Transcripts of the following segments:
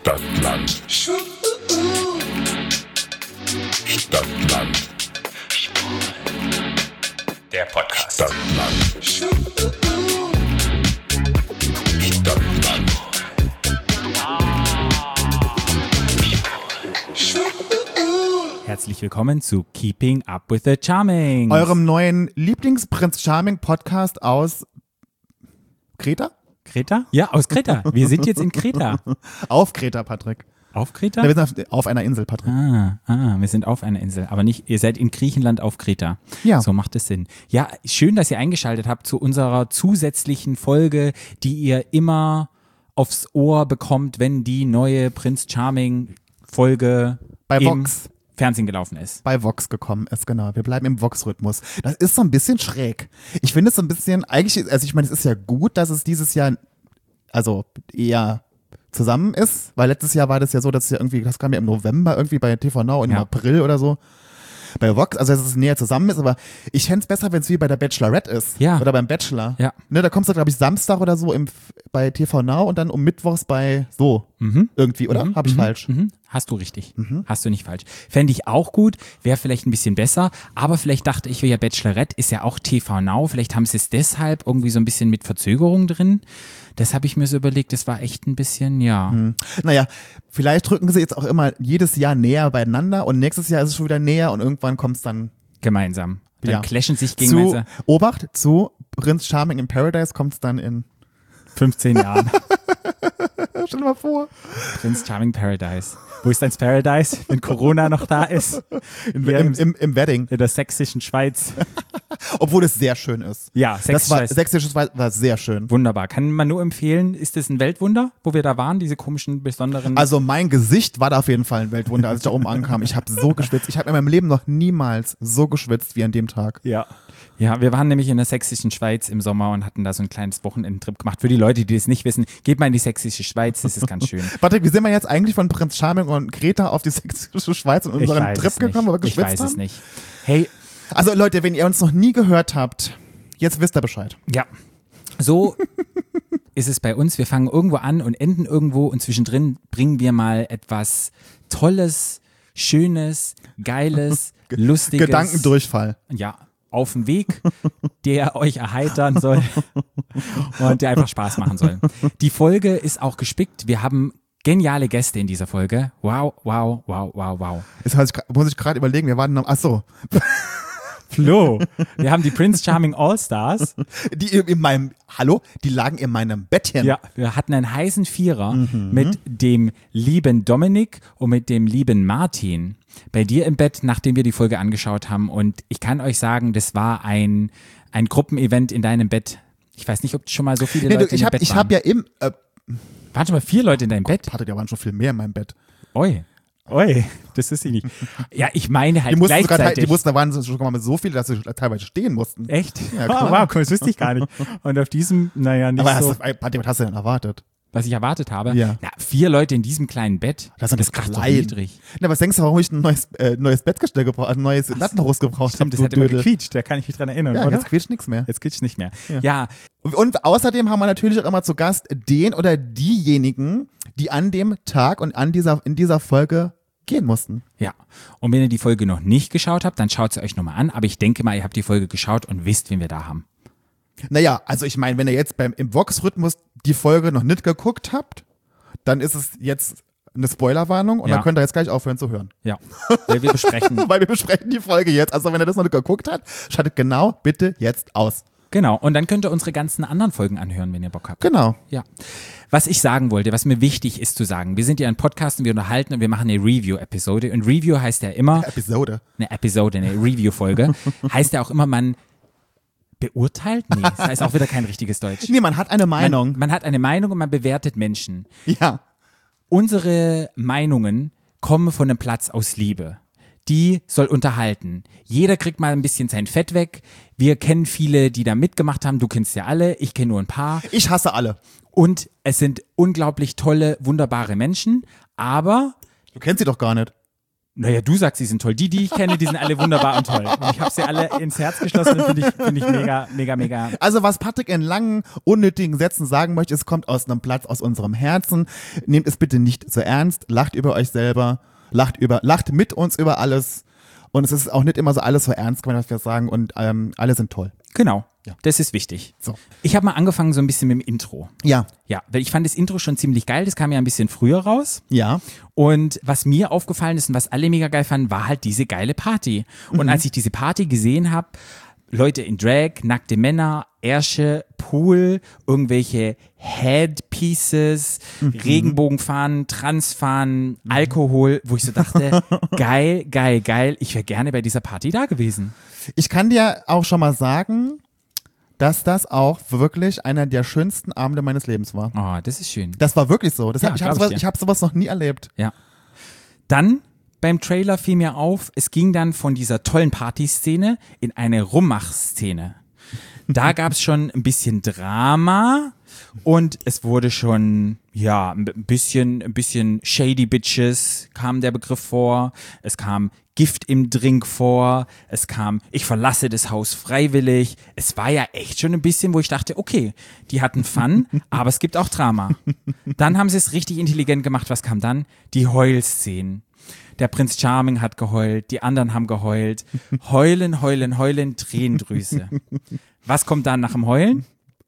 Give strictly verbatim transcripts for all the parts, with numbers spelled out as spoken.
Stadtland. Stadtland. Der Podcast. Stadtland. Stadtland. Herzlich willkommen zu Keeping Up with the Charming. Eurem neuen Lieblingsprinz Charming Podcast aus Kreta? Kreta? Ja, aus Kreta. Wir sind jetzt in Kreta. Auf Kreta, Patrick. Auf Kreta? Ja, wir sind auf, auf einer Insel, Patrick. Ah, ah, wir sind auf einer Insel, aber nicht, ihr seid in Griechenland auf Kreta. Ja. So macht es Sinn. Ja, schön, dass ihr eingeschaltet habt zu unserer zusätzlichen Folge, die ihr immer aufs Ohr bekommt, wenn die neue Prinz Charming Folge Bei im Vox. Fernsehen gelaufen ist. Bei Vox gekommen ist, genau. Wir bleiben im Vox-Rhythmus. Das ist so ein bisschen schräg. Ich finde es so ein bisschen, eigentlich, also ich meine, es ist ja gut, dass es dieses Jahr, also eher zusammen ist, weil letztes Jahr war das ja so, dass es ja irgendwie, das kam ja im November irgendwie bei T V Now und im Ja. April oder so. Bei Vox, also dass es näher zusammen ist, aber ich fände es besser, wenn es wie bei der Bachelorette ist. Ja. Oder beim Bachelor. Ja. Ne, da kommst du, glaube ich, Samstag oder so im, bei T V Now und dann um Mittwochs bei so. Mhm. Irgendwie, oder? Mhm. Habe ich mhm. falsch? Mhm. Hast du richtig. Hast du nicht falsch. Fände ich auch gut, wäre vielleicht ein bisschen besser, aber vielleicht dachte ich, ja, Bachelorette ist ja auch T V Now, vielleicht haben sie es deshalb irgendwie so ein bisschen mit Verzögerung drin. Das habe ich mir so überlegt, das war echt ein bisschen, ja. Mhm. Naja, vielleicht rücken sie jetzt auch immer jedes Jahr näher beieinander und nächstes Jahr ist es schon wieder näher und irgendwann kommt es dann Gemeinsam. Dann Ja. clashen sich zu, gegenseitig Obacht, zu Prinz Charming in Paradise kommt es dann in, fünfzehn Jahren. stell dir mal vor, Prinz Charming Paradise. Wo ist dein Paradise, wenn Corona noch da ist? in, Wir im, im, im Wedding, in der sächsischen Schweiz. obwohl es sehr schön ist. Ja, Das sächsische war, Schweiz. sächsische Schweiz war sehr schön. Wunderbar. Kann man nur empfehlen, ist es ein Weltwunder, wo wir da waren, diese komischen, besonderen... Also mein Gesicht war da auf jeden Fall ein Weltwunder, als ich da oben ankam. Ich habe so geschwitzt. Ich habe in meinem Leben noch niemals so geschwitzt wie an dem Tag. Ja. Ja, wir waren nämlich in der sächsischen Schweiz im Sommer und hatten da so ein kleines Wochenendtrip gemacht. Für die Leute, die das nicht wissen, geht mal in die sächsische Schweiz, das ist ganz schön. Patrick, wie sind wir jetzt eigentlich von Prinz Charming und Kreta auf die sächsische Schweiz und Ich unseren weiß Trip es nicht. gekommen, wo wir Ich geschwitzt weiß es haben? nicht. Hey, Also Leute, wenn ihr uns noch nie gehört habt, jetzt wisst ihr Bescheid. ja, so ist es bei uns. Wir fangen irgendwo an und enden irgendwo und zwischendrin bringen wir mal etwas Tolles, Schönes, Geiles, Lustiges. Gedankendurchfall. Ja, auf den Weg, der euch erheitern soll und der einfach Spaß machen soll. Die Folge ist auch gespickt. Wir haben geniale Gäste in dieser Folge. Wow, wow, wow, wow, wow. Jetzt muss ich, muss ich gerade überlegen, wir waren noch, ach so, Flo, wir haben die Prince Charming All-Stars. die in meinem, hallo, die lagen in meinem Bettchen. Ja, wir hatten einen heißen Vierer mit dem lieben Dominik und mit dem lieben Martin bei dir im Bett, nachdem wir die Folge angeschaut haben. Und ich kann euch sagen, das war ein, ein Gruppenevent in deinem Bett. Ich weiß nicht, ob schon mal so viele Nee, Leute du, ich in deinem habe Bett ich waren. hab ja im, äh, Waren schon mal vier Leute in deinem Bett? Patrick, da waren schon viel mehr in meinem Bett. Oi, oi, das ist sie nicht. Ja, ich meine halt Die mussten, sogar, gleichzeitig. die mussten, da waren schon mal so viele, dass sie teilweise stehen mussten. Echt? Ja, oh, klar. wow, cool, das wusste ich gar nicht. Und auf diesem, naja, nicht Aber hast so, du, ey, Patrick, was hast du denn erwartet? was ich erwartet habe. Ja. Na, vier Leute in diesem kleinen Bett, Das ist das doch ist doch klein. niedrig. Na, was denkst du, warum ich ein neues, äh, neues Bettgestell gebraucht, ein neues Lattenhaus gebraucht Stimmt, das hab, hat du immer Dödel. gequietscht, da kann ich mich dran erinnern, Ja, oder? jetzt quietscht nichts mehr. Jetzt quietscht nicht mehr. Ja. Ja, Und, und außerdem haben wir natürlich auch immer zu Gast den oder diejenigen, die an dem Tag und an dieser, in dieser Folge gehen mussten. ja. Und wenn ihr die Folge noch nicht geschaut habt, dann schaut sie euch nochmal an. Aber ich denke mal, ihr habt die Folge geschaut und wisst, wen wir da haben. Naja, also ich meine, wenn ihr jetzt beim, im Vox-Rhythmus die Folge noch nicht geguckt habt, dann ist es jetzt eine Spoilerwarnung und Ja. dann könnt ihr jetzt gleich aufhören zu hören. Ja, weil wir besprechen. Weil wir besprechen die Folge jetzt. Also wenn ihr das noch nicht geguckt habt, schaltet genau bitte jetzt aus. Genau. Und dann könnt ihr unsere ganzen anderen Folgen anhören, wenn ihr Bock habt. Genau. Ja. Was ich sagen wollte, was mir wichtig ist zu sagen, wir sind ja ein Podcast und wir unterhalten und wir machen eine Review-Episode. Und Review heißt ja immer, Episode. eine Episode, eine Review-Folge, heißt ja auch immer, man beurteilt? Nee, das heißt auch wieder kein richtiges Deutsch. Nee, man hat eine Meinung. Man, man hat eine Meinung und man bewertet Menschen. Ja. Unsere Meinungen kommen von einem Platz aus Liebe. Die soll unterhalten. Jeder kriegt mal ein bisschen sein Fett weg. Wir kennen viele, die da mitgemacht haben. Du kennst ja alle. Ich kenne nur ein paar. Ich hasse alle. Und es sind unglaublich tolle, wunderbare Menschen. Aber Du kennst sie doch gar nicht. Naja, du sagst, sie sind toll. Die, die ich kenne, die sind alle wunderbar und toll. Und ich habe sie alle ins Herz geschlossen und finde ich, find ich mega, mega, mega. Also was Patrick in langen, unnötigen Sätzen sagen möchte, es kommt aus einem Platz aus unserem Herzen. Nehmt es bitte nicht so ernst. Lacht über euch selber. Lacht über, lacht mit uns über alles. Und es ist auch nicht immer so alles so ernst gemeint, was wir sagen. Und ähm, alle sind toll. Genau. Ja. Das ist wichtig. So. Ich habe mal angefangen so ein bisschen mit dem Intro. Ja. Ja, weil ich fand das Intro schon ziemlich geil. Das kam ja ein bisschen früher raus. Ja. Und was mir aufgefallen ist und was alle mega geil fanden, war halt diese geile Party. Und Mhm. als ich diese Party gesehen habe, Leute in Drag, nackte Männer, Ärsche, Pool, irgendwelche Headpieces, Mhm. Regenbogenfahnen, Transfahnen, Alkohol, wo ich so dachte, geil, geil, geil, ich wäre gerne bei dieser Party da gewesen. Ich kann dir auch schon mal sagen, dass das auch wirklich einer der schönsten Abende meines Lebens war. Oh, das ist schön. Das war wirklich so. Das Ja, hab, ich habe glaub ich sowas, dir. ich hab sowas noch nie erlebt. Ja. Dann beim Trailer fiel mir auf, es ging dann von dieser tollen Partyszene in eine Rummach-Szene. Da gab es schon ein bisschen Drama und es wurde schon, ja, ein bisschen, ein bisschen Shady Bitches kam der Begriff vor. Es kam Gift im Drink vor. Es kam, ich verlasse das Haus freiwillig. Es war ja echt schon ein bisschen, wo ich dachte, okay, die hatten Fun, aber es gibt auch Drama. Dann haben sie es richtig intelligent gemacht. Was kam dann? Die Heulszenen. Der Prinz Charming hat geheult, die anderen haben geheult. Heulen, heulen, heulen, Tränendrüse. Was kommt dann nach dem Heulen?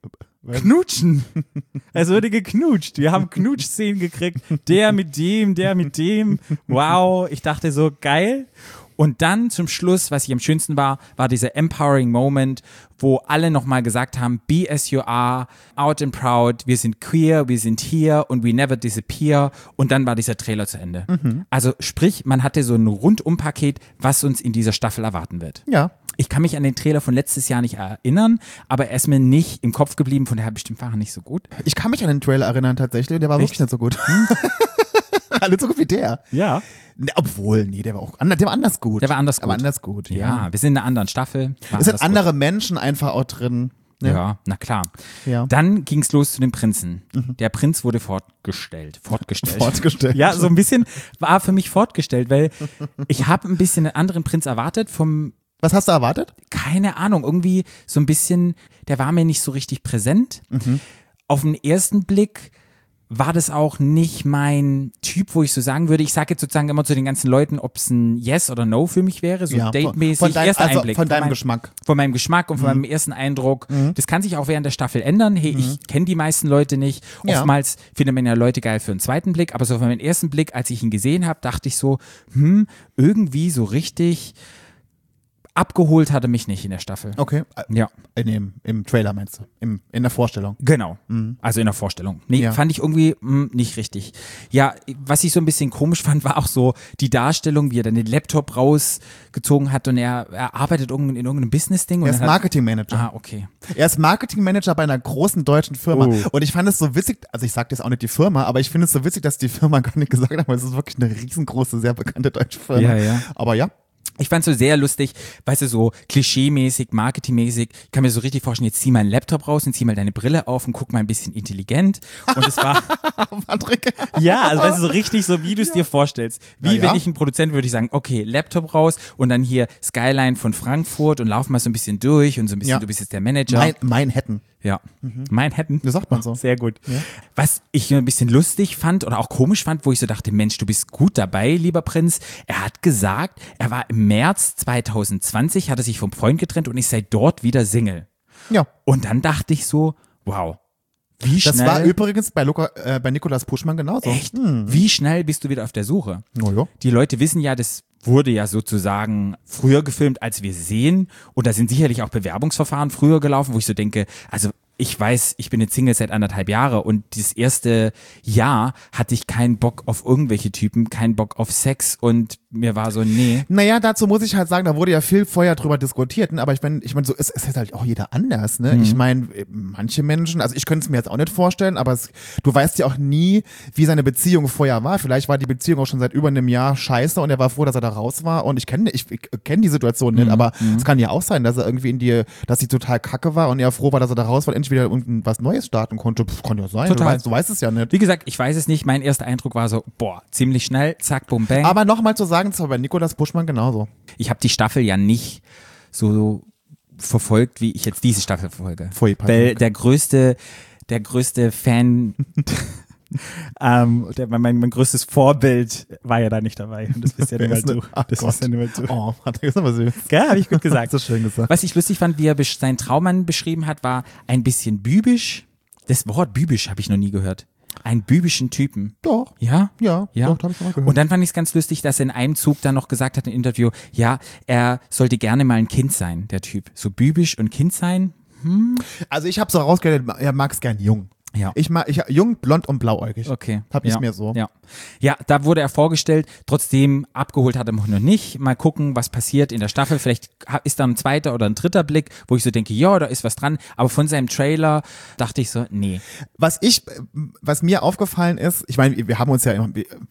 Knutschen. Es wurde geknutscht. Wir haben Knutschszenen gekriegt. Der mit dem, der mit dem. Wow, ich dachte so, geil. Und dann zum Schluss, was ich am schönsten war, war dieser empowering Moment, wo alle nochmal gesagt haben, be as you are, out and proud, wir sind queer, wir sind hier und we never disappear. Und dann war dieser Trailer zu Ende. Mhm. Also sprich, man hatte so ein Rundumpaket, was uns in dieser Staffel erwarten wird. Ja. Ich kann mich an den Trailer von letztes Jahr nicht erinnern, aber er ist mir nicht im Kopf geblieben, von daher bestimmt war er nicht so gut. Ich kann mich an den Trailer erinnern tatsächlich, der war Echt? wirklich nicht so gut. Nicht so gut wie der. Ja. Ne, obwohl, nee, der war auch anders, der war anders gut. Der war anders Aber gut. anders gut, ja. Ja, wir sind in einer anderen Staffel. War Es sind anders andere Menschen einfach auch drin. gut. Ne? Ja, na klar. Ja. Dann ging es los zu dem Prinzen. Der Prinz wurde fortgestellt. Fortgestellt. Fortgestellt. Ja, so ein bisschen war für mich fortgestellt, weil ich habe ein bisschen einen anderen Prinz erwartet vom Was hast du erwartet? keine Ahnung, irgendwie so ein bisschen, der war mir nicht so richtig präsent. Auf den ersten Blick war das auch nicht mein Typ, wo ich so sagen würde, ich sage jetzt sozusagen immer zu den ganzen Leuten, ob es ein Yes oder No für mich wäre, so Ja, von- datemäßig, von dein- erster also Einblick. von deinem meinem- Geschmack. Von meinem Geschmack und von meinem ersten Eindruck. Das kann sich auch während der Staffel ändern. Hey, ich kenne die meisten Leute nicht. Ja. Oftmals findet man ja Leute geil für einen zweiten Blick, aber so für meinen ersten Blick, als ich ihn gesehen habe, dachte ich so, hm, irgendwie so richtig abgeholt hatte mich nicht in der Staffel. Okay. Ja. In dem, Im Trailer meinst du? Im, in der Vorstellung. Genau, also in der Vorstellung. Nee, Ja. fand ich irgendwie mh, nicht richtig. Ja, was ich so ein bisschen komisch fand, war auch so die Darstellung, wie er dann den Laptop rausgezogen hat und er, er arbeitet irgend- in irgendeinem Business-Ding. und Er ist hat- Marketingmanager. Ah, okay. Er ist Marketingmanager bei einer großen deutschen Firma. Oh. Und ich fand es so witzig, also ich sage jetzt auch nicht die Firma, aber ich finde es so witzig, dass die Firma gar nicht gesagt hat, weil es ist wirklich eine riesengroße, sehr bekannte deutsche Firma. Ja, ja. Aber ja. Ich fand so sehr lustig, weißt du, so klischee-mäßig, marketingmäßig. Ich kann mir so richtig vorstellen, jetzt zieh mal einen Laptop raus und zieh mal deine Brille auf und guck mal ein bisschen intelligent. Und es war, Patrick. ja, also weißt du, so richtig so, wie du es dir vorstellst. Wie Na ja. wenn ich ein Produzent würde ich sagen, okay, Laptop raus und dann hier Skyline von Frankfurt und lauf mal so ein bisschen durch und so ein bisschen, Ja. du bist jetzt der Manager. Mein, Manhattan. Ja, Manhattan. Das sagt man so. Sehr gut. Was ich ein bisschen lustig fand oder auch komisch fand, wo ich so dachte, Mensch, du bist gut dabei, lieber Prinz. Er hat gesagt, er war im März zwanzig zwanzig, hat er sich vom Freund getrennt und ich sei dort wieder Single. Ja. Und dann dachte ich so, wow, wie Das schnell, war übrigens bei, Luca, äh, bei Nikolaus Puschmann genauso. echt, wie schnell bist du wieder auf der Suche? Oh, ja. Die Leute wissen ja, das wurde ja sozusagen früher gefilmt, als wir sehen. Und da sind sicherlich auch Bewerbungsverfahren früher gelaufen, wo ich so denke, also ich weiß, ich bin jetzt Single seit anderthalb Jahre und dieses erste Jahr hatte ich keinen Bock auf irgendwelche Typen, keinen Bock auf Sex und mir war so, nee. Naja, dazu muss ich halt sagen, da wurde ja viel vorher drüber diskutiert, ne? Aber ich meine, ich meine, so ist es ist halt auch jeder anders, ne? Mhm. Ich meine, manche Menschen, also ich könnte es mir jetzt auch nicht vorstellen, aber es, du weißt ja auch nie, wie seine Beziehung vorher war. Vielleicht war die Beziehung auch schon seit über einem Jahr scheiße und er war froh, dass er da raus war. Und ich kenne ich, ich kenn die Situation Mhm. nicht, aber es kann ja auch sein, dass er irgendwie in die, dass sie total kacke war und er froh war, dass er da raus war und endlich wieder irgendwas Neues starten konnte. Pff, kann ja sein. Total. Du weißt, du weißt es ja nicht. Wie gesagt, ich weiß es nicht. Mein erster Eindruck war so, boah, ziemlich schnell, zack, bum, bang. Aber nochmal zu sagen, das war bei Nicolas Buschmann genauso. Ich habe die Staffel ja nicht so verfolgt, wie ich jetzt diese Staffel verfolge. Pfui, Patrick. Weil der größte, der größte Fan, ähm, der, mein, mein größtes Vorbild war ja da nicht dabei. Und das bist ja Wer nur mal ist denn- du. Ach Das Gott. bist ja nur mal du. Oh, Patrick, ist aber süß. Ja, habe ich gut gesagt. So schön gesagt. Was ich lustig fand, wie er besch- seinen Traummann beschrieben hat, war ein bisschen bübisch. Das Wort bübisch habe ich noch nie gehört. Einen bübischen Typen. Doch. Ja? Ja, Ja. doch, habe ich schon mal gehört. Und dann fand ich es ganz lustig, dass er in einem Zug dann noch gesagt hat im Interview, ja, er sollte gerne mal ein Kind sein, der Typ. So bübisch und Kind sein. Also ich habe so rausgehört, er mag es gern jung. Ja. Ich mag, ich, jung, blond und blauäugig. Okay. Hab ich ja. mir so. Ja. Ja, da wurde er vorgestellt. Trotzdem abgeholt hat er mich noch nicht. Mal gucken, was passiert in der Staffel. Vielleicht ha- ist da ein zweiter oder ein dritter Blick, wo ich so denke, ja, da ist was dran. Aber von seinem Trailer dachte ich so, nee. Was ich, was mir aufgefallen ist, ich meine, wir haben uns ja immer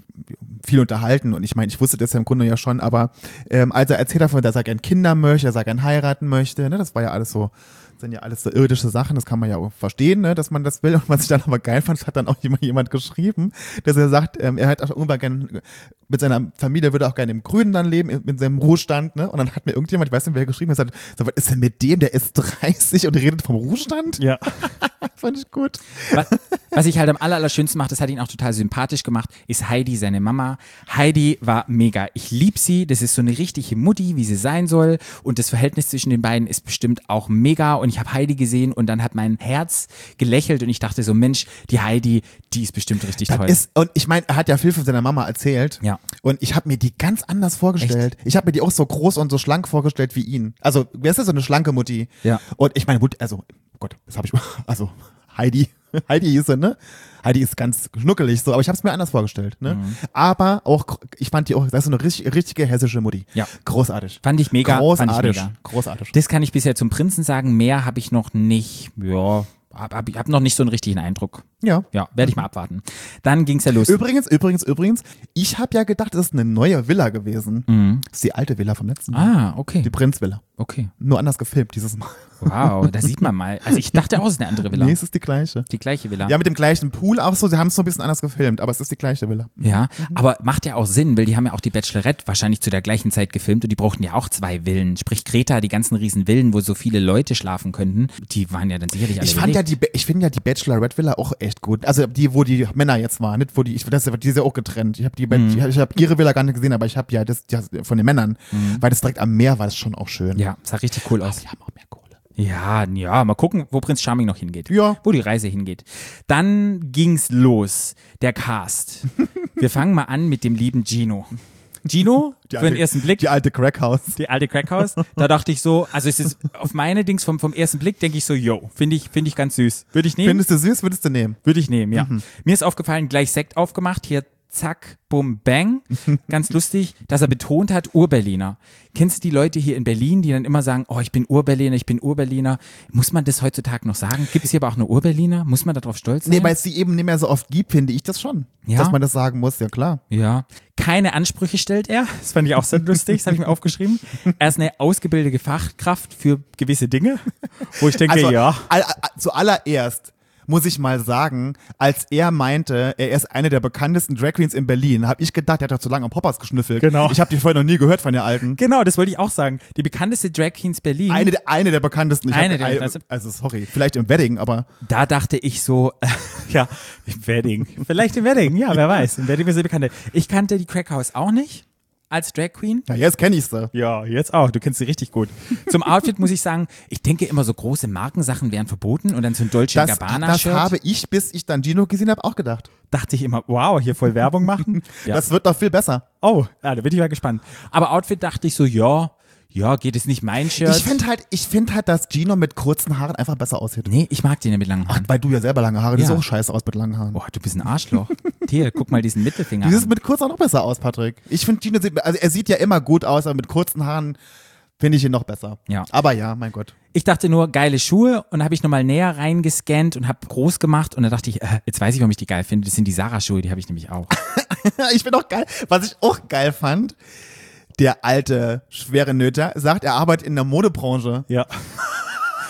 viel unterhalten und ich meine, ich wusste das ja im Grunde ja schon, aber ähm, als er erzählt davon, dass er gern Kinder möchte, dass er gern heiraten möchte, ne, das war ja alles so, das sind ja alles so irdische Sachen, das kann man ja auch verstehen, ne, dass man das will. Und was ich dann aber geil fand, hat dann auch jemand, jemand geschrieben, dass er sagt, ähm, er hat auch irgendwann gern, mit seiner Familie würde er auch gerne im Grünen dann leben, in, in seinem Ruhestand, ne, und dann hat mir irgendjemand, ich weiß nicht, wer geschrieben hat, gesagt, so, was ist denn mit dem, der ist dreißig und redet vom Ruhestand? Ja. Fand ich gut. Was, was ich halt am aller, allerschönsten macht, das hat ihn auch total sympathisch gemacht, ist Heidi, seine Mama. Heidi war mega. Ich lieb sie. Das ist so eine richtige Mutti, wie sie sein soll. Und das Verhältnis zwischen den beiden ist bestimmt auch mega. Und ich habe Heidi gesehen und dann hat mein Herz gelächelt und ich dachte so, Mensch, die Heidi, die ist bestimmt richtig Das toll. ist, und ich meine, er hat ja viel von seiner Mama erzählt. Ja. Und ich habe mir die ganz anders vorgestellt. Ich habe mir die auch so groß und so schlank vorgestellt wie ihn. Also, wer ist das, so eine schlanke Mutti? Ja. Und ich meine, gut, also, Gott, das habe ich, also, Heidi, Heidi hieß sie, ne? Heidi ist ganz schnuckelig so, aber ich habe es mir anders vorgestellt, ne? Mhm. Aber auch, ich fand die auch, das ist so eine richtig, richtige hessische Mutti. Ja. Großartig. Fand ich mega. Großartig. Fand ich mega. Großartig. Das kann ich bisher zum Prinzen sagen. Mehr habe ich noch nicht, ja, hab, hab, hab noch nicht so einen richtigen Eindruck. Ja. Ja, werde ich mal abwarten. Dann ging's ja los. Übrigens, übrigens, übrigens, ich habe ja gedacht, das ist eine neue Villa gewesen. Mhm. Das ist die alte Villa vom letzten Mal. Ah, okay. Die Prinzvilla. Okay. Nur anders gefilmt dieses Mal. Wow, da sieht man mal. Also ich dachte auch, es ist eine andere Villa. Nee, es ist die gleiche. Die gleiche Villa. Ja, mit dem gleichen Pool auch so. Sie haben es so ein bisschen anders gefilmt, aber es ist die gleiche Villa. Ja, aber macht ja auch Sinn, weil die haben ja auch die Bachelorette wahrscheinlich zu der gleichen Zeit gefilmt und die brauchten ja auch zwei Villen. Sprich Greta, die ganzen riesen Villen, wo so viele Leute schlafen könnten, die waren ja dann sicherlich alle Ich fand ja belegt. die, ich finde ja die Bachelorette Villa auch echt gut. Also die, wo die Männer jetzt waren, nicht wo die, ich, das, die ist ja auch getrennt. Ich habe die, Mhm. ich, ich habe ihre Villa gar nicht gesehen, aber ich habe ja das, das von den Männern, weil das direkt am Meer war, das schon auch schön. Ja, sah richtig cool aus. Die haben auch mehr Kohle. Ja, ja, mal gucken, wo Prinz Charming noch hingeht. Ja. Wo die Reise hingeht. Dann ging's los, der Cast. Wir fangen mal an mit dem lieben Gino. Gino, Die für den alte- ersten Blick, Die alte Crackhouse. die alte Crackhouse, da dachte ich so, also es ist auf meine Dings vom, vom ersten Blick, denke ich so, yo, finde ich, finde ich ganz süß. Würde ich nehmen? Findest du süß, würdest du nehmen? Würde ich nehmen, ja. Mir ist aufgefallen, gleich Sekt aufgemacht, hier zack, bum, bang. Ganz lustig, dass er betont hat, Urberliner. Kennst du die Leute hier in Berlin, die dann immer sagen, oh, ich bin Urberliner, ich bin Urberliner. Muss man das heutzutage noch sagen? Gibt es hier aber auch eine Urberliner? Muss man darauf stolz sein? Nee, weil es die eben nicht mehr so oft gibt, finde ich das schon. Ja? Dass man das sagen muss, ja klar. Ja. Keine Ansprüche stellt er. Das fand ich auch sehr lustig, das habe ich mir aufgeschrieben. Er ist eine ausgebildete Fachkraft für gewisse Dinge, wo ich denke, Also, ja. all, all, zuallererst muss ich mal sagen, als er meinte, er ist eine der bekanntesten Drag Queens in Berlin, habe ich gedacht, der hat doch zu lange am Poppers geschnüffelt. Genau. Ich habe die vorher noch nie gehört von der alten. Genau, das wollte ich auch sagen. Die bekannteste Drag Queens Berlin. Eine, der- eine der bekanntesten. Ich Eine hab, der- also, also sorry, vielleicht im Wedding, aber Da dachte ich so, äh, ja, im Wedding. Vielleicht im Wedding, ja, wer weiß. Im Wedding ist sie bekannt. Ich kannte die Crackhouse auch nicht als Drag Queen. ja, jetzt kenne ich sie. Ja, jetzt auch. Du kennst sie richtig gut. Zum Outfit muss ich sagen, ich denke immer so große Markensachen wären verboten und dann so ein Dolce Das, das Gabbana-Shirt. habe ich, bis ich dann Gino gesehen habe, auch gedacht. Dachte ich immer, wow, hier voll Werbung machen. Ja. Das wird doch viel besser. Oh, ja, da bin ich mal gespannt. Aber Outfit dachte ich so, ja, ja, geht es nicht mein Shirt? Ich finde halt, ich finde halt, dass Gino mit kurzen Haaren einfach besser aussieht. nee, ich mag den ja mit langen Haaren. Weil du ja selber lange Haare, du Ja. siehst auch scheiße aus mit langen Haaren. Boah, du bist ein Arschloch. Hier, guck mal diesen Mittelfinger Du siehst an. mit kurzen Haaren noch besser aus, Patrick. Ich finde Gino, sieht, also er sieht ja immer gut aus, aber mit kurzen Haaren finde ich ihn noch besser. Ja. Aber ja, mein Gott. Ich dachte nur, geile Schuhe und habe ich nochmal näher reingescannt und habe groß gemacht und dann dachte ich, äh, jetzt weiß ich, warum ich die geil finde. Das sind die Sarah-Schuhe, die habe ich nämlich auch. Ich finde auch geil, was ich auch geil fand, der alte schwere Nöter sagt, er arbeitet in der Modebranche. Ja.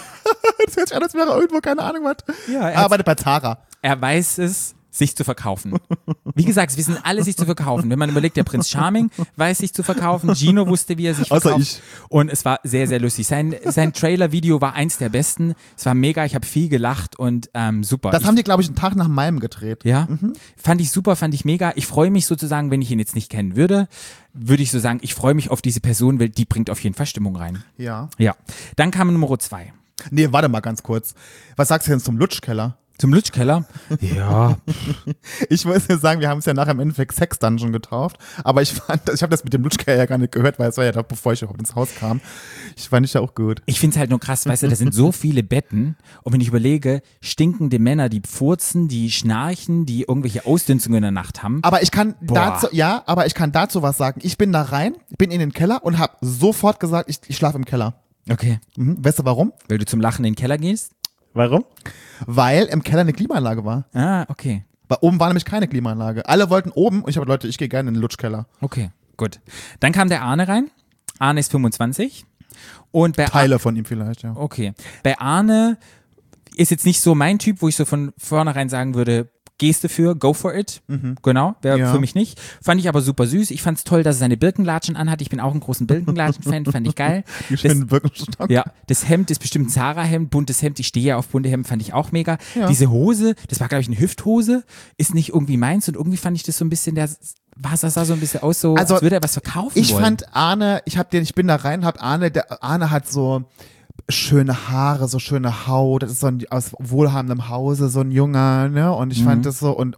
Das hört sich an, als wäre irgendwo, keine Ahnung was. Ja, er er arbeitet bei Zara. Er weiß es, sich zu verkaufen. Wie gesagt, es wissen alle, sich zu verkaufen. Wenn man überlegt, der Prinz Charming weiß sich zu verkaufen, Gino wusste, wie er sich Außer verkauft. ich. Und es war sehr, sehr lustig. Sein, sein Trailer-Video war eins der besten. Es war mega, ich habe viel gelacht und ähm, super. Das ich, haben die, glaube ich, einen Tag nach meinem gedreht. Ja, fand ich super, fand ich mega. Ich freue mich sozusagen, wenn ich ihn jetzt nicht kennen würde, würde ich so sagen, ich freue mich auf diese Person, weil die bringt auf jeden Fall Stimmung rein. Ja. Ja, dann kam Nummer zwei. Nee, warte mal ganz kurz. Was sagst du denn zum Lutschkeller? Zum Lutschkeller? Ja. Ich muss ja sagen, wir haben es ja nachher im Endeffekt Sex Dungeon getauft, aber ich fand, ich habe das mit dem Lutschkeller ja gar nicht gehört, weil es war ja da, bevor ich überhaupt ins Haus kam. Ich fand ich ja auch gut. Ich find's halt nur krass, weißt du, da sind so viele Betten und wenn ich überlege, stinkende Männer, die furzen, die schnarchen, die irgendwelche Ausdünstungen in der Nacht haben. Aber ich kann Boah. dazu, ja, aber ich kann dazu was sagen. Ich bin da rein, bin in den Keller und habe sofort gesagt, ich, ich schlafe im Keller. Okay. Mhm. Weißt du warum? Weil du zum Lachen in den Keller gehst? Warum? Weil im Keller eine Klimaanlage war. Ah, okay. Weil oben war nämlich keine Klimaanlage. Alle wollten oben und ich habe, Leute, ich gehe gerne in den Lutschkeller. Okay, gut. Dann kam der Arne rein. Arne ist fünfundzwanzig. Und bei Teile von ihm vielleicht, ja. Okay. Bei Arne ist jetzt nicht so mein Typ, wo ich so von vornherein sagen würde, gehst du für, go for it. Mhm. Genau, wäre Ja. für mich nicht. Fand ich aber super süß. Ich fand es toll, dass er seine Birkenlatschen anhat. Ich bin auch ein großen Birkenlatschen-Fan, fand ich geil. Die schönen Birkenstock. Ja, das Hemd ist bestimmt ein Zara-Hemd, buntes Hemd. Ich stehe ja auf bunte Hemden, fand ich auch mega. Ja. Diese Hose, das war, glaube ich, eine Hüfthose, ist nicht irgendwie meins und irgendwie fand ich das so ein bisschen, der war das sah so ein bisschen aus, so, Also, als würde er was verkaufen Ich wollen. fand Arne, ich hab den, ich bin da rein, hab Arne, der Arne hat so schöne Haare, so schöne Haut, das ist so ein aus wohlhabendem Hause, so ein Junger, ne? Und ich Mhm. fand das so und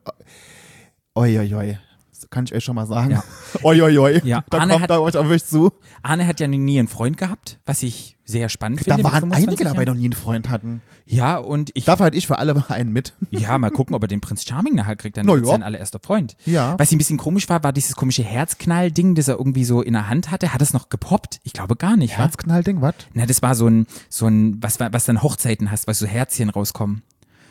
oi, oi, oi. Das kann ich euch schon mal sagen. Ja. Oi, oi, oi. Ja, Da Arne kommt hat- da euch auf euch zu. Arne hat ja nie einen Freund gehabt, was ich sehr spannend Da finde. mit waren fünfundzwanzig einige dabei, die Jahren. noch nie einen Freund hatten. Ja, und ich, Dafür hatte ich für alle einen mit. ja, mal gucken, ob er den Prinz Charming nachher kriegt, dann Na wird ja. sein allererster Freund. Ja. Was ihm ein bisschen komisch war, war dieses komische Herzknall-Ding, das er irgendwie so in der Hand hatte. Hat es noch gepoppt? Ich glaube gar nicht. Ja? Herzknallding, was? Na, das war so ein, so ein, was, was dann Hochzeiten hast, weil so Herzchen rauskommen.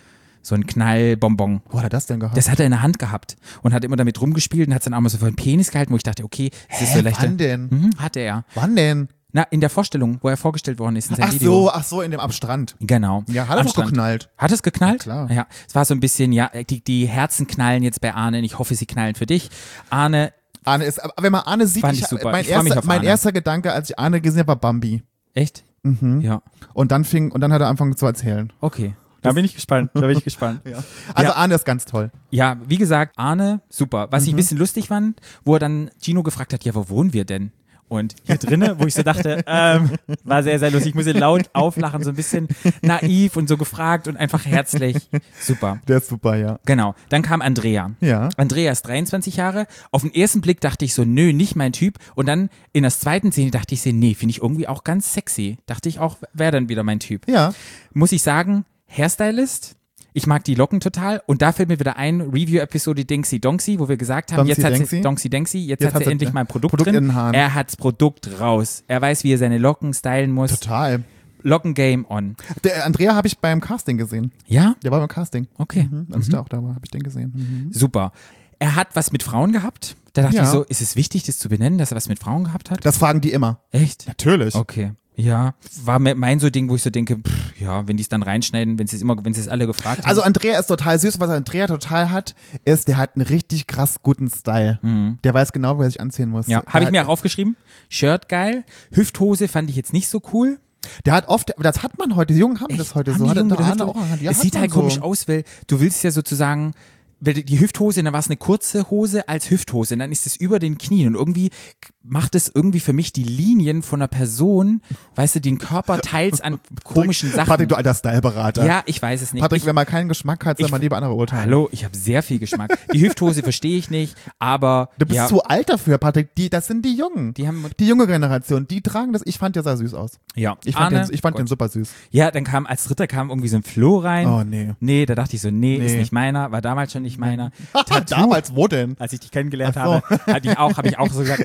So ein Knallbonbon. Wo hat er das denn gehabt? Das hat er in der Hand gehabt und hat immer damit rumgespielt und hat es dann auch mal so vor den Penis gehalten, wo ich dachte, okay, das ist Hä, so leichter. wann denn? Mhm, hatte er. Wann denn? Na, in der Vorstellung, wo er vorgestellt worden ist in seinem Ach Video. so, ach so, in dem Abstrand. Genau. Ja, hat er Am doch Strand. geknallt. Hat es geknallt? Ja, klar. Ja, es war so ein bisschen, ja, die, die Herzen knallen jetzt bei Arne und ich hoffe, sie knallen für dich. Arne, Arne ist, aber wenn man Arne sieht, Fand ich ich, super. mein, Ich freu mich erster, auf mein Arne. erster Gedanke, als ich Arne gesehen habe, war Bambi. echt? Mhm. Ja. Und dann fing, und dann hat er angefangen zu erzählen. Okay. Da bin ich gespannt. Da bin ich gespannt. Ja. Also Ja. Arne ist ganz toll. Ja, wie gesagt, Arne, super. Was Mhm. ich ein bisschen lustig fand, wo er dann Gino gefragt hat, ja, wo wohnen wir denn? Und hier drinnen, wo ich so dachte, ähm, war sehr, sehr lustig. Ich musste laut auflachen, so ein bisschen naiv und so gefragt und einfach herzlich. Super. Der ist super, ja. Genau. Dann kam Andrea. Ja. Andrea ist dreiundzwanzig Jahre. Auf den ersten Blick dachte ich so, nö, nicht mein Typ. Und dann in der zweiten Szene dachte ich so, nee, finde ich irgendwie auch ganz sexy. Dachte ich auch, wäre dann wieder mein Typ. Ja. Muss ich sagen, Hairstylist. Ich mag die Locken total. Und da fällt mir wieder ein, Review-Episode Dingsy Donksy, wo wir gesagt haben, Donksy jetzt hat Denksy? sie, Donksy Denksy, jetzt, Jetzt hat hat sie sie- endlich mal ein Produkt, Produkt in drin. den Haaren. Er hat's Produkt raus. Er weiß, wie er seine Locken stylen muss. Total. Locken-Game on. Der Andrea habe ich beim Casting gesehen. Ja? Der war beim Casting. Okay. Mhm. Als ich da auch da war, habe ich den gesehen. Mhm. Super. Er hat was mit Frauen gehabt. Da dachte Ja. ich so, ist es wichtig, das zu benennen, dass er was mit Frauen gehabt hat? Das fragen die immer. Echt? Natürlich. Okay. Ja, war mir- mein so Ding, wo ich so denke, pff, ja, wenn die es dann reinschneiden, wenn sie es immer, wenn sie es alle gefragt haben. Also Andrea ist total süß. Was Andrea total hat, ist, der hat einen richtig krass guten Style. Der weiß genau, wo er sich anziehen muss. ja, Der habe ich hat- mir auch aufgeschrieben. Shirt geil. Hüfthose fand ich jetzt nicht so cool. Der hat oft, das hat man heute, die Jungen haben das heute Haben so. die Hat Jungen der mit der Arne Hüfte- auch. Ja, es hat sieht man halt so. komisch aus, weil du willst ja sozusagen, weil die Hüfthose, dann war es eine kurze Hose als Hüfthose und dann ist es über den Knien und irgendwie macht es irgendwie für mich die Linien von einer Person, weißt du, den Körper teils an komischen Sachen. Patrick, du alter Styleberater. Ja, ich weiß es nicht. Patrick, ich, wenn man keinen Geschmack hat, soll ich- man lieber andere urteilen. Hallo, ich habe sehr viel Geschmack. Die Hüfthose verstehe ich nicht, aber Du bist ja, zu alt dafür, Patrick. Die, das sind die Jungen. die haben Die junge Generation, die tragen das. Ich fand, der sah süß aus. ja, Ich fand, Arne, den, ich fand den Gott. super süß. Ja, dann kam als dritter kam irgendwie so ein Flo rein. Oh, nee. Nee, da dachte ich so, nee, ist Nee. nicht meiner, war damals schon nicht meiner. Tattoo, Damals, wo denn? als ich dich kennengelernt Ach so. habe, hatte ich auch, habe ich auch so gesagt, nee,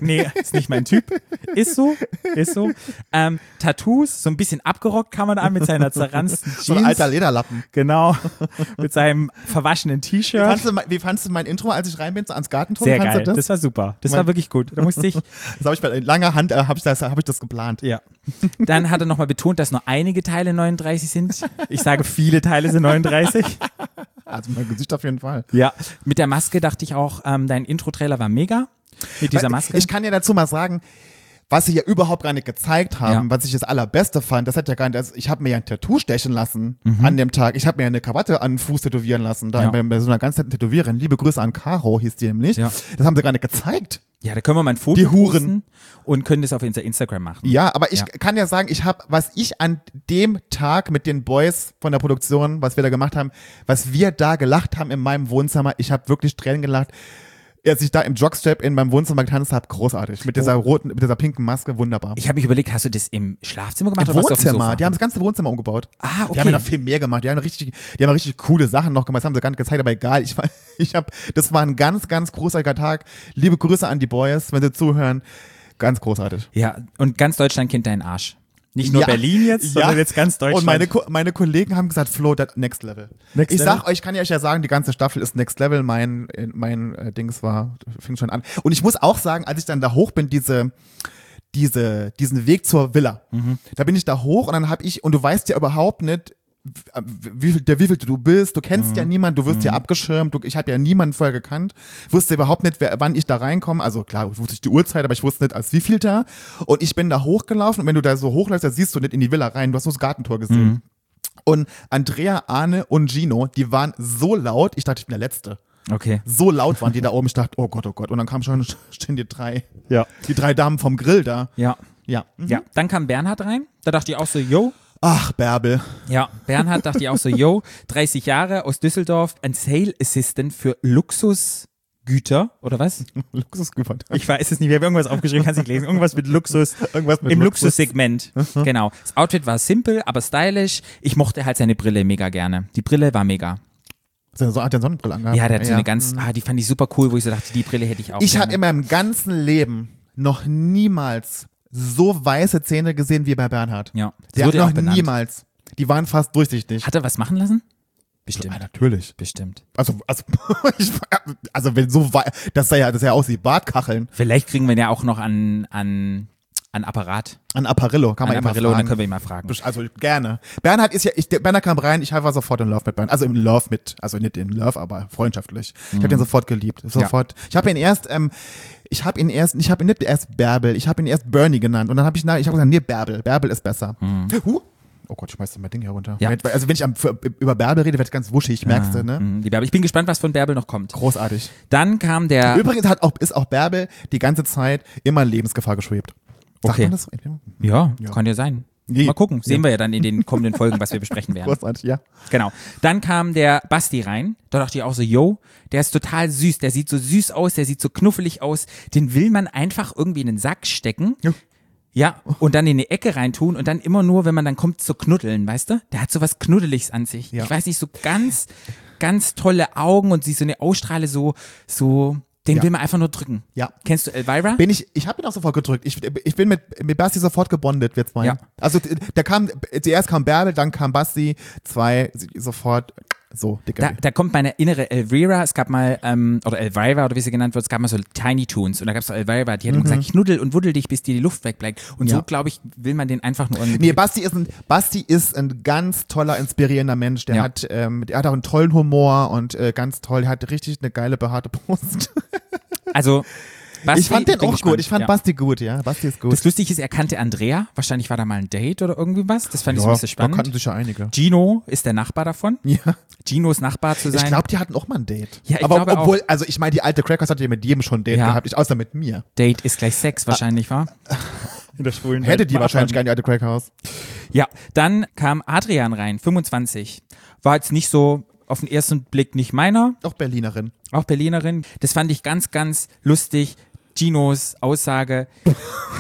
ist nicht mein Typ. Ist so, ist so. Ähm, Tattoos, so ein bisschen abgerockt kam man an mit seiner zerranzten Jeans. So ein alter Lederlappen. Genau, mit seinem verwaschenen Wie T-Shirt. fandst, du, mein- wie fandst du mein Intro, als ich rein bin, so ans Gartentor? Sehr Fandst du geil, Das, das war super. Das Mein- war wirklich gut. Da musste ich, das habe ich bei langer Hand, äh, habe ich, das- hab ich das geplant. ja. Dann hat er nochmal betont, dass nur einige Teile neununddreißig sind. Ich sage, viele Teile sind neununddreißig. Also mein Gesicht auf jeden Fall. Ja. Mit der Maske dachte ich auch, ähm, dein Intro-Trailer war mega. Mit dieser Maske. Ich kann ja dazu mal sagen, was sie ja überhaupt gar nicht gezeigt haben, Ja. was ich das Allerbeste fand, das hat ja gar nicht, also ich habe mir ja ein Tattoo stechen lassen Mhm. an dem Tag. Ich habe mir eine Krawatte an den Fuß tätowieren lassen, da Ja. bei, bei so einer ganz netten Tätowiererin. Liebe Grüße an Caro, hieß die nämlich. Ja. Das haben sie gar nicht gezeigt. Ja, da können wir mal ein Foto Die Huren. posten und können das auf unser Instagram machen. Ja, aber ich Ja. kann ja sagen, ich habe, was ich an dem Tag mit den Boys von der Produktion, was wir da gemacht haben, was wir da gelacht haben in meinem Wohnzimmer, ich habe wirklich Tränen gelacht. Als ich da im Jogstrap in meinem Wohnzimmer getanzt habe, großartig. Mit dieser roten, mit dieser pinken Maske, wunderbar. Ich habe mich überlegt, hast du das im Schlafzimmer gemacht Im oder warst du auf dem Wohnzimmer, Sofa? die haben das ganze Wohnzimmer umgebaut. Ah, Die haben okay. ja noch viel mehr gemacht. Die haben richtig, die haben richtig coole Sachen noch gemacht. Das haben sie gar nicht gezeigt, aber egal. Ich, war- ich hab, das war ein ganz, ganz großartiger Tag. Liebe Grüße an die Boys, wenn sie zuhören. Ganz großartig. Ja, und ganz Deutschland kennt deinen Arsch. Nicht nur Ja. Berlin jetzt, Ja. sondern jetzt ganz Deutschland. Und meine, Ko- meine Kollegen haben gesagt, Flo, das Next Level. Next ich Level? sag euch, ich kann ja euch ja sagen, die ganze Staffel ist Next Level. Mein, äh, mein äh, Dings war, fing schon an. Und ich muss auch sagen, als ich dann da hoch bin, diese, diese, diesen Weg zur Villa, Mhm. da bin ich da hoch und dann hab ich, und du weißt ja überhaupt nicht, wie viel, der wievielte du bist, du kennst Mhm. ja niemanden, du wirst ja abgeschirmt, du, ich habe ja niemanden vorher gekannt, wusste überhaupt nicht, wer, wann ich da reinkomme, also klar, wusste ich die Uhrzeit, aber ich wusste nicht, als wievielter, und ich bin da hochgelaufen und wenn du da so hochläufst, dann siehst du nicht in die Villa rein, du hast nur das Gartentor gesehen. Mhm. Und Andrea, Arne und Gino, die waren so laut, ich dachte, ich bin der Letzte. Okay. So laut waren die da oben, ich dachte, oh Gott, oh Gott, und dann kamen schon, stehen die drei, Ja. die drei Damen vom Grill da. Ja. Ja. Mhm. Ja. Dann kam Bernhard rein. Da dachte ich auch so, yo. Ach, Bärbel. Ja, Bernhard dachte ich auch so, yo, dreißig Jahre aus Düsseldorf, ein Sale Assistant für Luxusgüter, oder was? Luxusgüter. Ich weiß es nicht, wir haben irgendwas aufgeschrieben, kannst nicht lesen. Irgendwas mit Luxus. Irgendwas mit Im Luxus. Luxussegment. Genau. Das Outfit war simpel, aber stylisch. Ich mochte halt seine Brille mega gerne. Die Brille war mega. So, hat der Sonnenbrille angehabt? Ja, der hat so eine ganz, ah, die fand ich super cool, wo ich so dachte, die Brille hätte ich auch Ich gerne. habe in meinem ganzen Leben noch niemals so weiße Zähne gesehen wie bei Bernhard. Ja. Das Der hat wurde ja auch noch benannt. niemals. Die waren fast durchsichtig. Hat er was machen lassen? Bestimmt. Ja, natürlich. Bestimmt. Also, also, ich, also wenn so wei- das sah ja, das sah ja aus wie Bartkacheln. Vielleicht kriegen wir ihn ja auch noch an, an, an Apparat. An Apparillo, kann man An immer Apparillo, dann fragen. können wir ihn mal fragen. Also gerne. Bernhard ist ja, ich, der Bernhard kam rein, ich war sofort in Love mit Bernhard. Also im Love mit, also nicht in Love, aber freundschaftlich. Ich habe den sofort geliebt. Sofort. Ich habe ihn erst, ähm, ich habe ihn erst, ich habe ihn nicht erst Bärbel, ich habe ihn erst Bernie genannt. Und dann habe ich, nach- ich habe gesagt, nee, Bärbel, Bärbel ist besser. Huh. Oh Gott, ich schmeiß mein Ding hier runter. Ja. Also wenn ich am, für, über Bärbel rede, wird es ganz wuschig, merkst du, ne? Mhm, die Bärbel. Ich bin gespannt, was von Bärbel noch kommt. Großartig. Dann kam der, Übrigens hat auch, ist auch Bärbel die ganze Zeit immer in Lebensgefahr geschwebt. Sagt Okay. man das? ja, Ja. kann ja sein. Nee. Mal gucken, sehen wir ja dann in den kommenden Folgen, was wir besprechen werden. Großartig, ja. Genau. Dann kam der Basti rein. Da dachte ich auch so, yo, der ist total süß. Der sieht so süß aus, der sieht so knuffelig aus. Den will man einfach irgendwie in den Sack stecken. Ja. Ja, und dann in die Ecke reintun und dann immer nur, wenn man dann kommt, zu knuddeln, weißt du? Der hat so was Knuddeliges an sich. Ja. Ich weiß nicht, so ganz, ganz tolle Augen und sie so eine Ausstrahle, so, so, den Ja. will man einfach nur drücken. Ja. Kennst du Elvira? Bin ich, ich habe ihn auch sofort gedrückt. Ich, ich bin mit, mit Basti sofort gebondet, wir zwei. Ja. Also der kam, zuerst kam Bärbel, dann kam Basti, zwei sofort so dicke. Da, da kommt meine innere Elvira, es gab mal, ähm, oder Elvira oder wie sie genannt wird, es gab mal so Tiny Toons und da gab es so Elvira, die hat immer gesagt, knuddel und wuddel dich, bis dir die Luft wegbleibt. Und Mhm. Ja. so, glaube ich, will man den einfach nur irgendwie. Nee, Basti ist ein, Basti ist ein ganz toller, inspirierender Mensch. Der Ja. hat, ähm, der hat auch einen tollen Humor und äh, ganz toll. Der hat richtig eine geile behaarte Brust. Also, Basti, ich fand den bin auch gespannt. gut. Ich fand ja. Basti gut, ja. Basti ist gut. Das Lustige ist, er kannte Andrea. Wahrscheinlich war da mal ein Date oder irgendwie was. Das fand ich so ja, ein bisschen da spannend. kannten sich ja einige. Gino ist der Nachbar davon. Ja. Ginos Nachbar zu sein. Ich glaube, die hatten auch mal ein Date. Ja, ich Aber glaube obwohl, also ich meine, die alte Crackers hatte ja mit jedem schon ein Date Ja. gehabt, ich, außer mit mir. Date ist gleich Sex wahrscheinlich, war? In der schwulen Hätte Welt. die Mal wahrscheinlich abwarten. gerne die alte Crackhouse. Ja, dann kam Adrian rein, fünfundzwanzig. War jetzt nicht so, auf den ersten Blick nicht meiner. Auch Berlinerin. Auch Berlinerin. Das fand ich ganz, ganz lustig. Ginos Aussage.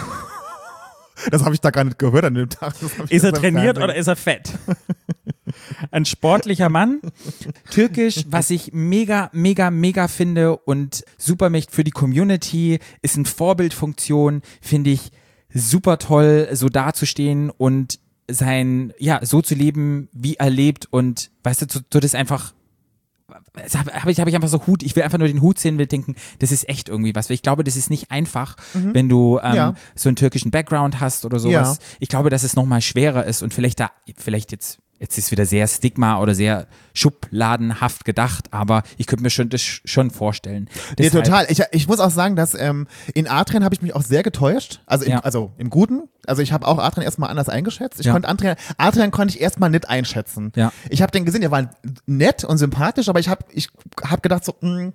Das habe ich da gar nicht gehört an dem Tag. Das hab ich Ist er erst beim trainiert Fernsehen. oder ist er fett? Ein sportlicher Mann. Türkisch, was ich mega, mega, mega finde und super mich für die Community, ist eine Vorbildfunktion, finde ich super toll, so dazustehen und sein, ja, so zu leben, wie er lebt und weißt du, so, so das einfach habe ich, hab ich einfach so Hut, ich will einfach nur den Hut sehen, will denken, das ist echt irgendwie was. Ich glaube, das ist nicht einfach, mhm. wenn du ähm, ja. so einen türkischen Background hast oder sowas. Ja. Ich glaube, dass es nochmal schwerer ist und vielleicht da, vielleicht jetzt, jetzt ist wieder sehr Stigma oder sehr schubladenhaft gedacht, aber ich könnte mir schon das schon vorstellen. Nee, total. Ich, ich muss auch sagen, dass ähm, in Adrian habe ich mich auch sehr getäuscht. Also im, Ja. also im Guten. Also ich habe auch Adrian erstmal anders eingeschätzt. Ich Ja. konnte Adrian, Adrian konnte ich erstmal nicht einschätzen. Ja. Ich habe den gesehen, der war nett und sympathisch, aber ich habe ich hab gedacht so, mh,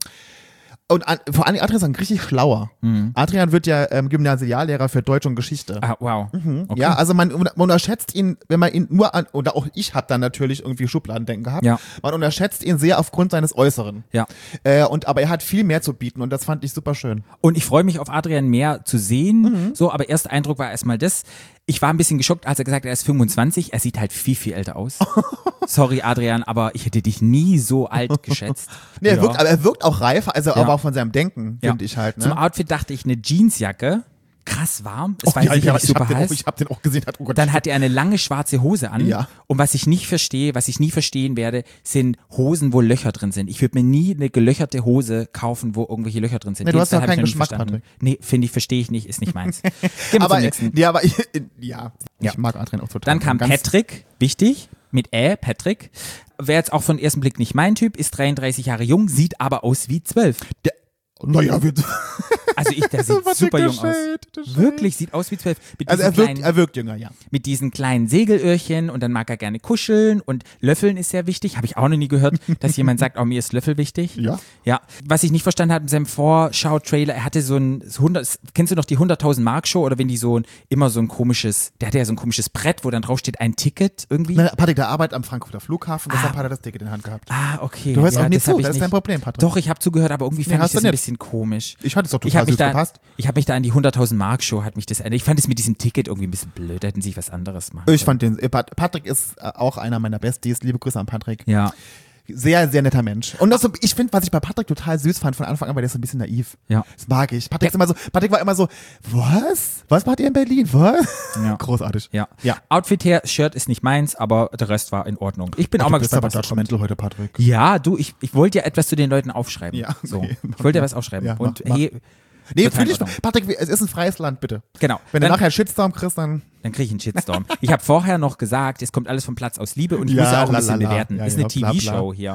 und an, vor allem Adrian ist ein richtig schlauer. Mhm. Adrian wird ja ähm, Gymnasiallehrer für Deutsch und Geschichte. Ah, wow. Mhm. Okay. Ja, also man, man unterschätzt ihn, wenn man ihn nur an, oder auch ich habe dann natürlich irgendwie Schubladendenken gehabt, Ja. man unterschätzt ihn sehr aufgrund seines Äußeren. Ja. Äh, und, aber er hat viel mehr zu bieten und das fand ich super schön. Und ich freue mich auf Adrian mehr zu sehen. Mhm. So, aber erster Eindruck war erstmal das. Ich war ein bisschen geschockt, als er gesagt hat, er ist fünfundzwanzig. Er sieht halt viel, viel älter aus. Sorry, Adrian, aber ich hätte dich nie so alt geschätzt. Nee, er Ja. wirkt, aber er wirkt auch reifer, also Ja. aber auch von seinem Denken, Ja. finde ich halt. Ne? Zum Outfit dachte ich eine Jeansjacke. Krass warm. Es Oh, war ja, sicherlich ja, ich super habe den, heiß. auch- ich hab den auch gesehen. Hat, oh Gott. Dann hat er eine lange schwarze Hose an. Ja. Und was ich nicht verstehe, was ich nie verstehen werde, sind Hosen, wo Löcher drin sind. Ich würde mir nie eine gelöcherte Hose kaufen, wo irgendwelche Löcher drin sind. Nee, du Den hast doch Style hab ich keinen noch nie Geschmack, verstanden. Patrick. Nee, finde ich, verstehe ich nicht, ist nicht meins. Gehen wir aber, zum nächsten. ja, aber ich, ja, ich Ja. mag Adrian auch total. Dann kam Ganz- Patrick, wichtig, mit Ä, Patrick. Wäre jetzt auch von ersten Blick nicht mein Typ, ist dreiunddreißig Jahre jung, sieht aber aus wie zwölf. Der, naja, wir, Also ich, der sieht Patrick, super der jung aus. Shade, der Shade. Wirklich, sieht aus wie zwölf. Mit also diesen er wirkt, kleinen- er wirkt jünger, ja. mit diesen kleinen Segelöhrchen und dann mag er gerne kuscheln und Löffeln ist sehr wichtig. Habe ich auch noch nie gehört, dass jemand sagt, oh, mir ist Löffel wichtig. Ja. Ja. Was ich nicht verstanden habe in seinem Vorschau-Trailer, er hatte so ein hundert, kennst du noch die hunderttausend Mark Show oder wenn die so ein, immer so ein komisches, der hatte ja so ein komisches Brett, wo dann drauf steht ein Ticket irgendwie. Na, Patrick, der arbeitet am Frankfurter Flughafen, deshalb hat er das Ticket in der Hand gehabt. Ah, okay. Du hörst ja, auch nicht das hab zu, ich das ist nicht. dein Problem, Patrick. Doch, ich habe zugehört, aber irgendwie Nee, fand ich hast du das ein nicht. bisschen komisch. Ich hatte es doch Ich total habe mich, süß da- gepasst. ich hab mich da an die hunderttausend Mark Show, hat mich das erinnert. Ich fand es mit diesem Ticket irgendwie ein bisschen blöd, da hätten sie sich was anderes machen Ich sollen. fand den, äh, Pat- Patrick ist äh, auch einer meiner Besties. Liebe Grüße an Patrick. Ja, Sehr, sehr netter Mensch. Und das so, ich finde, was ich bei Patrick total süß fand von Anfang an, weil der ist so ein bisschen naiv. ja. Das mag ich. Patrick, ist immer so, Patrick war immer so, was? Was macht ihr in Berlin? Was? Ja. Großartig. Ja. Ja. Outfit her, Shirt ist nicht meins, aber der Rest war in Ordnung. Ich bin auch Ach, mal du bist gespannt, aber was da kommt. judgmental heute, Patrick. Ja, du, ich, ich wollte ja etwas zu den Leuten aufschreiben. Ja, so. okay. Ich wollte ja was aufschreiben. Ja, mach, Und mach. hey, Nee, Total fühl in dich, Ordnung. Patrick, es ist ein freies Land, bitte. genau. Wenn dann, du nachher einen Shitstorm kriegst, dann. dann kriege ich einen Shitstorm. Ich habe vorher noch gesagt, es kommt alles vom Platz aus Liebe und ich Ja, muss ja auch ein bisschen lalala. bewerten. Ja, ist ja, eine bla, T V-Show hier.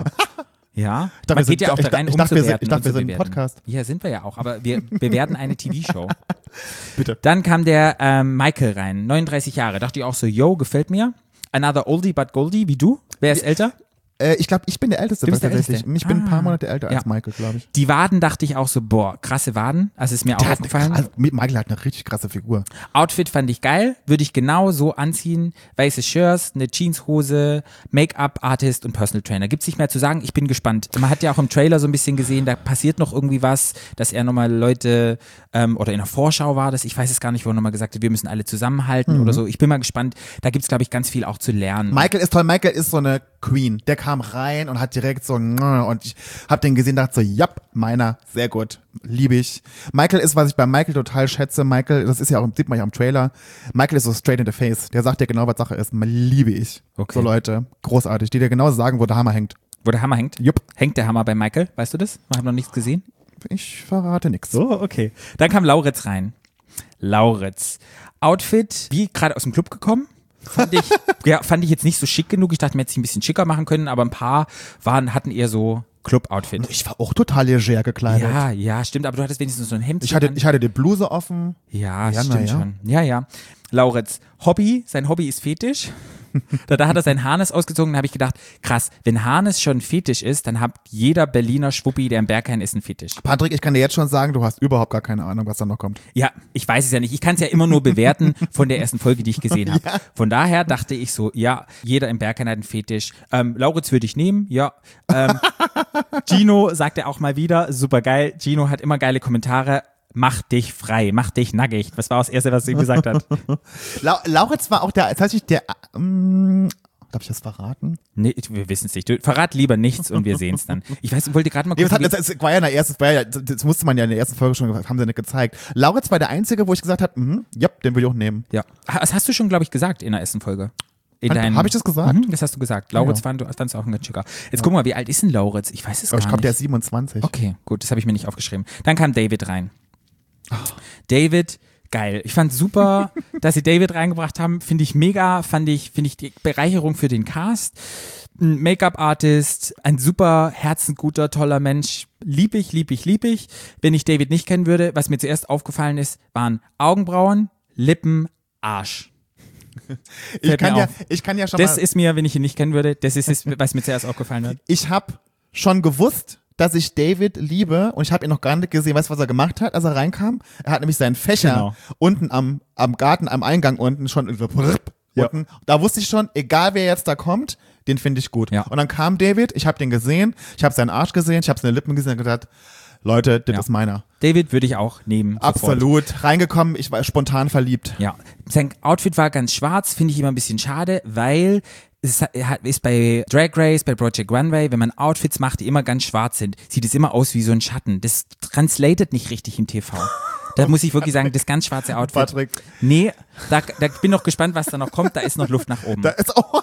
Ja, dachte, man wir geht sind- ja auch ich da rein, dachte- ich um dachte, zu wir sind- bewerten ich dachte, und wir zu sind ein bewerten. Podcast. Ja, sind wir ja auch, aber wir bewerten eine T V-Show. Bitte. Dann kam der ähm, Michael rein, neununddreißig Jahre. Dachte ich auch so, yo, gefällt mir. Another Oldie but Goldie, wie du. Wer ist älter? Äh, ich glaube, ich bin der Älteste Du bist der tatsächlich. Älteste. Ich bin ein Ah. paar Monate älter als Ja. Michael, glaube ich. Die Waden dachte ich auch so, boah, krasse Waden. Also ist mir auch Der hat eine, aufgefallen. also, Michael hat eine richtig krasse Figur. Outfit fand ich geil, würde ich genau so anziehen. Weiße Shirts, eine Jeanshose, Make-up-Artist und Personal Trainer. Gibt's nicht mehr zu sagen, ich bin gespannt. Man hat ja auch im Trailer so ein bisschen gesehen, da passiert noch irgendwie was, dass er nochmal Leute, ähm, oder in der Vorschau war das, ich weiß es gar nicht, wo er nochmal gesagt hat, wir müssen alle zusammenhalten Mhm. oder so. Ich bin mal gespannt, da gibt's glaube ich ganz viel auch zu lernen. Michael ist toll. Michael ist so eine Queen. Der kam rein und hat direkt so, und ich hab den gesehen, dachte so, ja, meiner, sehr gut, liebe ich. Michael ist, was ich bei Michael total schätze. Michael, das ist ja auch, sieht man ja am Trailer. Michael ist so straight in the face. Der sagt dir genau, was Sache ist. Liebe ich. Okay. So Leute, großartig, die dir genau sagen, wo der Hammer hängt. Wo der Hammer hängt? Jupp. Hängt der Hammer bei Michael? Weißt du das? Wir haben noch nichts gesehen. Ich verrate nichts. So, okay. Dann kam Lauritz rein. Lauritz. Outfit, wie gerade aus dem Club gekommen. Fand ich, ja, fand ich jetzt nicht so schick genug. Ich dachte, mir hätte es ein bisschen schicker machen können, aber ein paar waren, hatten eher so Club-Outfit. Ich war auch total leger gekleidet. Ja, ja, stimmt, aber du hattest wenigstens so ein Hemd. Ich hatte, ich hatte die Bluse offen. Ja, Ja, stimmt na ja. schon. Ja, ja. Lauritz, Hobby, sein Hobby ist Fetisch. da, da hat er sein Harnes ausgezogen, da habe ich gedacht, krass, wenn Harnes schon Fetisch ist, dann hat jeder Berliner Schwuppi, der im Berghain ist, ein Fetisch. Patrick, ich kann dir jetzt schon sagen, du hast überhaupt gar keine Ahnung, was da noch kommt. Ja, ich weiß es ja nicht. Ich kann es ja immer nur bewerten von der ersten Folge, die ich gesehen habe. Ja. Von daher dachte ich so, ja, jeder im Berghain hat einen Fetisch. Ähm, Lauritz würde ich nehmen, ja. Ähm, Gino sagt er auch mal wieder, super geil. Gino hat immer geile Kommentare. Mach dich frei, mach dich nackig. Das war das Erste, was er ihm gesagt hat. La Lauritz war auch der, tatsächlich der, ähm, Darf ich das verraten? Nee, wir wissen es nicht. Du, verrat lieber nichts und wir sehen es dann. Ich weiß, ich wollte gerade mal Nee, gucken. das, hat, das, das war ja in der ersten, war ja, das musste man ja in der ersten Folge schon, haben sie nicht gezeigt. Lauritz war der Einzige, wo ich gesagt habe, mhm, ja, den will ich auch nehmen. Ja, das hast du schon, glaube ich, gesagt in der ersten Folge. Habe ich das gesagt? Mhm, das hast du gesagt. Lauritz Ja. fand du fandst auch ein ganz schicker. Jetzt gucken wir mal, wie alt ist denn Lauritz? Ich weiß es Aber gar ich glaube, der ist nicht. siebenundzwanzig. Okay, gut, das habe ich mir nicht aufgeschrieben. Dann kam David rein. David, geil. Ich fand super, dass sie David reingebracht haben. Finde ich mega, fand ich, finde ich die Bereicherung für den Cast. Ein Make-up-Artist, ein super herzenguter, toller Mensch. Lieb ich, lieb ich, lieb ich. Wenn ich David nicht kennen würde, was mir zuerst aufgefallen ist, waren Augenbrauen, Lippen, Arsch. Ich Fällt kann, mir ja, auf. ich kann ja schon Das mal, ist mir, wenn ich ihn nicht kennen würde, das ist es, was mir zuerst aufgefallen hat. ich habe schon gewusst, dass ich David liebe und ich habe ihn noch gar nicht gesehen. Weißt du, was er gemacht hat, als er reinkam? Er hat nämlich seinen Fächer Genau. unten am, am Garten, am Eingang unten schon so Ja. unten. Da wusste ich schon, egal wer jetzt da kommt, den finde ich gut. Ja. Und dann kam David, ich habe den gesehen, ich habe seinen Arsch gesehen, ich habe seine Lippen gesehen und gedacht, Leute, das Ja. ist meiner. David würde ich auch nehmen. Sofort. Absolut. Reingekommen, ich war spontan verliebt. Ja, sein Outfit war ganz schwarz, finde ich immer ein bisschen schade, weil es hat- ist bei Drag Race, bei Project Runway, wenn man Outfits macht, die immer ganz schwarz sind, sieht es immer aus wie so ein Schatten. Das translatet nicht richtig im T V. Da muss ich wirklich sagen, das ganz schwarze Outfit. Patrick. Nee, da, da bin noch gespannt, was da noch kommt. Da ist noch Luft nach oben. Da ist, oh,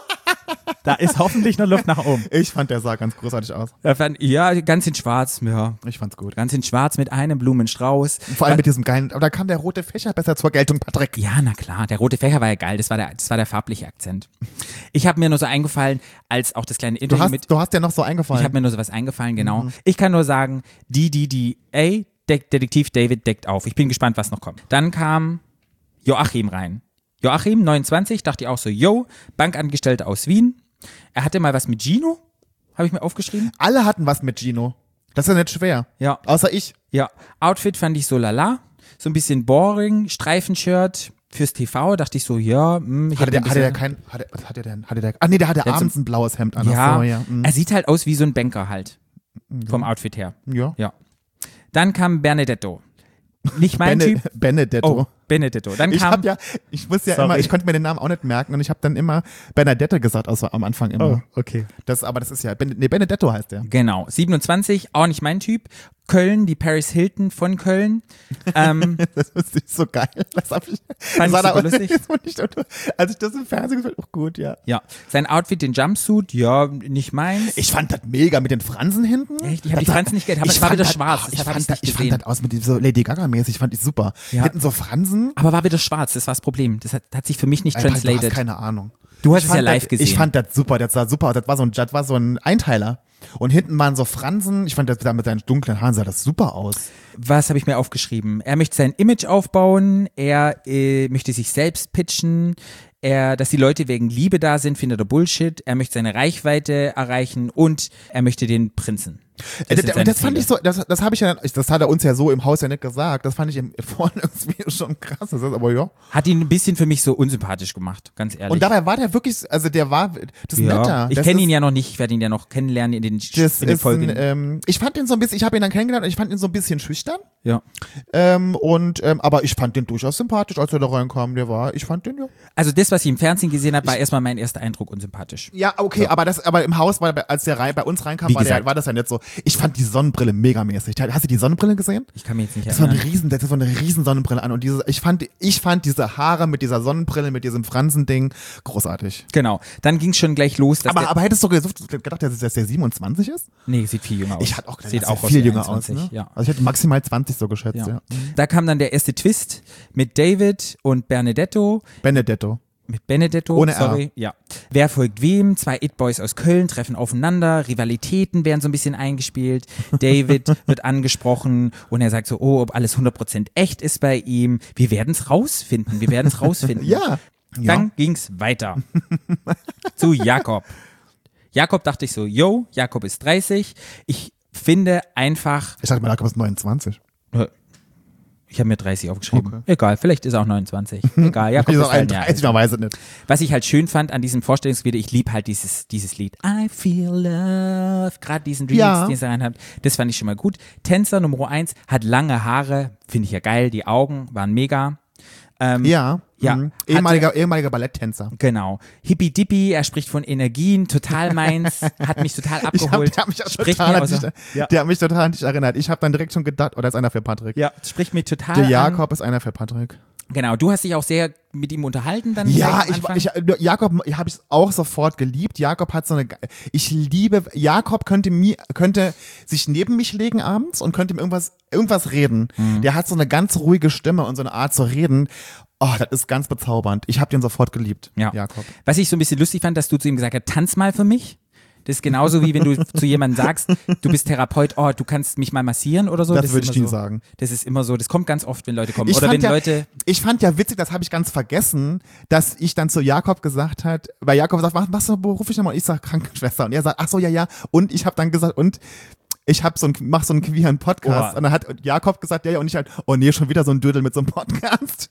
Da ist hoffentlich noch Luft nach oben. ich fand, der sah ganz großartig aus. Da fand, ja, ganz in schwarz, ja. Ich fand's gut. Ganz in schwarz mit einem Blumenstrauß. Vor allem mit diesem geilen, aber da kam der rote Fächer besser zur Geltung, Patrick. Ja, na klar, der rote Fächer war ja geil, das war der, das war der farbliche Akzent. Ich habe mir nur so eingefallen, als auch das kleine Du Interview hast, mit, du hast ja noch so eingefallen. ich habe mir nur so was eingefallen, genau. Mhm. Ich kann nur sagen, die, die, die, ey, Deck, Detektiv David deckt auf. Ich bin gespannt, was noch kommt. Dann kam Joachim rein. Joachim, neunundzwanzig, dachte ich auch so, yo, Bankangestellter aus Wien. Er hatte mal was mit Gino, habe ich mir aufgeschrieben. Alle hatten was mit Gino. Das ist ja nicht schwer. Ja. Außer ich. Ja, Outfit fand ich so lala, so ein bisschen boring, Streifenshirt fürs T V, dachte ich so, ja, hm, ich Hatte der, ein hatte der bisschen- kein, hatte, was hatte der denn? Hatte der, ah nee, der hatte Der hat abends ein blaues Hemd an. Ach Ja, so, ja. mhm. er sieht halt aus wie so ein Banker halt, vom Outfit her. ja. Ja. Dann kam Benedetto. Nicht mein Bene, Typ. Benedetto. Oh, Benedetto. Dann Ich kam, hab ja, ich muss ja Sorry. immer, ich konnte mir den Namen auch nicht merken und ich habe dann immer Bernadette gesagt, also am Anfang immer. okay. Das, aber das ist ja, Ben, nee, Benedetto heißt der. Genau, siebenundzwanzig, auch nicht mein Typ. Köln, die Paris Hilton von Köln. Ähm, Das ist nicht so geil. Das hab ich, Fand das ich war super da- lustig. das war nicht- Als ich das im Fernsehen gesehen habe, auch gut, ja. ja, sein Outfit, den Jumpsuit, ja, nicht meins. Ich fand das mega mit den Fransen hinten. Echt? Ich hab die Das sah- Fransen nicht gehabt, aber ich es war fand wieder das- schwarz, ach, Ich deshalb hab fand, ich's das, nicht ich fand gesehen. das aus mit diesem so Lady Gaga-mäßig, fand ich super. Ja. Hinten so Fransen. Aber war wieder schwarz, das war das Problem. Das hat, hat sich für mich nicht Ey, Du translated. hast keine Ahnung. Du hast Ich es ja fand live das, gesehen. Ich fand das super, das sah super aus. Das war so ein, das war so ein Einteiler. Und hinten waren so Fransen. Ich fand das da mit seinen dunklen Haaren sah das super aus. Was habe ich mir aufgeschrieben? Er möchte sein Image aufbauen, er äh, möchte sich selbst pitchen, er, dass die Leute wegen Liebe da sind, findet er Bullshit, er möchte seine Reichweite erreichen und er möchte den Prinzen. Äh, Das Das, sind das, seine das fand Ziele. ich so, das, das habe ich ja, das hat er uns ja so im Haus ja nicht gesagt. Das fand ich im vorhin irgendwie schon krass. Das ist aber ja. Hat ihn ein bisschen für mich so unsympathisch gemacht, ganz ehrlich. Und dabei war der wirklich, also der war, das ist ja, netter. ich Das kenne ist- ihn ja noch nicht, ich werde ihn ja noch kennenlernen in den, Das in den ist Folgen. ein, ähm, ich fand ihn so ein bisschen, ich habe ihn dann kennengelernt und ich fand ihn so ein bisschen schüchtern. ja. Ähm, und, ähm, aber ich fand den durchaus sympathisch, als er da reinkam. Der war, ich fand den ja. Also das, was ich im Fernsehen gesehen habe, war erstmal mein erster Eindruck unsympathisch. Ja, okay, aber das, aber im Haus, war, als der rein, bei uns reinkam, Wie war, der, gesagt. war das ja nicht so. Ich fand die Sonnenbrille megamäßig. Hast du die Sonnenbrille gesehen? Ich kann mich jetzt nicht Das war eine erinnern. riesen, das ist so eine riesen Sonnenbrille an und diese, ich fand, ich fand diese Haare mit dieser Sonnenbrille, mit diesem Fransending großartig. Genau, dann ging es schon gleich los. Dass Aber, der, aber hättest du gedacht, gedacht, dass der siebenundzwanzig ist? nee, sieht viel jünger aus. Ich hatte auch gedacht, sieht dass auch der viel aus wie jünger aus. einundzwanzig, Ne? Ja. Also ich hätte maximal zwanzig so geschätzt, ja. Ja. Da kam dann der erste Twist mit David und Benedetto. Benedetto. Mit Benedetto, Ohne R. sorry. Ja. Wer folgt wem? Zwei It-Boys aus Köln treffen aufeinander. Rivalitäten werden so ein bisschen eingespielt. David wird angesprochen und er sagt so, oh, ob alles hundert Prozent echt ist bei ihm. Wir werden es rausfinden. Wir werden es rausfinden. Ja. Dann Ja. ging's weiter zu Jakob. Jakob dachte ich so, yo, Jakob ist dreißig. Ich finde einfach, Ich dachte mal, Jakob ist neunundzwanzig. ich habe mir dreißig aufgeschrieben. Okay. Egal, vielleicht ist er auch neunundzwanzig. Egal, Jakob Ich ist sag halt ein Jahr einunddreißig, älter. man weiß es nicht. Was ich halt schön fand an diesem Vorstellungsvideo, ich liebe halt dieses, dieses Lied. I feel love. Gerade diesen Remix, Ja. den sie rein hat. Das fand ich schon mal gut. Tänzer Nummer eins hat lange Haare. Finde ich ja geil. Die Augen waren mega. Ähm, Ja, ja. mhm. ehemaliger, ehemaliger Balletttänzer. Genau. Hippie-Dippy, er spricht von Energien, total meins, hat mich total Ich hab, abgeholt. der, hat mich auch spricht total mir an aus dich, der- ja. der hat mich total an dich erinnert. Ich habe dann direkt schon gedacht, oder ist einer für Patrick? Ja, spricht mich total Der an. Jakob ist einer für Patrick. Genau, du hast dich auch sehr mit ihm unterhalten dann. Ja, gleich am ich, Anfang. ich, Jakob habe ich auch sofort geliebt. Jakob hat so eine, ich liebe, Jakob könnte mir, könnte sich neben mich legen abends und könnte mir irgendwas, irgendwas reden. Mhm. Der hat so eine ganz ruhige Stimme und so eine Art zu reden. Oh, das ist ganz bezaubernd. Ich habe den sofort geliebt, Ja. Jakob. Was ich so ein bisschen lustig fand, dass du zu ihm gesagt hast, tanz mal für mich. Das ist genauso wie wenn du zu jemandem sagst, du bist Therapeut, oh, du kannst mich mal massieren oder so. Das ist würde ich immer nie so, sagen. Das ist immer so, das kommt ganz oft, wenn Leute kommen. Ich oder fand wenn ja, Leute, ich fand ja witzig, das habe ich ganz vergessen, dass ich dann zu Jakob gesagt hat, weil Jakob sagt, was, was beruf ich nochmal? Und ich sage Krankenschwester. Und er sagt, ach so, ja, ja. Und ich habe dann gesagt, und ich hab so ein, mach so einen queeren Podcast. Oh. Und dann hat Jakob gesagt, ja, ja. Und ich halt, oh nee, schon wieder so ein Dödel mit so einem Podcast.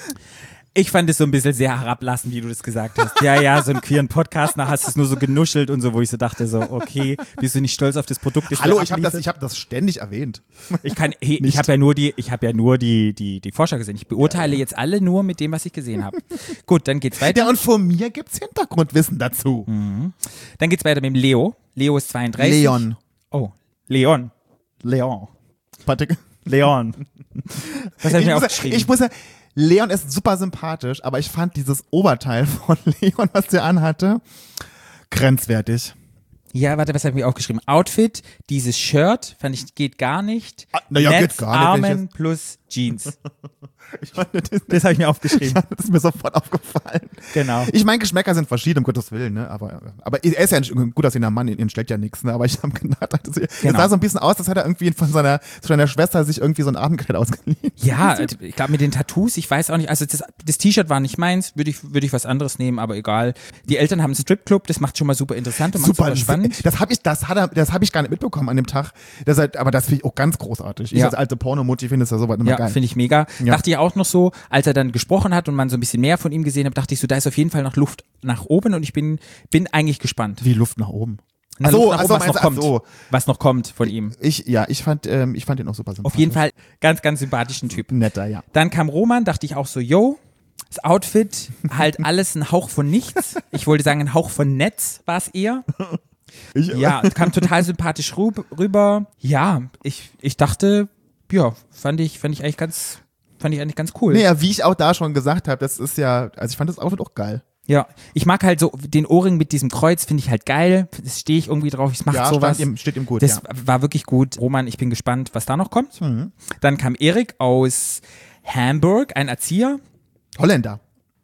ich fand es so ein bisschen sehr herablassend, wie du das gesagt hast. Ja, ja, so einen queeren Podcast, da hast du es nur so genuschelt und so, wo ich so dachte, so, okay, bist du nicht stolz auf das Produkt? Das Hallo, du ich habe das, ablieferst? ich hab das ständig erwähnt. Ich kann, hey, Nicht. ich habe ja nur die, ich habe ja nur die, die, die Vorschau gesehen. Ich beurteile jetzt alle nur mit dem, was ich gesehen habe. Gut, dann geht's weiter. Ja, und von mir gibt's Hintergrundwissen dazu. Dann geht's weiter mit dem Leo. Leo ist zweiunddreißig. Leon. Oh, Leon. Leon. Patrick. Leon. Was habe ich Ich mir muss, aufgeschrieben? ich muss ja, Leon ist super sympathisch, aber ich fand dieses Oberteil von Leon, was der anhatte, grenzwertig. Ja, warte, was habe ich mir aufgeschrieben? Outfit, dieses Shirt, fand ich, geht gar nicht. Ah, na ja, geht Netz, gar nicht, Armen plus Jeans. Ich fand, das, Das habe ich mir aufgeschrieben. das ist mir sofort aufgefallen. Genau. Ich meine, Geschmäcker sind verschieden, um Gottes Willen, ne? Aber, aber er ist ja ein gut aussehender Mann, ihn schlägt ja nichts, ne? Aber ich habe gedacht, das, das Genau. sah so ein bisschen aus, als hätte er irgendwie von seiner, von seiner Schwester sich irgendwie so ein Abendkleid ausgeliehen. Ja, ich glaube mit den Tattoos, ich weiß auch nicht, also das, das T-Shirt war nicht meins, würde ich, würde ich was anderes nehmen, aber egal. Die Eltern haben einen Stripclub, das macht schon mal super interessant und macht super, spannend. Das habe ich, das hat er, das habe ich gar nicht mitbekommen an dem Tag. Das halt, aber das finde ich auch ganz großartig. Ich Ja. als alte Pornomutti finde es ja sowas immer Ja, geil. finde ich mega. Ja. Dachte ich auch noch so, als er dann gesprochen hat und man so ein bisschen mehr von ihm gesehen hat, dachte ich so, da ist auf jeden Fall noch Luft nach oben und ich bin, bin eigentlich gespannt. Wie Luft nach oben. Na, Ach so, Luft nach ach oben, so, was noch meinst du- kommt. ach so. Was noch kommt von ihm. Ich, ja, ich fand, ähm, ich fand ihn auch super sympathisch. Auf jeden Fall ganz, ganz sympathischen Typ. Netter, ja. Dann kam Roman, dachte ich auch so, yo, das Outfit, halt alles ein Hauch von nichts. Ich wollte sagen, ein Hauch von Netz war es eher. Ich, Ja, kam total sympathisch rü- rüber. Ja, ich, ich dachte, ja, fand ich, fand ich eigentlich ganz, fand ich eigentlich ganz cool. Nee, ja, wie ich auch da schon gesagt habe, das ist ja, also ich fand das Outfit auch geil. Ja, ich mag halt so den Ohrring mit diesem Kreuz, finde ich halt geil. Das stehe ich irgendwie drauf. Ich mache Ja, sowas. stand ihm, steht ihm gut, Das ja. war wirklich gut. Roman, ich bin gespannt, was da noch kommt. Mhm. Dann kam Erik aus Hamburg, ein Erzieher. Holländer.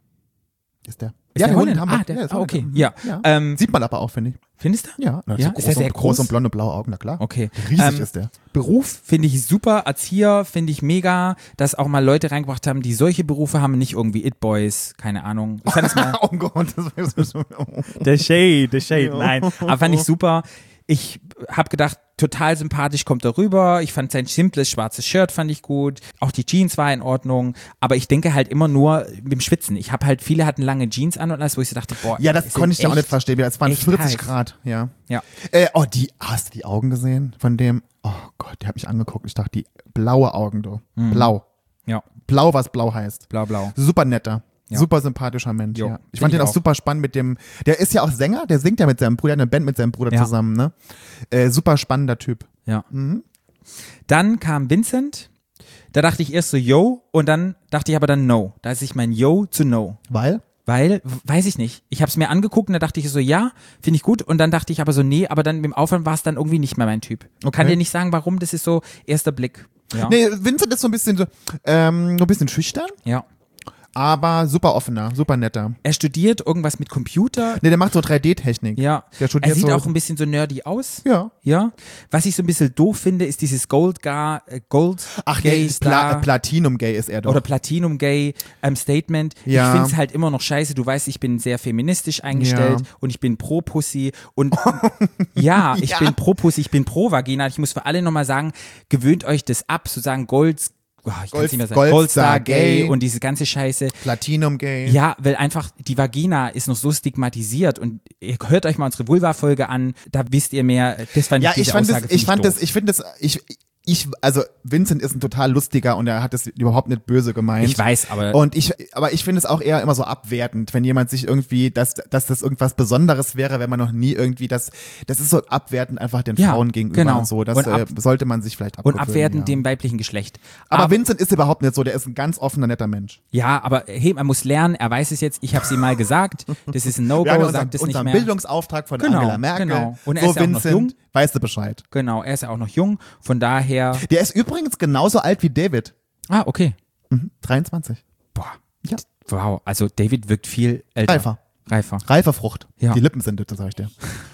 Ist der. Ist der der Holländer? Hamburg. Ah, der- Ja, ist ah, okay. Holländer. Ja. ja. Ähm, Sieht man aber auch, finde ich. Findest du? Ja, Ja, so ist groß, er sehr und, groß? groß und blonde blaue Augen, na klar. Okay. Riesig Ähm, ist der. Beruf finde ich super. Erzieher finde ich mega, dass auch mal Leute reingebracht haben, die solche Berufe haben, nicht irgendwie It-Boys, keine Ahnung. Ich fand es mal. Oh Gott, das ist so. Der Shade, der Shade, Ja. nein. Aber fand ich super. Ich habe gedacht, total sympathisch kommt er rüber. Ich fand sein simples schwarzes Shirt fand ich gut. Auch die Jeans war in Ordnung. Aber ich denke halt immer nur mit dem Schwitzen. Ich habe halt, viele hatten lange Jeans an und alles, wo ich so dachte, boah. Ja, das ist konnte ich ja auch echt- nicht verstehen. Es waren echt vierzig heiß. Grad, ja. Ja. Äh, oh, die, hast du die Augen gesehen von dem? Oh Gott, der hat mich angeguckt. Ich dachte, die blaue Augen, du. Mhm. Blau. Ja, Blau, was blau heißt. blau, blau. Super netter. Ja. Super sympathischer Mensch. Jo, Ja. Ich find fand ich den auch auch. super spannend mit dem, der ist ja auch Sänger, der singt ja mit seinem Bruder, der hat eine Band mit seinem Bruder Ja. zusammen, ne? Äh, super spannender Typ. Ja. Mhm. Dann kam Vincent. Da dachte ich erst so Yo und dann dachte ich aber dann No. Da ist ich mein Yo zu No. Weil? Weil, w- weiß ich nicht. Ich habe es mir angeguckt und da dachte ich so, ja, finde ich gut. Und dann dachte ich aber so, nee, aber dann mit dem Aufwand war es dann irgendwie nicht mehr mein Typ. Okay. Kann dir nicht sagen, warum, das ist so erster Blick. Ja. Nee, Vincent ist so ein bisschen so, ähm, so ein bisschen schüchtern, Ja. aber super offener, super netter. Er studiert irgendwas mit Computer. Nee, der macht so drei D-Technik. Ja. Der studiert Er sieht so- auch ein bisschen so nerdy aus. Ja. Ja. Was ich so ein bisschen doof finde, ist dieses Gold Gar, äh, Gold Ach, Gay nee, Pla Star Platinum-Gay ist er doch. oder Platinum Gay ähm, Statement. Ja. Ich finde es halt immer noch scheiße. Du weißt, ich bin sehr feministisch eingestellt Ja. und ich bin pro Pussy und ja, ich Ja. bin pro Pussy, ich bin pro Vagina. Ich muss für alle nochmal sagen, gewöhnt euch das ab, zu sagen Gold, oh, ich kann's Gold- nicht mehr sagen, Goldstar Goldstar Gay Gay. und diese ganze Scheiße. Platinum-Gay. Ja, weil einfach die Vagina ist noch so stigmatisiert und ihr hört euch mal unsere Vulva-Folge an, da wisst ihr mehr. Das fand Ja, ich, diese ich fand Aussage das, ich find fand doof. das, ich finde das, ich, ich, also Vincent ist ein total lustiger und er hat es überhaupt nicht böse gemeint. Ich weiß, aber Und ich, aber ich finde es auch eher immer so abwertend, wenn jemand sich irgendwie, dass, dass das irgendwas Besonderes wäre, wenn man noch nie irgendwie das, das ist so abwertend einfach den Ja, Frauen gegenüber genau. und so. Das Und ab- äh, sollte man sich vielleicht und abgewöhnen. abwertend ja. dem weiblichen Geschlecht. Aber Vincent ist überhaupt nicht so, der ist ein ganz offener, netter Mensch. Ja, aber hey, man muss lernen, er weiß es jetzt, ich habe es ihm mal gesagt, das ist ein Wir haben No-Go, ja unseren, sagt es nicht unseren mehr. Bildungsauftrag von Genau, Angela Merkel. genau. Und er so ist ja auch noch Vincent, jung. weißt du Bescheid. Genau, er ist ja auch noch jung, von daher, Der ist übrigens genauso alt wie David. ah, okay. Mhm. dreiundzwanzig. Boah, Ja. wow, also David wirkt viel älter. Reifer. Reifer. Reife Frucht. Ja. Die Lippen sind das, sag ich dir.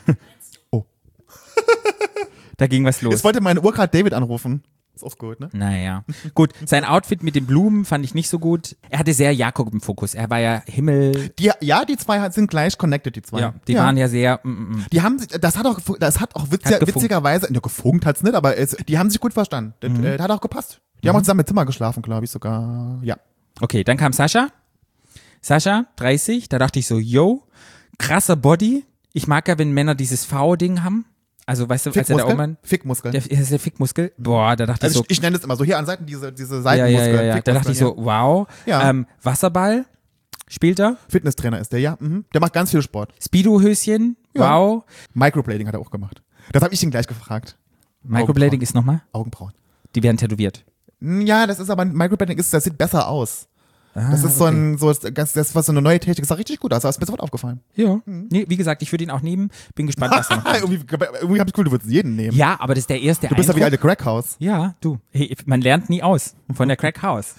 Da ging was los. Jetzt wollte meine Uhr gerade David anrufen. Ist auch gut, ne? Naja, gut. Sein Outfit mit den Blumen fand ich nicht so gut. Er hatte sehr Jakob im Fokus. Er war ja Himmel. Die, ja, die zwei sind gleich connected, die zwei. Ja, die waren ja sehr. Mm, mm. Die haben sich, das hat auch, das hat auch witziger, Hat gefunkt. witzigerweise, ne, gefunkt hat's nicht, aber es, die haben sich gut verstanden. Das Mhm. äh, hat auch gepasst. Die haben auch zusammen im Zimmer geschlafen, glaube ich sogar. Ja. Okay, dann kam Sascha. Sascha, dreißig. Da dachte ich so, yo, krasser Body. Ich mag ja, wenn Männer dieses V-Ding haben. Also, weißt du, als er da Fickmuskeln? oben. Fickmuskeln. Der, ist der Fickmuskel. Boah, da dachte Also ich ich, so. ich nenne es immer so hier an Seiten diese, diese Ja, ja, Seitenmuskeln. ja, ja. Da dachte ich so, wow. Ja. Ähm, Wasserball. Spielt er. Fitnesstrainer ist der, ja. Mhm. Der macht ganz viel Sport. Speedo-Höschen. Ja. Wow. Microblading hat er auch gemacht. Das habe ich ihn gleich gefragt. Microblading ist nochmal. Augenbrauen. Die werden tätowiert. Hm, Ja, das ist aber, Microblading ist, das sieht besser aus. Ah, Das ist so ein, so, das, das war so eine neue Technik, das sah richtig gut aus, aber ist mir sofort aufgefallen. Ja. Nee, wie gesagt, ich würde ihn auch nehmen. Bin gespannt, was er noch kommt. irgendwie irgendwie hab ich cool, du würdest jeden nehmen. Ja, aber das ist der erste Du bist ja wie Eindruck. alte Crackhouse. Ja, du. Hey, man lernt nie aus von der Crack House.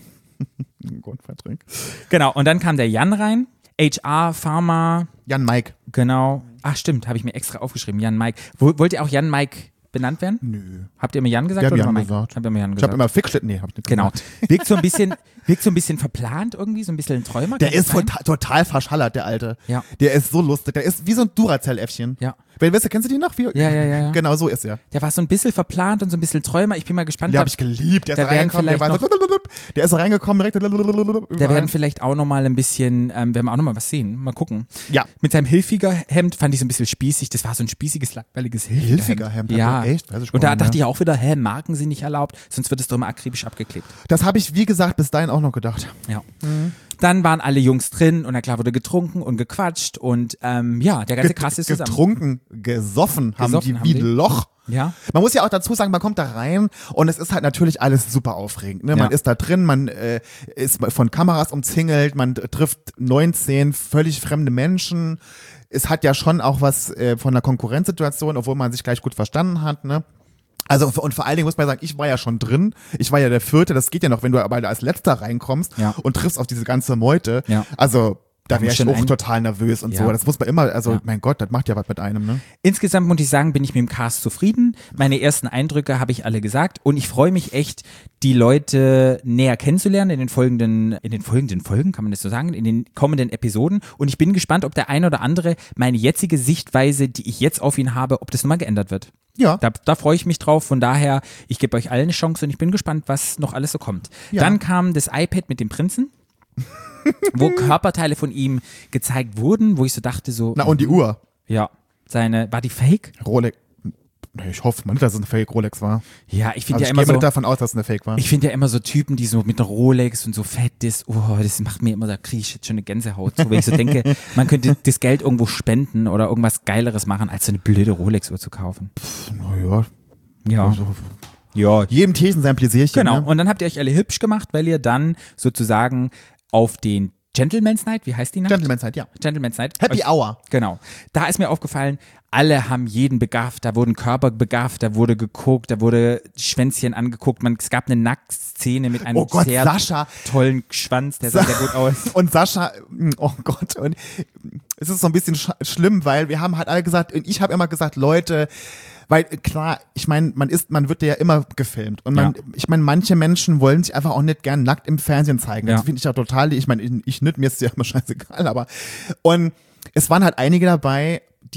Gut, Patrick. Genau, und dann kam der Jan rein. H R, Pharma, Jan Mike. genau. Ach stimmt, habe ich mir extra aufgeschrieben. Jan Mike. Wo, wollt ihr auch Jan Mike benannt werden? Nö. Habt ihr mir Jan gesagt Wir haben oder Jan Mike? gesagt. Habt ihr mir Jan Ich gesagt? habe immer Fickschlitt, nee, hab ich nicht Genau. gesagt. Wirkt so ein bisschen, wirkt so ein bisschen verplant irgendwie, so ein bisschen ein Träumer. Der kann das ist sein? total, total verschallert, der Alte. Ja. Der ist so lustig. Der ist wie so ein Duracell-Äffchen. Ja. Wer, weißt du, kennst du die noch? Wie, Ja, ja, ja, ja. Genau, so ist er. Der war so ein bisschen verplant und so ein bisschen Träumer. Ich bin mal gespannt. Den da- habe ich geliebt. Der ist da da werden reingekommen, der, war vielleicht so, der ist da reingekommen, direkt Da überall. werden vielleicht auch nochmal ein bisschen, ähm, werden wir auch nochmal was sehen. Mal gucken. Ja. Mit seinem Hilfiger Hemd fand ich so ein bisschen spießig. Das war so ein spießiges, langweiliges Hilfiger Hilfiger Hemd? Ja. Also echt? Weiß ich Und da gar nicht, dachte ja. ich auch wieder, hä, Marken sind nicht erlaubt, sonst wird es doch immer akribisch abgeklebt. Das habe ich, wie gesagt, bis dahin auch noch gedacht. Ja. Dann waren alle Jungs drin und na klar wurde getrunken und gequatscht und ähm, ja, der ganze Get- Krass ist zusammen. Getrunken, gesoffen haben Gesoffen die haben wie die. Loch. Ja. Man muss ja auch dazu sagen, man kommt da rein und es ist halt natürlich alles super aufregend. Ne? Man Ja. ist da drin, man äh, ist von Kameras umzingelt, man trifft neunzehn völlig fremde Menschen. Es hat ja schon auch was äh, von einer Konkurrenzsituation, obwohl man sich gleich gut verstanden hat. Ne? Also und vor allen Dingen muss man sagen, ich war ja schon drin. Ich war ja der Vierte. Das geht ja noch, wenn du aber als Letzter reinkommst Ja. und triffst auf diese ganze Meute. Ja. Also da Da wäre muss ich schon auch ein- total nervös und Ja. so. Das muss man immer, also Ja. mein Gott, das macht ja was mit einem. Ne? Insgesamt muss ich sagen, bin ich mit dem Cast zufrieden. Meine ersten Eindrücke habe ich alle gesagt und ich freue mich echt, die Leute näher kennenzulernen in den folgenden, in den folgenden Folgen, kann man das so sagen, in den kommenden Episoden. Und ich bin gespannt, ob der ein oder andere meine jetzige Sichtweise, die ich jetzt auf ihn habe, ob das nochmal geändert wird. Ja. Da, da freue ich mich drauf. Von daher, ich gebe euch allen eine Chance und ich bin gespannt, was noch alles so kommt. Ja. Dann kam das iPad mit dem Prinzen, wo Körperteile von ihm gezeigt wurden, wo ich so dachte, so, Na und die Uhr. ja, seine, war die fake? Rolex. Nee, Ich hoffe mal nicht, dass es eine Fake Rolex war. Ja, ich finde Also ja ich immer gehe mal so, nicht davon aus, dass es eine Fake war. ich finde ja immer so Typen, die so mit einer Rolex und so fett ist, oh, das macht mir immer, da kriege ich jetzt schon eine Gänsehaut. So, wenn ich so denke, man könnte das Geld irgendwo spenden oder irgendwas Geileres machen, als so eine blöde Rolex-Uhr zu kaufen. Naja. Ja. Also, Ja, jedem Thesen sein Pläsierchen. genau. Ne? Und dann habt ihr euch alle hübsch gemacht, weil ihr dann sozusagen auf den Gentleman's Night, wie heißt die Nacht? Gentleman's Night, ja. Gentleman's Night. Happy euch, Hour. Genau. Da ist mir aufgefallen, alle haben jeden begafft, da wurden Körper begafft, da wurde geguckt, da wurde Schwänzchen angeguckt, man, es gab eine Nacktszene mit einem Oh Gott, sehr Sascha. tollen Schwanz, der sah sehr gut aus. Und Sascha, oh Gott, und es ist so ein bisschen sch schlimm, weil wir haben halt alle gesagt, und ich habe immer gesagt, Leute, weil klar, ich meine, man ist, man wird ja immer gefilmt und man, Ja. ich meine, manche Menschen wollen sich einfach auch nicht gern nackt im Fernsehen zeigen. Ja. Das finde ich ja total, ich meine, ich nicht, mir ist ja immer scheißegal, aber und es waren halt einige dabei, die halt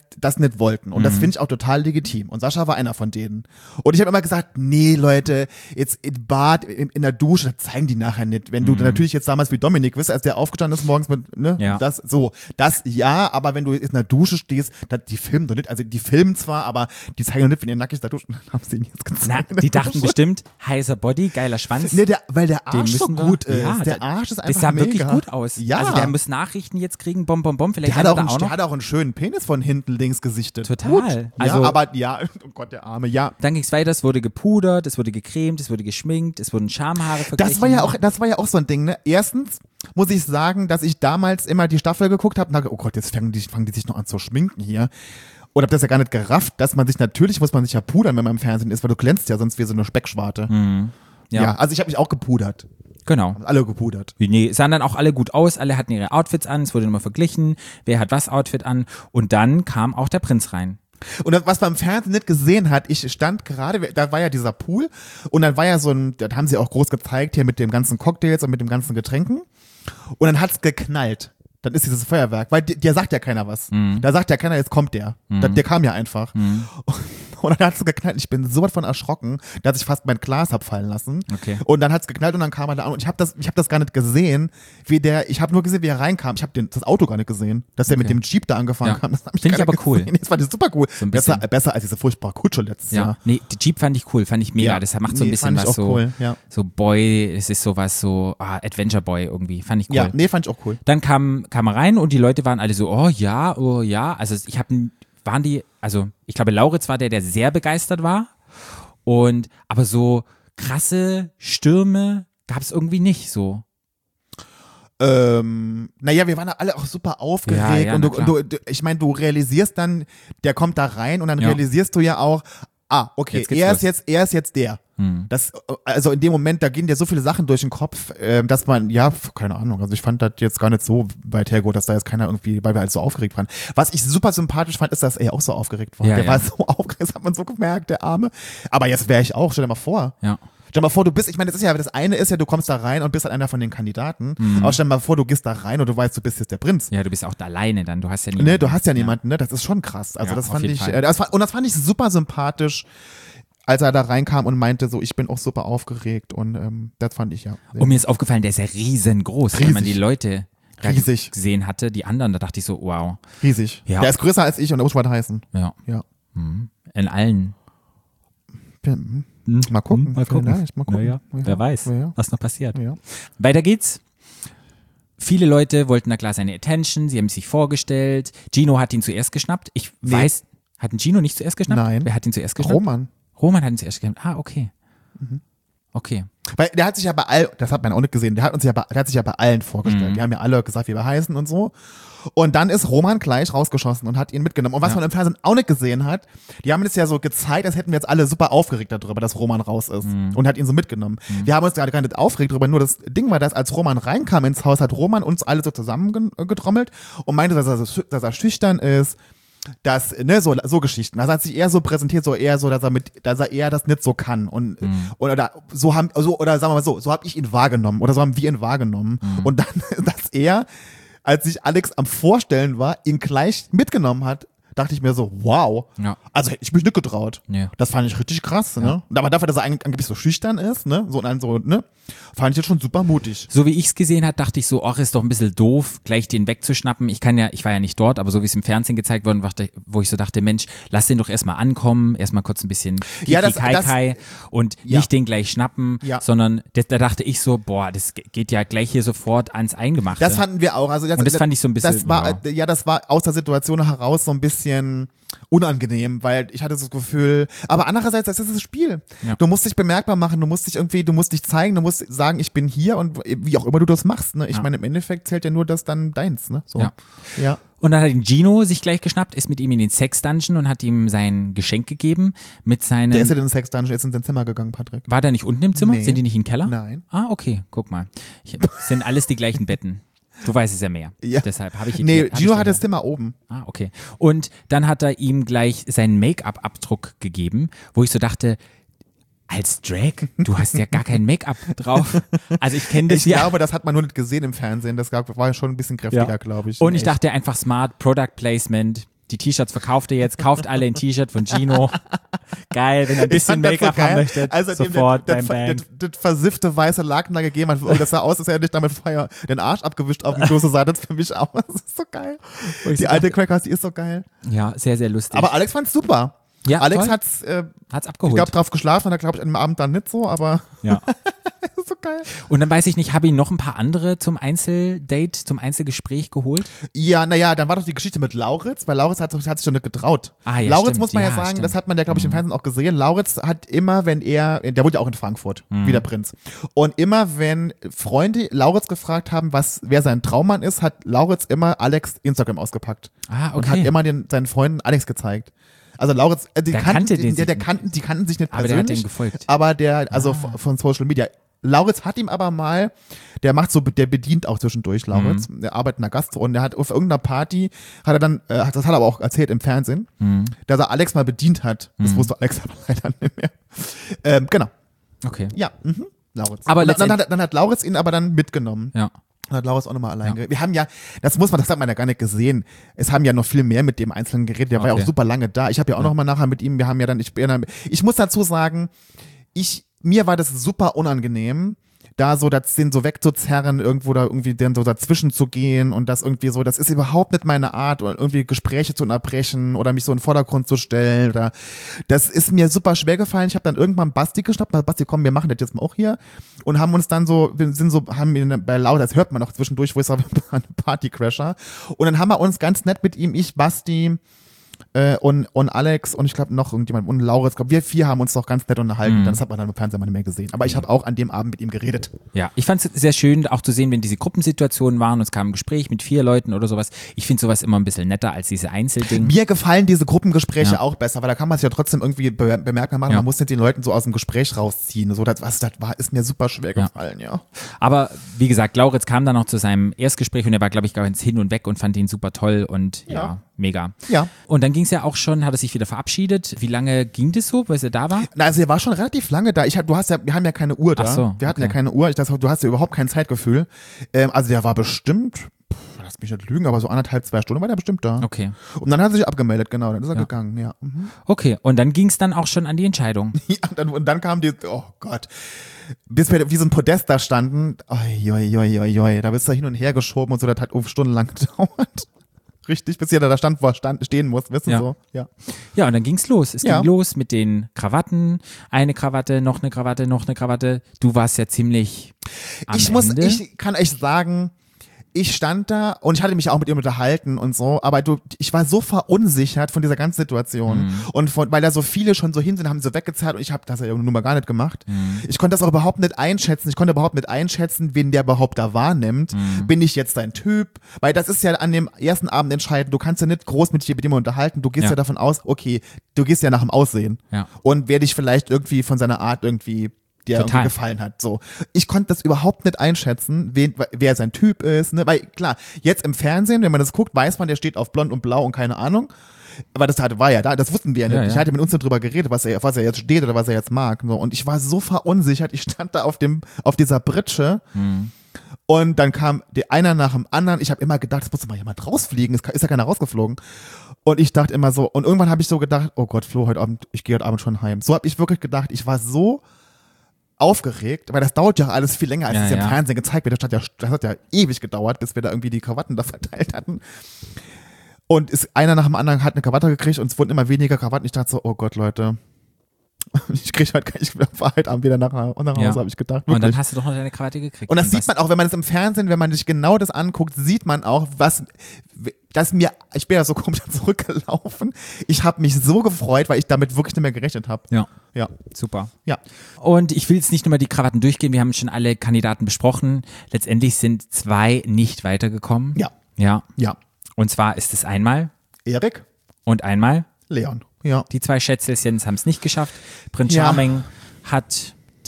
das nicht wollten. Und das finde ich auch total legitim. Und Sascha war einer von denen. Und ich habe immer gesagt, nee, Leute, jetzt im Bad, in, in der Dusche, das zeigen die nachher nicht. Wenn du Mhm. natürlich jetzt damals wie Dominik, weißt du, als der aufgestanden ist morgens mit, ne, Ja. das, so, das ja, aber wenn du in der Dusche stehst, das, die filmen doch nicht, also die filmen zwar, aber die zeigen doch nicht, wenn ihr nackig da duschen, haben sie ihn jetzt Na, gezeigt. in der die dachten Dusche. bestimmt, heißer Body, geiler Schwanz. Nee, der, weil der Den Arsch so müssen wir- gut ist. Ja, der da- Arsch ist einfach Das sah mega. wirklich gut aus. Ja. Also der muss Nachrichten jetzt kriegen, bom, bom, bom. Vielleicht Der hat, hat auch er einen, da auch der noch. hat auch einen schönen Penis von hinten links gesichtet. Total. Gut. Also- ja, aber ja, oh Gott, der Arme, ja. Dann ging es weiter, es wurde gepudert, es wurde gecremt, es wurde geschminkt, es wurden Schamhaare verglichen. Das war ja auch, das war ja auch so ein Ding, ne? Erstens muss ich sagen, dass ich damals immer die Staffel geguckt habe und dachte, oh Gott, jetzt fangen die, fangen die sich noch an zu schminken hier. Und hab das ja gar nicht gerafft, dass man sich, natürlich muss man sich ja pudern, wenn man im Fernsehen ist, weil du glänzt ja, sonst wie so eine Speckschwarte. Ja. Ja. also ich habe mich auch gepudert. Genau. Alle gepudert. Nee, sahen dann auch alle gut aus, alle hatten ihre Outfits an, es wurde immer verglichen, wer hat was Outfit an und dann kam auch der Prinz rein. Und das, was man im Fernsehen nicht gesehen hat, ich stand gerade, da war ja dieser Pool und dann war ja so ein, das haben sie auch groß gezeigt hier mit den ganzen Cocktails und mit den ganzen Getränken und dann hat's geknallt. Dann ist dieses Feuerwerk, weil dir, dir sagt ja keiner was. Mhm. Da sagt ja keiner, jetzt kommt der. Da, der kam ja einfach. Mhm. Und dann hat's geknallt. Ich bin so was von erschrocken, dass ich fast mein Glas hab fallen lassen. Okay. Und dann hat's geknallt und dann kam er da an. Und ich habe das, ich habe das gar nicht gesehen, wie der. Ich habe nur gesehen, wie er reinkam. Ich habe das Auto gar nicht gesehen, dass er Okay. mit dem Jeep da angefahren Ja. kam. Das hab Find ich gar aber nicht cool. gesehen. Das fand ich super cool. So ein besser, bisschen- besser als diese furchtbare Kutsche letztes Ja. Jahr. Nee, die Jeep fand ich cool, fand ich mega. Ja. Das macht so ein Nee, bisschen fand ich was auch so, cool, ja. so Boy, es ist sowas so, ah, Adventure Boy irgendwie, fand ich cool. Ja, nee, fand ich auch cool. Dann kam, kam er rein und die Leute waren alle so, oh ja, oh ja. Also ich habe, waren die, also ich glaube, Lauritz war der, der sehr begeistert war. Und, aber so krasse Stürme gab es irgendwie nicht so. Ähm, naja, wir waren da alle auch super aufgeregt Ja, ja, und, na du, und du, du, ich meine, du realisierst dann, der kommt da rein und dann Ja. realisierst du ja auch, ah, okay, Jetzt geht's er los. ist jetzt, er ist jetzt der. Hm. Das, also in dem Moment, da gehen dir so viele Sachen durch den Kopf, ähm, dass man, ja, keine Ahnung, also ich fand das jetzt gar nicht so weit hergeholt, dass da jetzt keiner irgendwie, weil wir halt so aufgeregt waren. Was ich super sympathisch fand, ist, dass er auch so aufgeregt war. Ja, der ja. war so aufgeregt, das hat man so gemerkt, der Arme. Aber jetzt wäre ich auch, stell dir mal vor. Ja. Stell dir mal vor, du bist, ich meine, das ist ja, das eine ist ja, du kommst da rein und bist halt einer von den Kandidaten. Mhm. Aber stell dir mal vor, du gehst da rein und du weißt, du bist jetzt der Prinz. Ja, du bist auch da alleine dann, du hast ja niemanden. Ne, du hast ja niemanden, ne? Das ist schon krass. Also Ja, das auf fand jeden ich, Fall. äh, das war, und das fand ich super sympathisch, als er da reinkam und meinte so, ich bin auch super aufgeregt und ähm, das fand ich ja. sehr Und mir ist aufgefallen, der ist ja riesengroß. Wenn man die Riesig. Leute da Riesig. gesehen hatte, die anderen, da dachte ich so, wow. riesig. Ja. Der ist größer als ich und der muss was heißen. Ja. Ja. Mhm. In allen. Mhm. Mal gucken. Mal gucken. Vielleicht, mal gucken. Naja, wer weiß, Ja. was noch passiert. Ja. Weiter geht's. Viele Leute wollten na klar seine Attention, sie haben sich vorgestellt. Gino hat ihn zuerst geschnappt. Ich Nee. weiß, hat ihn Gino nicht zuerst geschnappt? Nein. Wer hat ihn zuerst geschnappt? Roman. Roman hat ihn zuerst geschnappt. Ah, okay. Mhm. Okay. Weil der hat sich ja bei all, das hat man auch nicht gesehen, der hat uns ja bei, der hat sich ja bei allen vorgestellt. Mhm. Die haben ja alle gesagt, wie wir heißen und so. Und dann ist Roman gleich rausgeschossen und hat ihn mitgenommen. Und was Ja. man im Fernsehen auch nicht gesehen hat, die haben das ja so gezeigt, als hätten wir jetzt alle super aufgeregt darüber, dass Roman raus ist. Mhm. Und hat ihn so mitgenommen. Wir haben uns gerade gar nicht aufgeregt darüber, nur das Ding war, dass als Roman reinkam ins Haus, hat Roman uns alle so zusammengetrommelt und meinte, dass er, so- dass er schüchtern ist. Das, ne, so, so Geschichten. Also hat sich eher so präsentiert, so eher so, dass er mit, dass er eher das nicht so kann. Und, oder, oder so haben, so, oder sagen wir mal so, so habe ich ihn wahrgenommen, oder so haben wir ihn wahrgenommen. Und dann, dass er, als sich Alex am Vorstellen war, ihn gleich mitgenommen hat, dachte ich mir so, wow. Ja. Also hätte ich mich nicht getraut. Ja. Das fand ich richtig krass, ne? Und aber dafür, dass er eigentlich angeblich so schüchtern ist, ne? So, und so, ne? Fand ich jetzt schon super mutig. So wie ich es gesehen hat, dachte ich so, ach, ist doch ein bisschen doof, gleich den wegzuschnappen. Ich kann ja, ich war ja nicht dort, aber so wie es im Fernsehen gezeigt worden war, wo ich so dachte, Mensch, lass den doch erstmal ankommen, erstmal kurz ein bisschen Ja, das- Kai das- Kai und Ja. nicht den gleich schnappen, Ja. sondern das, da dachte ich so, boah, das ge- geht ja gleich hier sofort ans Eingemachte. Das fanden wir auch. Also das, Und das fand ich so ein bisschen, Das war, ja. äh, ja, das war aus der Situation heraus so ein bisschen unangenehm, weil ich hatte das Gefühl, aber andererseits, das ist das Spiel. Ja. Du musst dich bemerkbar machen, du musst dich irgendwie, du musst dich zeigen, du musst sagen, ich bin hier und wie auch immer du das machst, ne? Ich Ja. meine, im Endeffekt zählt ja nur das dann deins, ne? So. Ja. Ja. Und dann hat ihn Gino sich gleich geschnappt, ist mit ihm in den Sex-Dungeon und hat ihm sein Geschenk gegeben mit seinem... Der ist ja in den Sex Dungeon, ist in sein Zimmer gegangen, Patrick. War der nicht unten im Zimmer? Nee. Sind die nicht im Keller? Nein. Ah, okay, guck mal. Ich, sind alles die gleichen Betten. Du weißt es ja mehr. Ja. Deshalb habe ich ihn Nee, hab Gino ich hat den- das Zimmer oben. Ah, okay. Und dann hat er ihm gleich seinen Make-up-Abdruck gegeben, wo ich so dachte, als Drag, du hast ja gar kein Make-up drauf. Also ich kenne das Ich ja. glaube, das hat man nur nicht gesehen im Fernsehen. Das gab, war schon ein bisschen kräftiger, Ja. glaube ich. Und in ich echt. dachte einfach smart, Product Placement. die T-Shirts verkauft ihr jetzt, kauft alle ein T-Shirt von Gino. Geil, wenn ihr ein bisschen Make-up so haben möchtet, also sofort der, beim der, Bang. der, der versiffte weiße Laken da gegeben hat, oh, das sah aus, als hätte er nicht damit vorher den Arsch abgewischt auf dem Klo, so sah das für mich aus. Das ist so geil. Die alte Crackers, die ist so geil. Ja, sehr, sehr lustig. Aber Alex fand's super. Ja, Alex toll. hat's, äh, Hat's abgeholt. ich glaube, drauf geschlafen, hat er, glaube ich, am Abend dann nicht so, aber Ja. das ist so geil. Und dann weiß ich nicht, habe ich noch ein paar andere zum Einzeldate, zum Einzelgespräch geholt? Ja, naja, dann war doch die Geschichte mit Lauritz, weil Lauritz hat, hat sich schon nicht getraut. Ah, ja, Lauritz stimmt. muss man ja, Ja, sagen, stimmt. das hat man ja, glaube ich, im Fernsehen auch gesehen. Lauritz hat immer, wenn er, der wohnt ja auch in Frankfurt, Mhm. wie der Prinz. Und immer, wenn Freunde Lauritz gefragt haben, was, wer sein Traummann ist, hat Lauritz immer Alex Instagram ausgepackt. Ah, okay. Und hat immer den, seinen Freunden Alex gezeigt. Also Lauritz, äh, die Der kannten, kannte den die, der, der sich kannten, die kannten sich nicht Aber der hat persönlich. dem gefolgt. Aber der, also v- von Social Media. Lauritz hat ihm aber mal, der macht so, der bedient auch zwischendurch, Lauritz. Mhm. Der arbeitet in der Gastro und der hat auf irgendeiner Party, hat er dann, äh, hat- das hat er aber auch erzählt im Fernsehen, Mhm. dass er Alex mal bedient hat. Das wusste Alex aber leider nicht mehr. Ähm, genau. Okay. Ja, mhm. Lauritz. Aber und dann, dann, letztendlich- hat, dann hat Lauritz ihn aber dann mitgenommen. Ja. Und hat Lauritz auch nochmal allein geredet. Wir haben ja, das muss man, das hat man ja gar nicht gesehen. Es haben ja noch viel mehr mit dem Einzelnen geredet. Der war ja Okay. auch super lange da. Ich habe ja auch noch mal nachher mit ihm, wir haben ja dann, ich, bin dann- ich muss dazu sagen, ich, mir war das super unangenehm, da so das Sinn so wegzuzerren, irgendwo da irgendwie dann so dazwischen zu gehen und das irgendwie so, das ist überhaupt nicht meine Art, oder irgendwie Gespräche zu unterbrechen oder mich so in den Vordergrund zu stellen oder das ist mir super schwer gefallen. Ich habe dann irgendwann Basti geschnappt, na, Basti, komm, wir machen das jetzt mal auch hier und haben uns dann so, wir sind so, haben wir bei Laut, das hört man auch zwischendurch, wo ich sage, ein Partycrasher und dann haben wir uns ganz nett mit ihm, ich, Basti, Äh, und, und Alex und ich glaube noch irgendjemand und Lauritz, glaub, wir vier haben uns doch ganz nett unterhalten. Mhm. Das hat man dann im Fernsehen mal nicht mehr gesehen. Aber ich habe auch an dem Abend mit ihm geredet. Ja, ich fand es sehr schön, auch zu sehen, wenn diese Gruppensituationen waren und es kam ein Gespräch mit vier Leuten oder sowas. Ich finde sowas immer ein bisschen netter als diese Einzelding. Mir gefallen diese Gruppengespräche Ja. auch besser, weil da kann man sich ja trotzdem irgendwie be bemerkbar machen. Ja. Man muss nicht den Leuten so aus dem Gespräch rausziehen. So, das, was das war, ist mir super schwer Ja. gefallen, ja. Aber wie gesagt, Lauritz kam dann noch zu seinem Erstgespräch und er war, glaube ich, ganz hin und weg und fand ihn super toll und ja, Ja. mega. Ja. Und dann ging es ja auch schon, hat er sich wieder verabschiedet. Wie lange ging das so, bis er da war? Na, also er war schon relativ lange da. Ich hab, du hast ja, wir haben ja keine Uhr da. Ach so, wir hatten okay. ja keine Uhr. Ich dachte, du hast ja überhaupt kein Zeitgefühl. Ähm, also der war bestimmt, pff, lass mich nicht lügen, aber so anderthalb, zwei Stunden war der bestimmt da. Okay. Und dann hat er sich abgemeldet, genau. Dann ist er Ja. gegangen, ja. Mhm. Okay, und dann ging es dann auch schon an die Entscheidung. Ja, dann, und dann kam die, oh Gott, bis wir wie so ein Podest da standen, oi, oi, oi, oi, oi, da bist du hin und her geschoben und so, das hat oh, stundenlang gedauert. Richtig, bis jeder da stand, wo er stand, stehen muss, weißt du Ja. so, ja. Ja, und dann ging's los. Es Ja. ging los mit den Krawatten. Eine Krawatte, noch eine Krawatte, noch eine Krawatte. Du warst ja ziemlich am Ich muss, Ende. ich kann echt sagen, ich stand da und ich hatte mich auch mit ihm unterhalten und so, aber du, ich war so verunsichert von dieser ganzen Situation Mhm. und von, weil da so viele schon so hin sind, haben sie so weggezerrt und ich habe das ja nun mal gar nicht gemacht. Mhm. Ich konnte das auch überhaupt nicht einschätzen. Ich konnte überhaupt nicht einschätzen, wen der überhaupt da wahrnimmt. Mhm. Bin ich jetzt dein Typ? Weil das ist ja an dem ersten Abend entscheidend. Du kannst ja nicht groß mit dir mit ihm unterhalten. Du gehst ja. Ja. davon aus, okay, du gehst ja nach dem Aussehen Ja. und wer dich vielleicht irgendwie von seiner Art irgendwie der Total. irgendwie gefallen hat. So, ich konnte das überhaupt nicht einschätzen, wen, wer sein Typ ist. Ne? Weil klar, jetzt im Fernsehen, wenn man das guckt, weiß man, der steht auf Blond und Blau und keine Ahnung. Aber das hatte, war ja da, das wussten wir ja nicht. Ja, ja. Ich hatte mit uns darüber geredet, was er, was er jetzt steht oder was er jetzt mag. So. Und ich war so verunsichert. Ich stand da auf dem, auf dieser Britsche. Mhm. Und dann kam der einer nach dem anderen. Ich habe immer gedacht, es muss doch mal jemand rausfliegen. Es ist ja keiner rausgeflogen. Und ich dachte immer so, und irgendwann habe ich so gedacht, oh Gott, Flo, heute Abend, ich gehe heute Abend schon heim. So habe ich wirklich gedacht, ich war so aufgeregt, weil das dauert ja alles viel länger, als Ja, es ja im ja. Fernsehen gezeigt wird. Das hat, ja, das hat ja ewig gedauert, bis wir da irgendwie die Krawatten da verteilt hatten. Und ist einer nach dem anderen hat eine Krawatte gekriegt und es wurden immer weniger Krawatten. Ich dachte so, oh Gott, Leute, ich kriege heute, ich fahr heute Abend wieder nach, nach Hause, Ja. habe ich gedacht. Und dann Wirklich. hast du doch noch deine Krawatte gekriegt. Und das Und sieht was- man auch, wenn man es im Fernsehen, wenn man sich genau das anguckt, sieht man auch, was, dass mir, ich bin ja so komisch zurückgelaufen. Ich habe mich so gefreut, weil ich damit wirklich nicht mehr gerechnet habe. Ja, Ja, super. ja. Und ich will jetzt nicht nur mal die Krawatten durchgehen, wir haben schon alle Kandidaten besprochen. Letztendlich sind zwei nicht weitergekommen. Ja. Ja. Ja. Und zwar ist es einmal Erik, und einmal. Leon. Ja. Die zwei Schätzelchens haben es nicht geschafft. Prinz Ja. Charming hat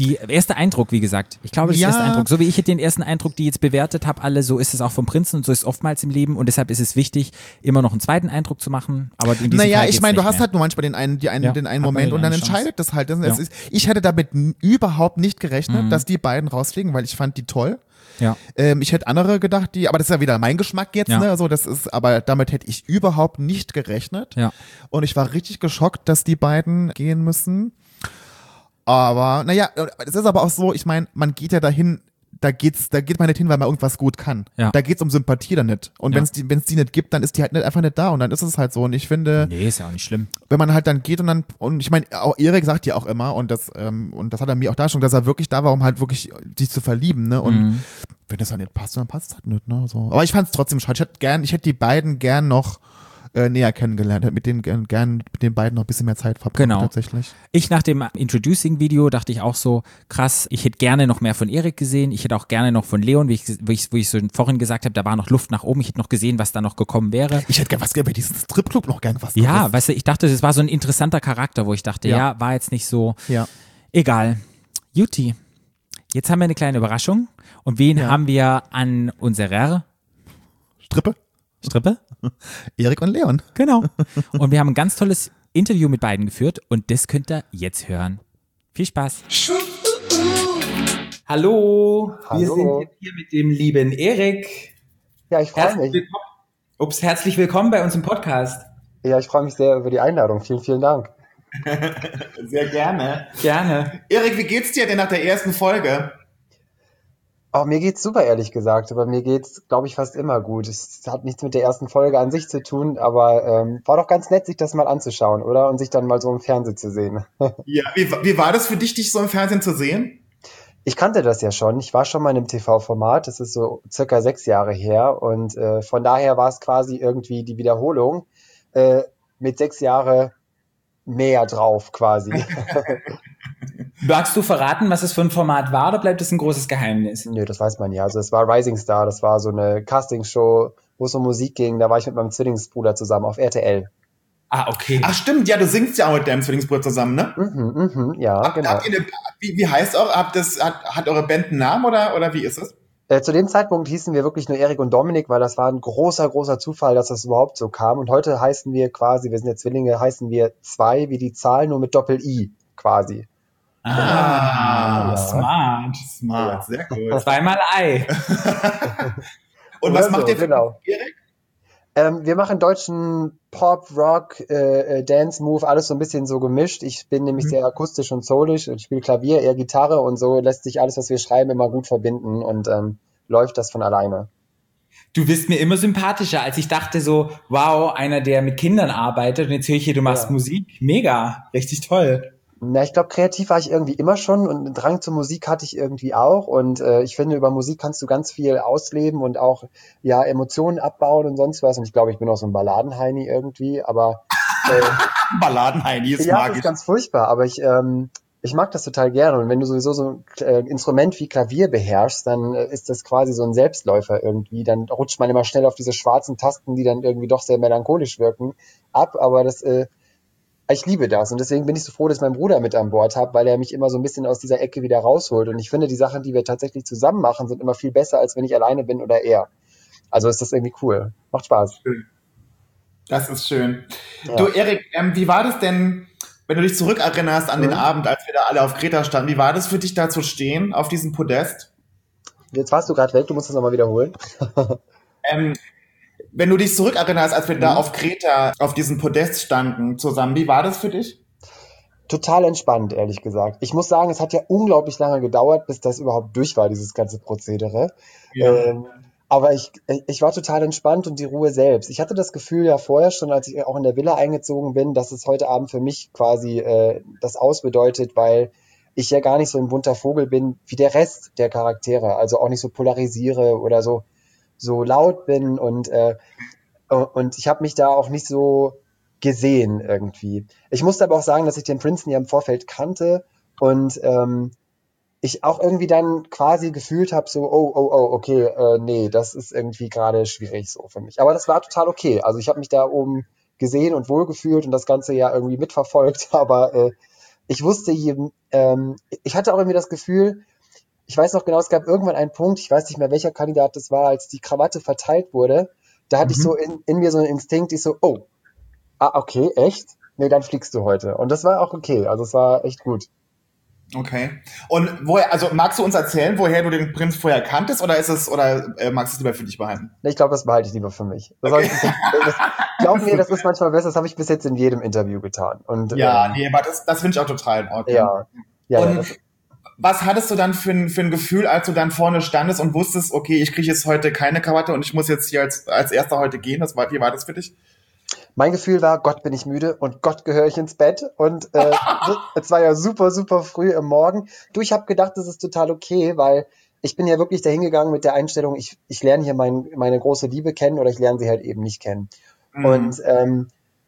die erste Eindruck, wie gesagt. Ich glaube, das Ja. erste Eindruck. So wie ich den ersten Eindruck, die jetzt bewertet habe, alle, so ist es auch vom Prinzen und so ist es oftmals im Leben und deshalb ist es wichtig, immer noch einen zweiten Eindruck zu machen. Aber in diesem Naja, Fall ich geht's meine, du nicht hast mehr. halt nur manchmal den einen, die einen, Ja, den einen hat man Moment den und dann eine Chance. entscheidet das halt. Das, Ja. es ist, ich hätte damit n- überhaupt nicht gerechnet, Mhm. dass die beiden rausfliegen, weil ich fand die toll. Ja. Ähm, ich hätte andere gedacht, die, aber das ist ja wieder mein Geschmack jetzt, Ja. ne? Also das ist, aber damit hätte ich überhaupt nicht gerechnet. Ja. Und ich war richtig geschockt, dass die beiden gehen müssen. Aber, naja, es ist aber auch so, ich meine, man geht ja dahin, da geht's, da geht man nicht hin, weil man irgendwas gut kann. Ja. Da geht's um Sympathie dann nicht. Und Ja. wenn es die, wenn es die nicht gibt, dann ist die halt nicht, einfach nicht da und dann ist es halt so. Und ich finde, Nee, ist ja auch nicht schlimm. wenn man halt dann geht und dann, und ich meine, auch Erik sagt ja auch immer, und das, ähm, und das hat er mir auch da schon, dass er wirklich da war, um halt wirklich sich zu verlieben, ne? Und Mhm. wenn das dann nicht passt, dann passt es halt nicht, ne? So. Aber ich fand es trotzdem schade. Ich hätte gern, ich hätte die beiden gern noch äh, näher kennengelernt, hätte mit denen gern, gern mit den beiden noch ein bisschen mehr Zeit verbracht, Genau. tatsächlich. Ich nach dem Introducing-Video dachte ich auch so, krass, ich hätte gerne noch mehr von Erik gesehen, ich hätte auch gerne noch von Leon, wie ich, wie ich, wie ich so vorhin gesagt habe, da war noch Luft nach oben, ich hätte noch gesehen, was da noch gekommen wäre. Ich hätte gern was gern bei diesem Stripclub noch gern was. Ja, gewusst. weißt du, ich dachte, das war so ein interessanter Charakter, wo ich dachte, ja, Ja. war jetzt nicht so, Ja. egal. Juti, jetzt haben wir eine kleine Überraschung und wen Ja. haben wir an unserer Strippe? Strippe? Erik und Leon. Genau. Und wir haben ein ganz tolles Interview mit beiden geführt und das könnt ihr jetzt hören. Viel Spaß. Hallo, wir Hallo. sind jetzt hier mit dem lieben Erik. Ja, ich freue Herzlich mich. willkommen. Ups, herzlich willkommen bei uns im Podcast. Ja, ich freue mich sehr über die Einladung. Vielen, vielen Dank. Sehr gerne. Gerne. Erik, wie geht's dir denn nach der ersten Folge? Oh, mir geht's super, ehrlich gesagt. Aber mir geht's, glaube ich, fast immer gut. Es hat nichts mit der ersten Folge an sich zu tun, aber ähm, war doch ganz nett, sich das mal anzuschauen, oder? Und sich dann mal so im Fernsehen zu sehen. Ja, wie, wie war das für dich, dich so im Fernsehen zu sehen? Ich kannte das ja schon. Ich war schon mal in einem T V-Format. Das ist so circa sechs Jahre her. Und äh, von daher war es quasi irgendwie die Wiederholung äh, mit sechs Jahre mehr drauf quasi. Magst du verraten, was es für ein Format war, oder bleibt es ein großes Geheimnis? Nö, das weiß man ja. Also es war Rising Star, das war so eine Castingshow, wo es um Musik ging. Da war ich mit meinem Zwillingsbruder zusammen auf R T L. Ah, okay. Ach stimmt, ja, du singst ja auch mit deinem Zwillingsbruder zusammen, ne? Mhm, mhm, ja, Habt- genau. habt ihr eine, wie, wie heißt eure, habt das, hat, hat eure Band einen Namen oder, oder wie ist es? Äh, zu dem Zeitpunkt hießen wir wirklich nur Erik und Dominik, weil das war ein großer, großer Zufall, dass das überhaupt so kam. Und heute heißen wir quasi, wir sind ja Zwillinge, heißen wir zwei wie die Zahl, nur mit Doppel-I quasi. Ah, Ja. smart. Smart, sehr cool. Zweimal Ei. Und was Oder macht so, ihr für genau. Erik? Ähm, wir machen deutschen Pop, Rock, äh, äh, Dance Move, alles so ein bisschen so gemischt. Ich bin nämlich Mhm. sehr akustisch und soulisch und spiele Klavier, eher Gitarre und so lässt sich alles, was wir schreiben, immer gut verbinden und ähm, läuft das von alleine. Du bist mir immer sympathischer, als ich dachte so, wow, einer, der mit Kindern arbeitet und jetzt höre ich hier, du machst Ja. Musik. Mega. Richtig toll. Na, ich glaube, kreativ war ich irgendwie immer schon und einen Drang zur Musik hatte ich irgendwie auch und äh, ich finde, über Musik kannst du ganz viel ausleben und auch ja Emotionen abbauen und sonst was und ich glaube, ich bin auch so ein Balladenheini irgendwie, aber äh, Balladenheini ist ja, das magisch. ist ganz furchtbar, aber ich ähm, ich mag das total gerne und wenn du sowieso so ein äh, Instrument wie Klavier beherrschst, dann äh, ist das quasi so ein Selbstläufer irgendwie, dann rutscht man immer schnell auf diese schwarzen Tasten, die dann irgendwie doch sehr melancholisch wirken, ab, aber das äh, ich liebe das und deswegen bin ich so froh, dass ich meinen Bruder mit an Bord habe, weil er mich immer so ein bisschen aus dieser Ecke wieder rausholt und ich finde, die Sachen, die wir tatsächlich zusammen machen, sind immer viel besser, als wenn ich alleine bin oder er. Also ist das irgendwie cool. Macht Spaß. Das ist schön. Ja. Du, Erik, ähm, wie war das denn, wenn du dich zurückerinnerst an den Mhm. Abend, als wir da alle auf Kreta standen, wie war das für dich da zu stehen, auf diesem Podest? Jetzt warst du gerade weg, du musst das nochmal wiederholen. Ähm, wenn du dich zurückerinnerst, als wir da Mhm. auf Kreta auf diesem Podest standen zusammen, wie war das für dich? Total entspannt, ehrlich gesagt. Ich muss sagen, es hat ja unglaublich lange gedauert, bis das überhaupt durch war, dieses ganze Prozedere. Ähm, aber ich, ich war total entspannt und die Ruhe selbst. Ich hatte das Gefühl ja vorher schon, als ich auch in der Villa eingezogen bin, dass es heute Abend für mich quasi äh, das Aus bedeutet, weil ich ja gar nicht so ein bunter Vogel bin wie der Rest der Charaktere. Also auch nicht so polarisiere oder so, so laut bin und, äh, und ich habe mich da auch nicht so gesehen irgendwie. Ich musste aber auch sagen, dass ich den Princeton ja im Vorfeld kannte und ähm, ich auch irgendwie dann quasi gefühlt habe, so, oh, oh, oh, okay, äh, nee, das ist irgendwie gerade schwierig so für mich. Aber das war total okay. Also ich habe mich da oben gesehen und wohlgefühlt und das Ganze ja irgendwie mitverfolgt, aber äh, ich wusste, ähm, ich hatte auch irgendwie das Gefühl, ich weiß noch genau, es gab irgendwann einen Punkt, ich weiß nicht mehr, welcher Kandidat das war, als die Krawatte verteilt wurde, da hatte Mhm. ich so in, in mir so einen Instinkt, ich so, oh, ah, okay, echt? Nee, dann fliegst du heute. Und das war auch okay, also es war echt gut. Okay. Und woher, also magst du uns erzählen, woher du den Prinz vorher kanntest, oder ist es, oder äh, magst du es lieber für dich behalten? Nee, ich glaube, das behalte ich lieber für mich. Das Okay. hab ich bis jetzt, das, glaub mir, das ist manchmal besser, das habe ich bis jetzt in jedem Interview getan. Und, Ja, ähm, nee, aber das, das finde ich auch total in Ordnung. ja, ja, ja Und das, was hattest du dann für ein, für ein Gefühl, als du dann vorne standest und wusstest, okay, ich kriege jetzt heute keine Krawatte und ich muss jetzt hier als, als Erster heute gehen? Das war, wie war das für dich? mein Gefühl war, Gott, bin ich müde und Gott, gehöre ich ins Bett. Und äh, es war ja super, super früh am Morgen. Du, ich habe gedacht, das ist total okay, weil ich bin ja wirklich dahin gegangen mit der Einstellung, ich, ich lerne hier mein, meine große Liebe kennen oder ich lerne sie halt eben nicht kennen. Mhm. Und, ähm,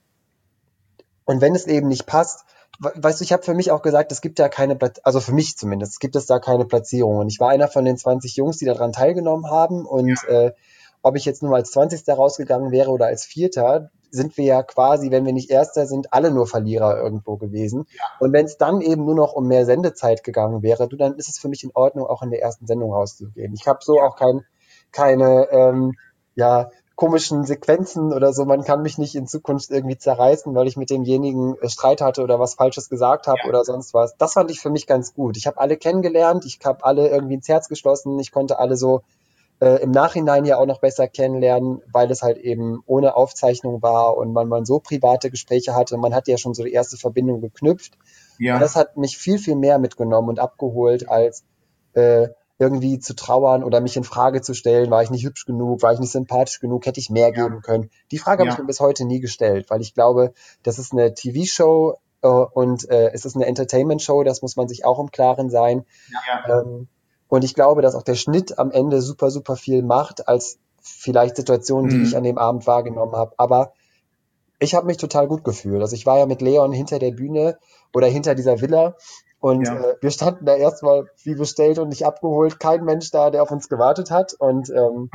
und wenn es eben nicht passt, we- weißt du, ich habe für mich auch gesagt, es gibt da keine, Pla- also für mich zumindest, gibt es da keine Platzierung. Und ich war einer von den zwanzig Jungs, die daran teilgenommen haben. Und äh, ob ich jetzt nur als zwanzigster rausgegangen wäre oder als Vierter, sind wir ja quasi, wenn wir nicht Erster sind, alle nur Verlierer irgendwo gewesen. Und wenn es dann eben nur noch um mehr Sendezeit gegangen wäre, du, dann ist es für mich in Ordnung, auch in der ersten Sendung rauszugehen. Ich habe so auch kein, keine ähm, ja, komischen Sequenzen oder so. Man kann mich nicht in Zukunft irgendwie zerreißen, weil ich mit demjenigen äh, Streit hatte oder was Falsches gesagt habe Ja. oder sonst was. Das fand ich für mich ganz gut. Ich habe alle kennengelernt, ich habe alle irgendwie ins Herz geschlossen, ich konnte alle so äh, im Nachhinein ja auch noch besser kennenlernen, weil es halt eben ohne Aufzeichnung war und man, man so private Gespräche hatte. Man hat ja schon so die erste Verbindung geknüpft. Ja. Und das hat mich viel, viel mehr mitgenommen und abgeholt, als äh, irgendwie zu trauern oder mich in Frage zu stellen, war ich nicht hübsch genug, war ich nicht sympathisch genug, hätte ich mehr Ja. geben können. Die Frage habe Ja. ich mir bis heute nie gestellt, weil ich glaube, das ist eine T V-Show äh, und äh, es ist eine Entertainment-Show, das muss man sich auch im Klaren sein. Ja. Ähm, und ich glaube, dass auch der Schnitt am Ende super, super viel macht, als vielleicht Situationen, die Mhm. ich an dem Abend wahrgenommen habe. Aber ich habe mich total gut gefühlt. Also ich war ja mit Leon hinter der Bühne oder hinter dieser Villa und Ja. äh, wir standen da erstmal wie bestellt und nicht abgeholt. Kein Mensch da, der auf uns gewartet hat. Und ähm,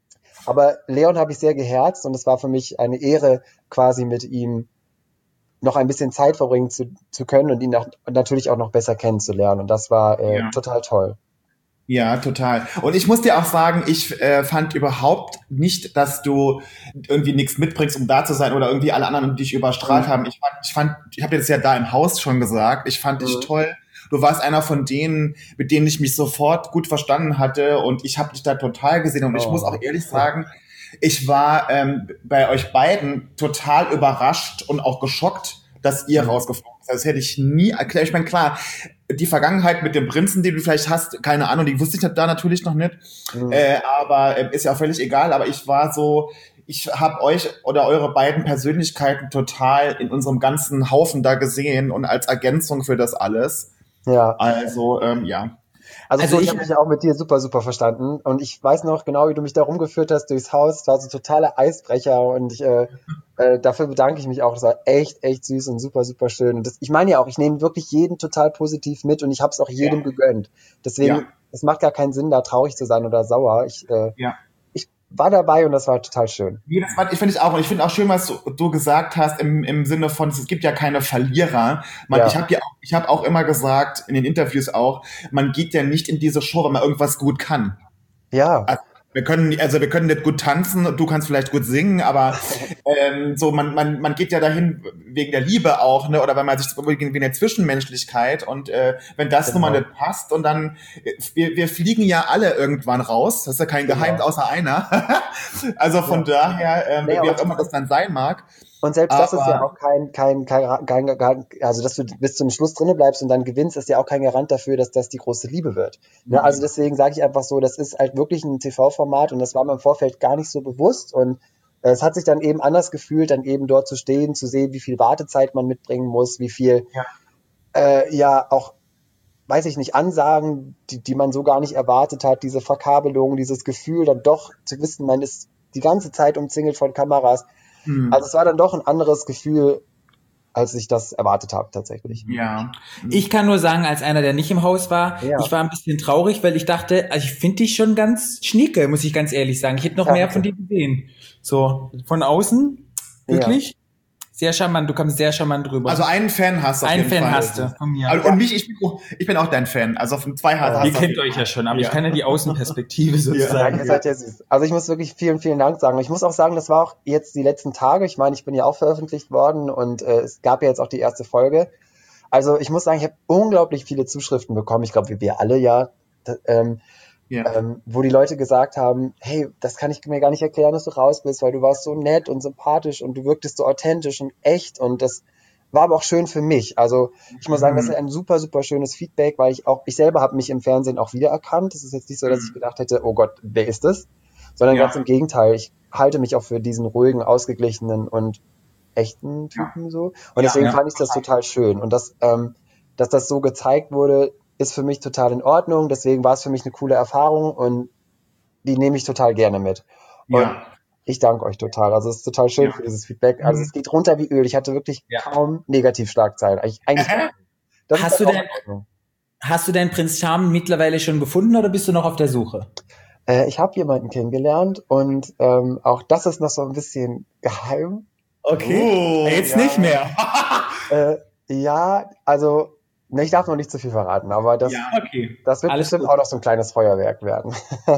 aber Leon habe ich sehr geherzt und es war für mich eine Ehre, quasi mit ihm noch ein bisschen Zeit verbringen zu, zu können und ihn auch, natürlich auch noch besser kennenzulernen. Und das war äh, Ja. total toll. Ja, total. Und ich muss dir auch sagen, ich äh, fand überhaupt nicht, dass du irgendwie nichts mitbringst, um da zu sein oder irgendwie alle anderen dich überstrahlt Mhm. haben. Ich fand, ich fand, ich habe dir das ja da im Haus schon gesagt. Ich fand dich Mhm. toll. Du warst einer von denen, mit denen ich mich sofort gut verstanden hatte und ich habe dich da total gesehen. Und ich Oh. muss auch ehrlich sagen, ich war ähm, bei euch beiden total überrascht und auch geschockt, dass ihr Mhm. rausgeflogen seid. Das hätte ich nie erklärt. Ich meine, klar, die Vergangenheit mit dem Prinzen, den du vielleicht hast, keine Ahnung, die wusste ich da natürlich noch nicht. Mhm. Äh, aber äh, ist ja auch völlig egal. Aber ich war so, ich habe euch oder eure beiden Persönlichkeiten total in unserem ganzen Haufen da gesehen und als Ergänzung für das alles. Ja. Also, ähm, ja. Also, Also Flo, ich ich- habe mich ja auch mit dir super, super verstanden. Und ich weiß noch genau, wie du mich da rumgeführt hast durchs Haus. Es war so ein totaler Eisbrecher und ich, äh, äh, dafür bedanke ich mich auch. Das war echt, echt süß und super, super schön. Und das, ich meine ja auch, ich nehme wirklich jeden total positiv mit und ich habe es auch jedem Ja. gegönnt. Deswegen, Ja. es macht gar keinen Sinn, da traurig zu sein oder sauer. Ich, äh, Ja. ich war dabei und das war total schön. Nee, das war, ich finde es auch, und ich finde auch schön, was du, du gesagt hast im, im Sinne von, es gibt ja keine Verlierer. Man, Ja. Ich habe ja, auch- ich habe auch immer gesagt, in den Interviews auch, man geht ja nicht in diese Show, weil man irgendwas gut kann. Ja, Also, wir können, also wir können nicht gut tanzen, du kannst vielleicht gut singen, aber ähm, so man, man, man geht ja dahin wegen der Liebe auch, ne, oder weil man sich wegen der Zwischenmenschlichkeit und äh, wenn das Genau. nun mal nicht passt und dann äh, wir, wir fliegen ja alle irgendwann raus, das ist ja kein Genau. Geheimnis außer einer. Also von daher, ähm, Nee, wie und- auch immer das dann sein mag. und selbst das ist Aber- ja auch kein, kein, kein, kein, kein, also dass du bis zum Schluss drinne bleibst und dann gewinnst, ist ja auch kein Garant dafür, dass das die große Liebe wird. Ne? Also deswegen sage ich einfach so, das ist halt wirklich ein T V-Format und das war mir im Vorfeld gar nicht so bewusst und äh, es hat sich dann eben anders gefühlt, dann eben dort zu stehen, zu sehen, wie viel Wartezeit man mitbringen muss, wie viel, Ja. äh, ja auch, weiß ich nicht, Ansagen, die, die man so gar nicht erwartet hat, diese Verkabelung, dieses Gefühl, dann doch zu wissen, man ist die ganze Zeit umzingelt von Kameras. Hm. Also es war dann doch ein anderes Gefühl, als ich das erwartet habe tatsächlich. Ja. Ich kann nur sagen, als einer, der nicht im Haus war, Ja. ich war ein bisschen traurig, weil ich dachte, also ich finde dich schon ganz schnieke, muss ich ganz ehrlich sagen. Ich hätte noch Ja, mehr okay. von dir gesehen. So, von außen, wirklich. Sehr charmant, du kommst sehr charmant rüber. Also einen Fan hast du auf einen jeden Fan Fall. hast du von mir. Also, und mich, ich bin, auch, ich bin auch dein Fan. Also von zwei hast Ihr hast du auf kennt jeden euch Fall. ja schon, aber Ja. ich kann ja die Außenperspektive Ja, sozusagen. ihr seid ja süß. Also ich muss wirklich vielen, vielen Dank sagen. Ich muss auch sagen, das war auch jetzt die letzten Tage. Ich meine, ich bin ja auch veröffentlicht worden und äh, es gab ja jetzt auch die erste Folge. Also ich muss sagen, ich habe unglaublich viele Zuschriften bekommen. Ich glaube, wie wir alle ja. Da, ähm, Ja. ähm, wo die Leute gesagt haben, hey, das kann ich mir gar nicht erklären, dass du raus bist, weil du warst so nett und sympathisch und du wirktest so authentisch und echt und das war aber auch schön für mich. Also ich muss sagen, das ist ein super, super schönes Feedback, weil ich auch, ich selber habe mich im Fernsehen auch wiedererkannt. Es ist jetzt nicht so, dass ich gedacht hätte, oh Gott, wer ist das? Sondern Ja. ganz im Gegenteil, ich halte mich auch für diesen ruhigen, ausgeglichenen und echten Typen so. Und deswegen Ja. fand ich das total schön. Und das, ähm, dass das so gezeigt wurde, ist für mich total in Ordnung. Deswegen war es für mich eine coole Erfahrung und die nehme ich total gerne mit. Und Ja. ich danke euch total. Also es ist total schön Ja. für dieses Feedback. Also es geht runter wie Öl. Ich hatte wirklich Ja. kaum Negativschlagzeilen. Eigentlich, eigentlich gar nicht. Das Hast ist du dann auch denn- in Ordnung. Hast du deinen Prinz Charming mittlerweile schon gefunden oder bist du noch auf der Suche? Äh, ich habe jemanden kennengelernt und ähm, auch das ist noch so ein bisschen geheim. Oh, Jetzt ja. nicht mehr. Äh, ja, also ne, ich darf noch nicht zu viel verraten, aber das, Ja. Okay. das wird Alles bestimmt gut. auch noch so ein kleines Feuerwerk werden.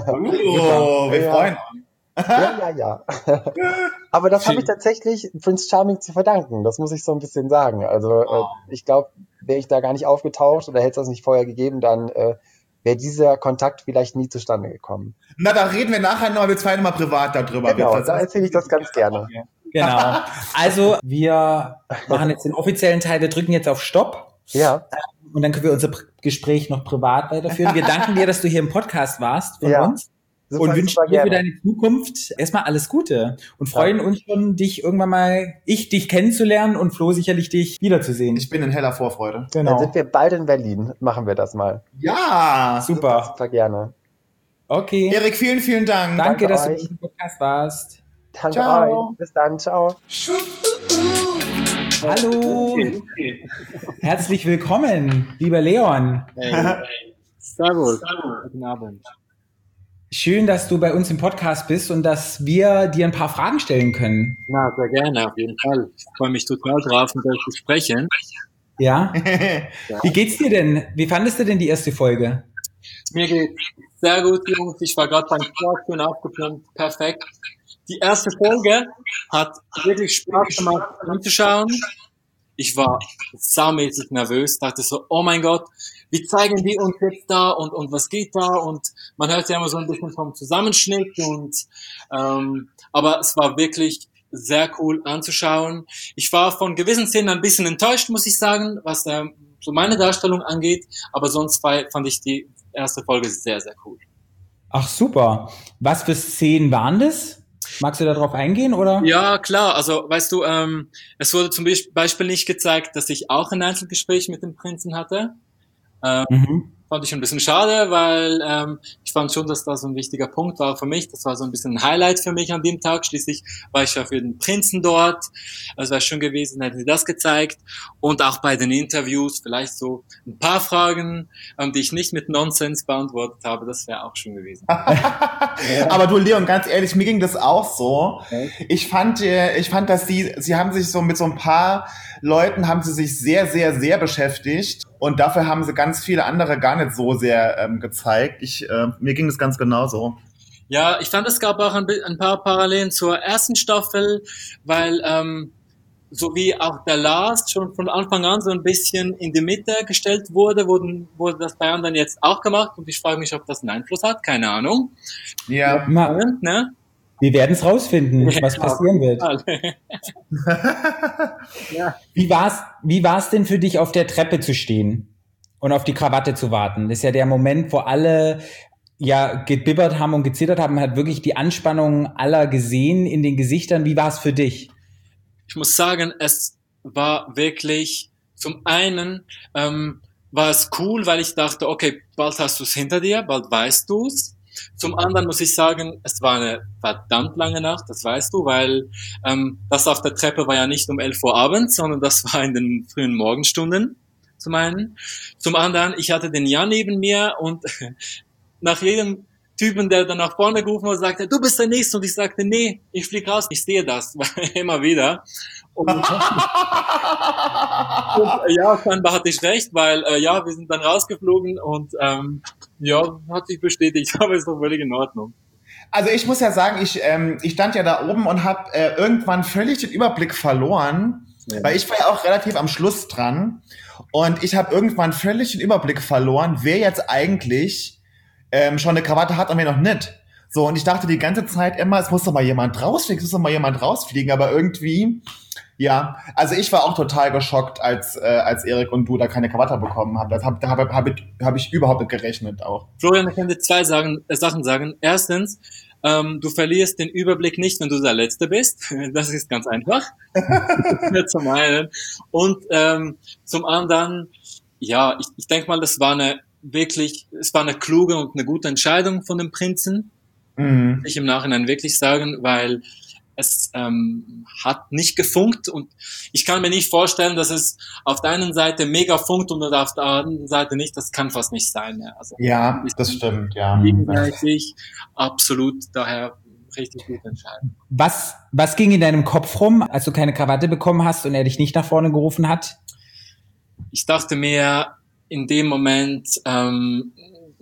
Oh, wir Ja. freuen uns. Ja, ja, ja. Aber das habe ich tatsächlich Prince Charming zu verdanken. Das muss ich so ein bisschen sagen. Also äh, ich glaube, wäre ich da gar nicht aufgetaucht oder hätte es das nicht vorher gegeben, dann äh, wäre dieser Kontakt vielleicht nie zustande gekommen. Na, da reden wir nachher noch, wir zwei nochmal privat darüber. Genau, Wir- da erzähle ich das ganz gerne. Genau. Also wir machen jetzt den offiziellen Teil, wir drücken jetzt auf Stopp Ja, und dann können wir unser Pr- Gespräch noch privat weiterführen. Wir danken dir, dass du hier im Podcast warst von Ja. uns. super, Und wünschen super dir für gerne. deine Zukunft erstmal alles Gute und freuen uns schon, dich irgendwann mal, ich dich kennenzulernen und Flo sicherlich dich wiederzusehen. Ich bin in heller Vorfreude. Dann sind wir bald in Berlin. Machen wir das mal. Ja. Super. Super gerne. Okay. Erik, vielen, vielen Dank. Danke, danke dass du euch. im Podcast warst. Danke Ciao. euch. Bis dann. Ciao. Hallo. Herzlich willkommen, lieber Leon. Servus. Guten Abend. Schön, dass du bei uns im Podcast bist und dass wir dir ein paar Fragen stellen können. Na, sehr gerne, auf jeden Fall. Ich freue mich total drauf, mit euch zu sprechen. Ja? Wie geht's dir denn? Wie fandest du denn die erste Folge? Mir geht's sehr gut, Jungs. Ich war gerade beim Sport, schön aufgepumpt, perfekt. Die erste Folge hat wirklich Spaß gemacht anzuschauen. Ich war saumäßig nervös, dachte so, oh mein Gott, wie zeigen die uns jetzt da und, und was geht da? Und man hört ja immer so ein bisschen vom Zusammenschnitt und ähm, aber es war wirklich sehr cool anzuschauen. Ich war von gewissen Szenen ein bisschen enttäuscht, muss ich sagen, was ähm, so meine Darstellung angeht, aber sonst war, fand ich die erste Folge sehr, sehr cool. Ach super. Was für Szenen waren das? Magst du darauf eingehen, oder? Ja, klar. Also, weißt du, ähm, es wurde zum Beispiel nicht gezeigt, dass ich auch ein Einzelgespräch mit dem Prinzen hatte. Ähm, Mhm. Fand ich ein bisschen schade, weil ähm, ich fand schon, dass das ein wichtiger Punkt war für mich. Das war so ein bisschen ein Highlight für mich an dem Tag. Schließlich war ich ja für den Prinzen dort. Es wäre schön gewesen, hätten sie das gezeigt. Und auch bei den Interviews vielleicht so ein paar Fragen, ähm, die ich nicht mit Nonsens beantwortet habe. Das wäre auch schön gewesen. Aber du, Leon, ganz ehrlich, mir ging das auch so. Ich fand, äh, ich fand, dass sie, sie haben sich so mit so ein paar Leuten haben sie sich sehr, sehr, sehr beschäftigt. Und dafür haben sie ganz viele andere gar nicht so sehr ähm, gezeigt. Ich, äh, mir ging das ganz genauso. Ja, ich fand, es gab auch ein, bi- ein paar Parallelen zur ersten Staffel, weil ähm, so wie auch der Lars schon von Anfang an so ein bisschen in die Mitte gestellt wurde, wurden, wurde das bei anderen jetzt auch gemacht und ich frage mich, ob das einen Einfluss hat, keine Ahnung. Ja. Ma- Spannend, ne? Wir werden es rausfinden, was Ja. passieren wird. Wie war's, wie war's denn für dich, auf der Treppe zu stehen und auf die Krawatte zu warten? Das ist ja der Moment, wo alle ja gebibbert haben und gezittert haben. Man hat wirklich die Anspannung aller gesehen in den Gesichtern. Wie war's für dich? Ich muss sagen, es war wirklich, zum einen ähm, war es cool, weil ich dachte, okay, bald hast du es hinter dir, bald weißt du es. Zum anderen muss ich sagen, es war eine verdammt lange Nacht, das weißt du, weil ähm, das auf der Treppe war ja nicht um elf Uhr abends, sondern das war in den frühen Morgenstunden, zum einen. Zum anderen, ich hatte den Jan neben mir und nach jedem Typen, der dann nach vorne gerufen hat, sagte, du bist der Nächste. Und ich sagte, nee, ich flieg raus, ich sehe das, immer wieder. Und, und äh, ja, scheinbar hatte ich recht, weil äh, ja, wir sind dann rausgeflogen und ähm, ja, hat sich bestätigt, aber ist doch völlig in Ordnung. Also ich muss ja sagen, ich, ähm, ich stand ja da oben und habe äh, irgendwann völlig den Überblick verloren, ja. Weil ich war ja auch relativ am Schluss dran und ich habe irgendwann völlig den Überblick verloren, wer jetzt eigentlich ähm, schon eine Krawatte hat und wer noch nicht. So, und ich dachte die ganze Zeit immer, es muss doch mal jemand rausfliegen, es muss doch mal jemand rausfliegen, aber irgendwie, ja, also ich war auch total geschockt, als äh, als Erik und du da keine Krawatte bekommen habt. Das hab, da habe hab ich, hab ich überhaupt nicht gerechnet auch. Florian, ich kann dir zwei sagen, äh, Sachen sagen. Erstens, ähm, du verlierst den Überblick nicht, wenn du der Letzte bist. Das ist ganz einfach. Zum einen. Und ähm, zum anderen, ja, ich, ich denke mal, das war eine wirklich, es war eine kluge und eine gute Entscheidung von dem Prinzen. Mhm. Muss ich im Nachhinein wirklich sagen, weil es ähm, hat nicht gefunkt und ich kann mir nicht vorstellen, dass es auf der einen Seite mega funkt und auf der anderen Seite nicht. Das kann fast nicht sein. Ja, also, ja das stimmt, ja. Gegenseitig, absolut, daher richtig gut entscheiden. Was, was ging in deinem Kopf rum, als du keine Krawatte bekommen hast und er dich nicht nach vorne gerufen hat? Ich dachte mir in dem Moment, ähm,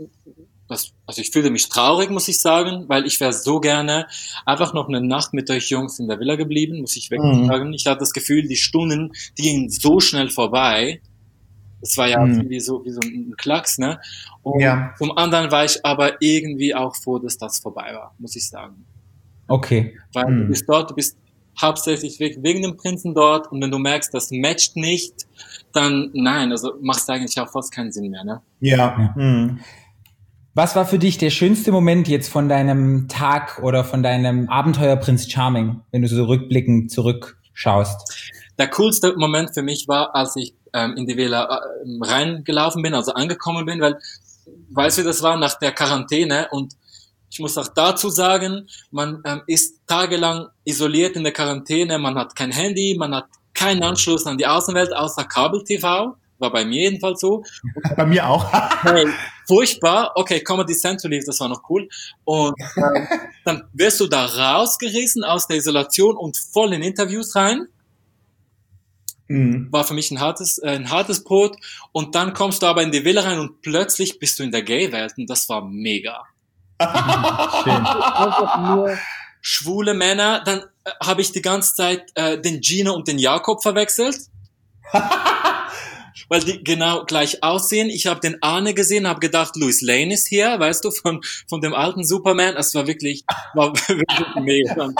Das, also ich fühlte mich traurig, muss ich sagen, weil ich wäre so gerne einfach noch eine Nacht mit euch Jungs in der Villa geblieben, muss ich wirklich mhm. sagen. Ich hatte das Gefühl, die Stunden, die gingen so schnell vorbei. Das war ja mhm. wie so wie so ein Klacks, ne? Und ja. Zum anderen war ich aber irgendwie auch froh, dass das vorbei war, muss ich sagen. Okay. Weil mhm. du bist dort, du bist hauptsächlich wegen dem Prinzen dort und wenn du merkst, das matcht nicht, dann nein, also macht es eigentlich auch fast keinen Sinn mehr, ne? Ja. ja. Mhm. Was war für dich der schönste Moment jetzt von deinem Tag oder von deinem Abenteuer Prince Charming, wenn du so rückblickend zurückschaust? Der coolste Moment für mich war, als ich ähm, in die Villa äh, reingelaufen bin, also angekommen bin, weil, weißt du, das war nach der Quarantäne und ich muss auch dazu sagen, man ähm, ist tagelang isoliert in der Quarantäne, man hat kein Handy, man hat keinen Anschluss an die Außenwelt außer Kabel-T V. War bei mir jedenfalls so. Bei mir auch. Hey, furchtbar. Okay, Comedy Central lief, das war noch cool. Und ähm, dann wirst du da rausgerissen aus der Isolation und voll in Interviews rein. Mhm. War für mich ein hartes, äh, ein hartes Brot. Und dann kommst du aber in die Villa rein und plötzlich bist du in der Gay-Welt und das war mega. Schön. Einfach nur schwule Männer. Dann äh, habe ich die ganze Zeit äh, den Gino und den Jakob verwechselt. Weil die genau gleich aussehen. Ich habe den Arne gesehen, habe gedacht, Louis Lane ist hier, weißt du, von von dem alten Superman. Es war wirklich, war wirklich mega.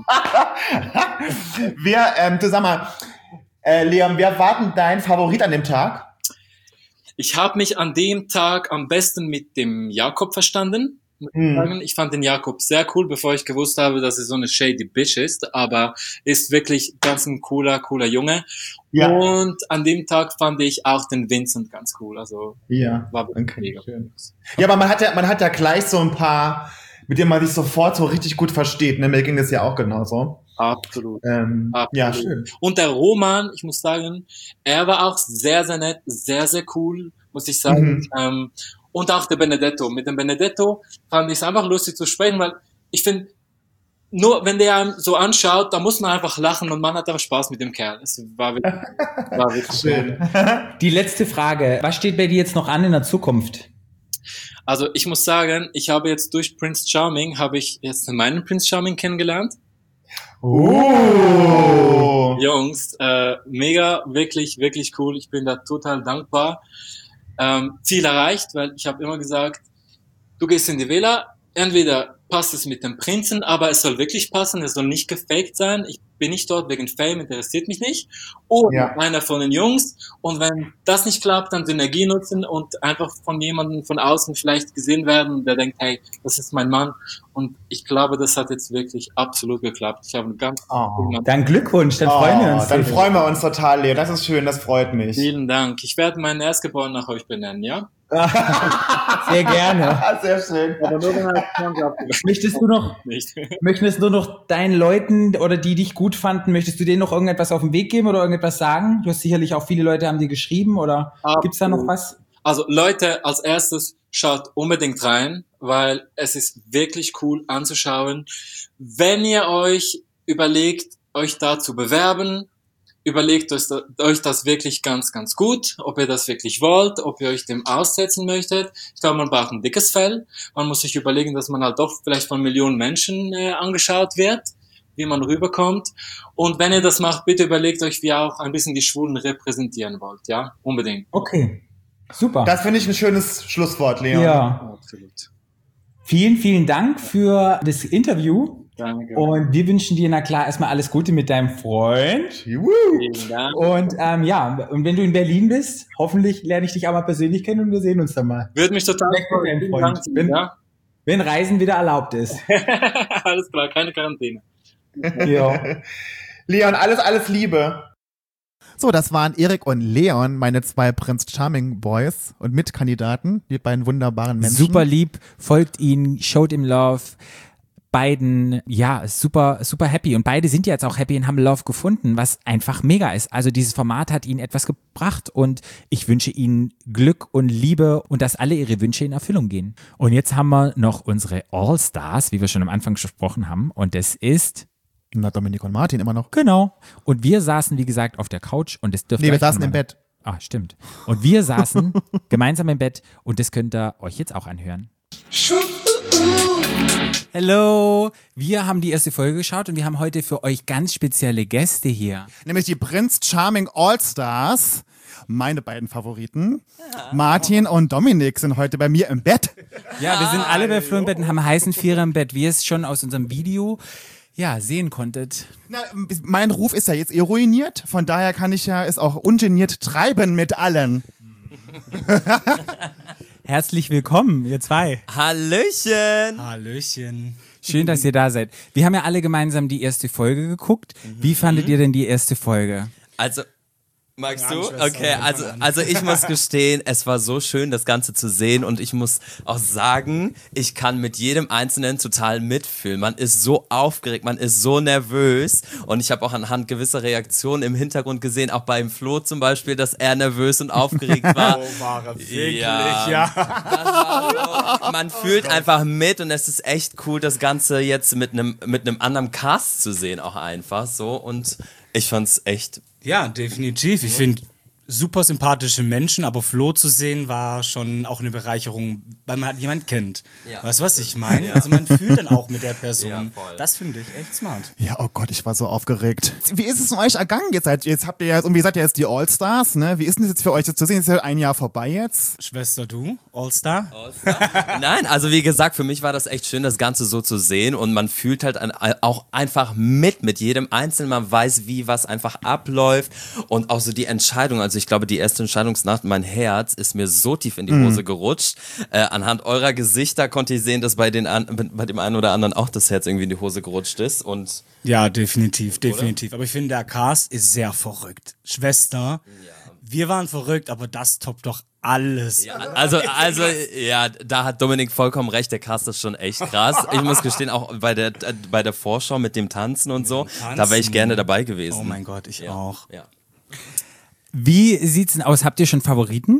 Wer, ähm, du sag mal, äh, Leon, wer war denn dein Favorit an dem Tag? Ich habe mich an dem Tag am besten mit dem Jakob verstanden. Hm. Ich fand den Jakob sehr cool, bevor ich gewusst habe, dass er so eine shady Bitch ist, aber ist wirklich ganz ein cooler, cooler Junge. Ja. Und an dem Tag fand ich auch den Vincent ganz cool, also ja. war wirklich okay. mega. Schön. Ja, aber man hat ja, man hat ja gleich so ein paar, mit denen man sich sofort so richtig gut versteht, ne? Mir ging das ja auch genauso. Absolut. Ähm, Absolut. Ja, schön. Und der Roman, ich muss sagen, er war auch sehr, sehr nett, sehr, sehr cool, muss ich sagen. Mhm. Ähm, Und auch der Benedetto. Mit dem Benedetto fand ich es einfach lustig zu sprechen, weil ich finde, nur wenn der einem so anschaut, da muss man einfach lachen und man hat einfach Spaß mit dem Kerl. Es war wirklich, war wirklich schön. Die letzte Frage. Was steht bei dir jetzt noch an in der Zukunft? Also ich muss sagen, ich habe jetzt durch Prince Charming, habe ich jetzt meinen Prince Charming kennengelernt. Oh. Jungs, äh, mega, wirklich, wirklich cool. Ich bin da total dankbar. Ähm, Ziel erreicht, weil ich habe immer gesagt, du gehst in die Villa, entweder passt es mit dem Prinzen, aber es soll wirklich passen, es soll nicht gefaked sein, ich bin nicht dort wegen Fame, interessiert mich nicht, oder ja. einer von den Jungs, und wenn das nicht klappt, dann Synergie nutzen und einfach von jemandem von außen vielleicht gesehen werden, der denkt, hey, das ist mein Mann, und ich glaube, das hat jetzt wirklich absolut geklappt. Ich habe einen ganz oh. Dann Glückwunsch, dann oh, freuen wir uns. Dann freuen wir uns total, Leo, das ist schön, das freut mich. Vielen Dank. Ich werde meinen Erstgeborenen nach euch benennen, ja? Sehr gerne. Sehr schön. Aber nur wenn er möchtest du noch, nicht. möchtest du noch deinen Leuten oder die dich gut fanden, möchtest du denen noch irgendetwas auf den Weg geben oder irgendetwas sagen? Du hast sicherlich auch viele Leute haben dir geschrieben, oder Absolut. Gibt's da noch was? Also Leute, als erstes schaut unbedingt rein, weil es ist wirklich cool anzuschauen. Wenn ihr euch überlegt, euch da zu bewerben, überlegt euch, euch das wirklich ganz, ganz gut, ob ihr das wirklich wollt, ob ihr euch dem aussetzen möchtet. Ich glaube, man braucht ein dickes Fell. Man muss sich überlegen, dass man halt doch vielleicht von Millionen Menschen äh, angeschaut wird, wie man rüberkommt. Und wenn ihr das macht, bitte überlegt euch, wie ihr auch ein bisschen die Schwulen repräsentieren wollt. Ja, unbedingt. Okay, super. Das finde ich ein schönes Schlusswort, Leon. Ja, Absolut. vielen, vielen Dank für das Interview. Danke. Und wir wünschen dir, na klar, erstmal alles Gute mit deinem Freund. Juhu. Vielen Dank. Und ähm, ja, und wenn du in Berlin bist, hoffentlich lerne ich dich auch mal persönlich kennen und wir sehen uns dann mal. Würde mich total Weg mit deinem Vielen Freund. Dank, Wenn, ja. wenn Reisen wieder erlaubt ist. Alles klar, keine Quarantäne. Ja. Leon, alles, alles Liebe. So, das waren Erik und Leon, meine zwei Prince Charming Boys und Mitkandidaten, die beiden wunderbaren Menschen. Super lieb, folgt ihnen, showt ihm Love. Beiden, ja, super, super happy. Und beide sind jetzt auch happy und haben Love gefunden, was einfach mega ist. Also dieses Format hat ihnen etwas gebracht und ich wünsche ihnen Glück und Liebe und dass alle ihre Wünsche in Erfüllung gehen. Und jetzt haben wir noch unsere All-Stars, wie wir schon am Anfang gesprochen haben. Und das ist... Na, Dominik und Martin immer noch. Genau. Und wir saßen, wie gesagt, auf der Couch und das dürfte Nee, wir euch saßen noch im mal- Bett. Ah, stimmt. Und wir saßen gemeinsam im Bett und das könnt ihr euch jetzt auch anhören. Hello, wir haben die erste Folge geschaut und wir haben heute für euch ganz spezielle Gäste hier. Nämlich die Prince Charming All-Stars. Meine beiden Favoriten. Martin und Dominik sind heute bei mir im Bett. Ja, wir sind alle bei Flo im Bett und haben einen heißen Vierer im Bett, wie ihr es schon aus unserem Video ja sehen konntet. Na, mein Ruf ist ja jetzt eh ruiniert, von daher kann ich ja es auch ungeniert treiben mit allen. Herzlich willkommen, ihr zwei. Hallöchen! Hallöchen. Schön, dass ihr da seid. Wir haben ja alle gemeinsam die erste Folge geguckt. Wie fandet ihr denn die erste Folge? Also, magst du? Schwester, Okay, fang also, an. also ich muss gestehen, es war so schön, das Ganze zu sehen und ich muss auch sagen, ich kann mit jedem Einzelnen total mitfühlen. Man ist so aufgeregt, man ist so nervös und ich habe auch anhand gewisser Reaktionen im Hintergrund gesehen, auch beim Flo zum Beispiel, dass er nervös und aufgeregt war. Oh, war er wirklich, Ja. ja. Das war so, man fühlt einfach mit und es ist echt cool, das Ganze jetzt mit einem mit einem anderen Cast zu sehen, auch einfach so und ich fand's echt. Ja, definitiv. Ich finde super sympathische Menschen, aber Flo zu sehen war schon auch eine Bereicherung, weil man halt jemanden kennt. Ja. Weißt du, was ich meine? Also man fühlt dann auch mit der Person. Ja, voll. Das finde ich echt smart. Ja, oh Gott, ich war so aufgeregt. Wie ist es von euch ergangen jetzt? Seid- Jetzt habt ihr ja, und wie seid ihr jetzt die All-Stars, ne? Wie ist denn das jetzt für euch jetzt zu sehen? Ist ja ein Jahr vorbei jetzt. Schwester, du? All-Star? Nein, also wie gesagt, für mich war das echt schön, das Ganze so zu sehen und man fühlt halt an, auch einfach mit, mit jedem Einzelnen, man weiß, wie was einfach abläuft und auch so die Entscheidung, also ich glaube, die erste Entscheidungsnacht, mein Herz ist mir so tief in die Hose gerutscht, äh, anhand eurer Gesichter konnte ich sehen, dass bei, den an, bei dem einen oder anderen auch das Herz irgendwie in die Hose gerutscht ist und Ja, definitiv, definitiv. Aber ich finde, der Cast ist sehr verrückt. Schwester, wir waren verrückt, aber das toppt doch alles. Ja, also, also, ja, da hat Dominik vollkommen recht, der Cast ist schon echt krass. Ich muss gestehen, auch bei der, äh, bei der Vorschau mit dem Tanzen und so, Tanzen. da wäre ich gerne dabei gewesen. Oh mein Gott, ich ja, auch. Ja. Wie sieht's denn aus? Habt ihr schon Favoriten?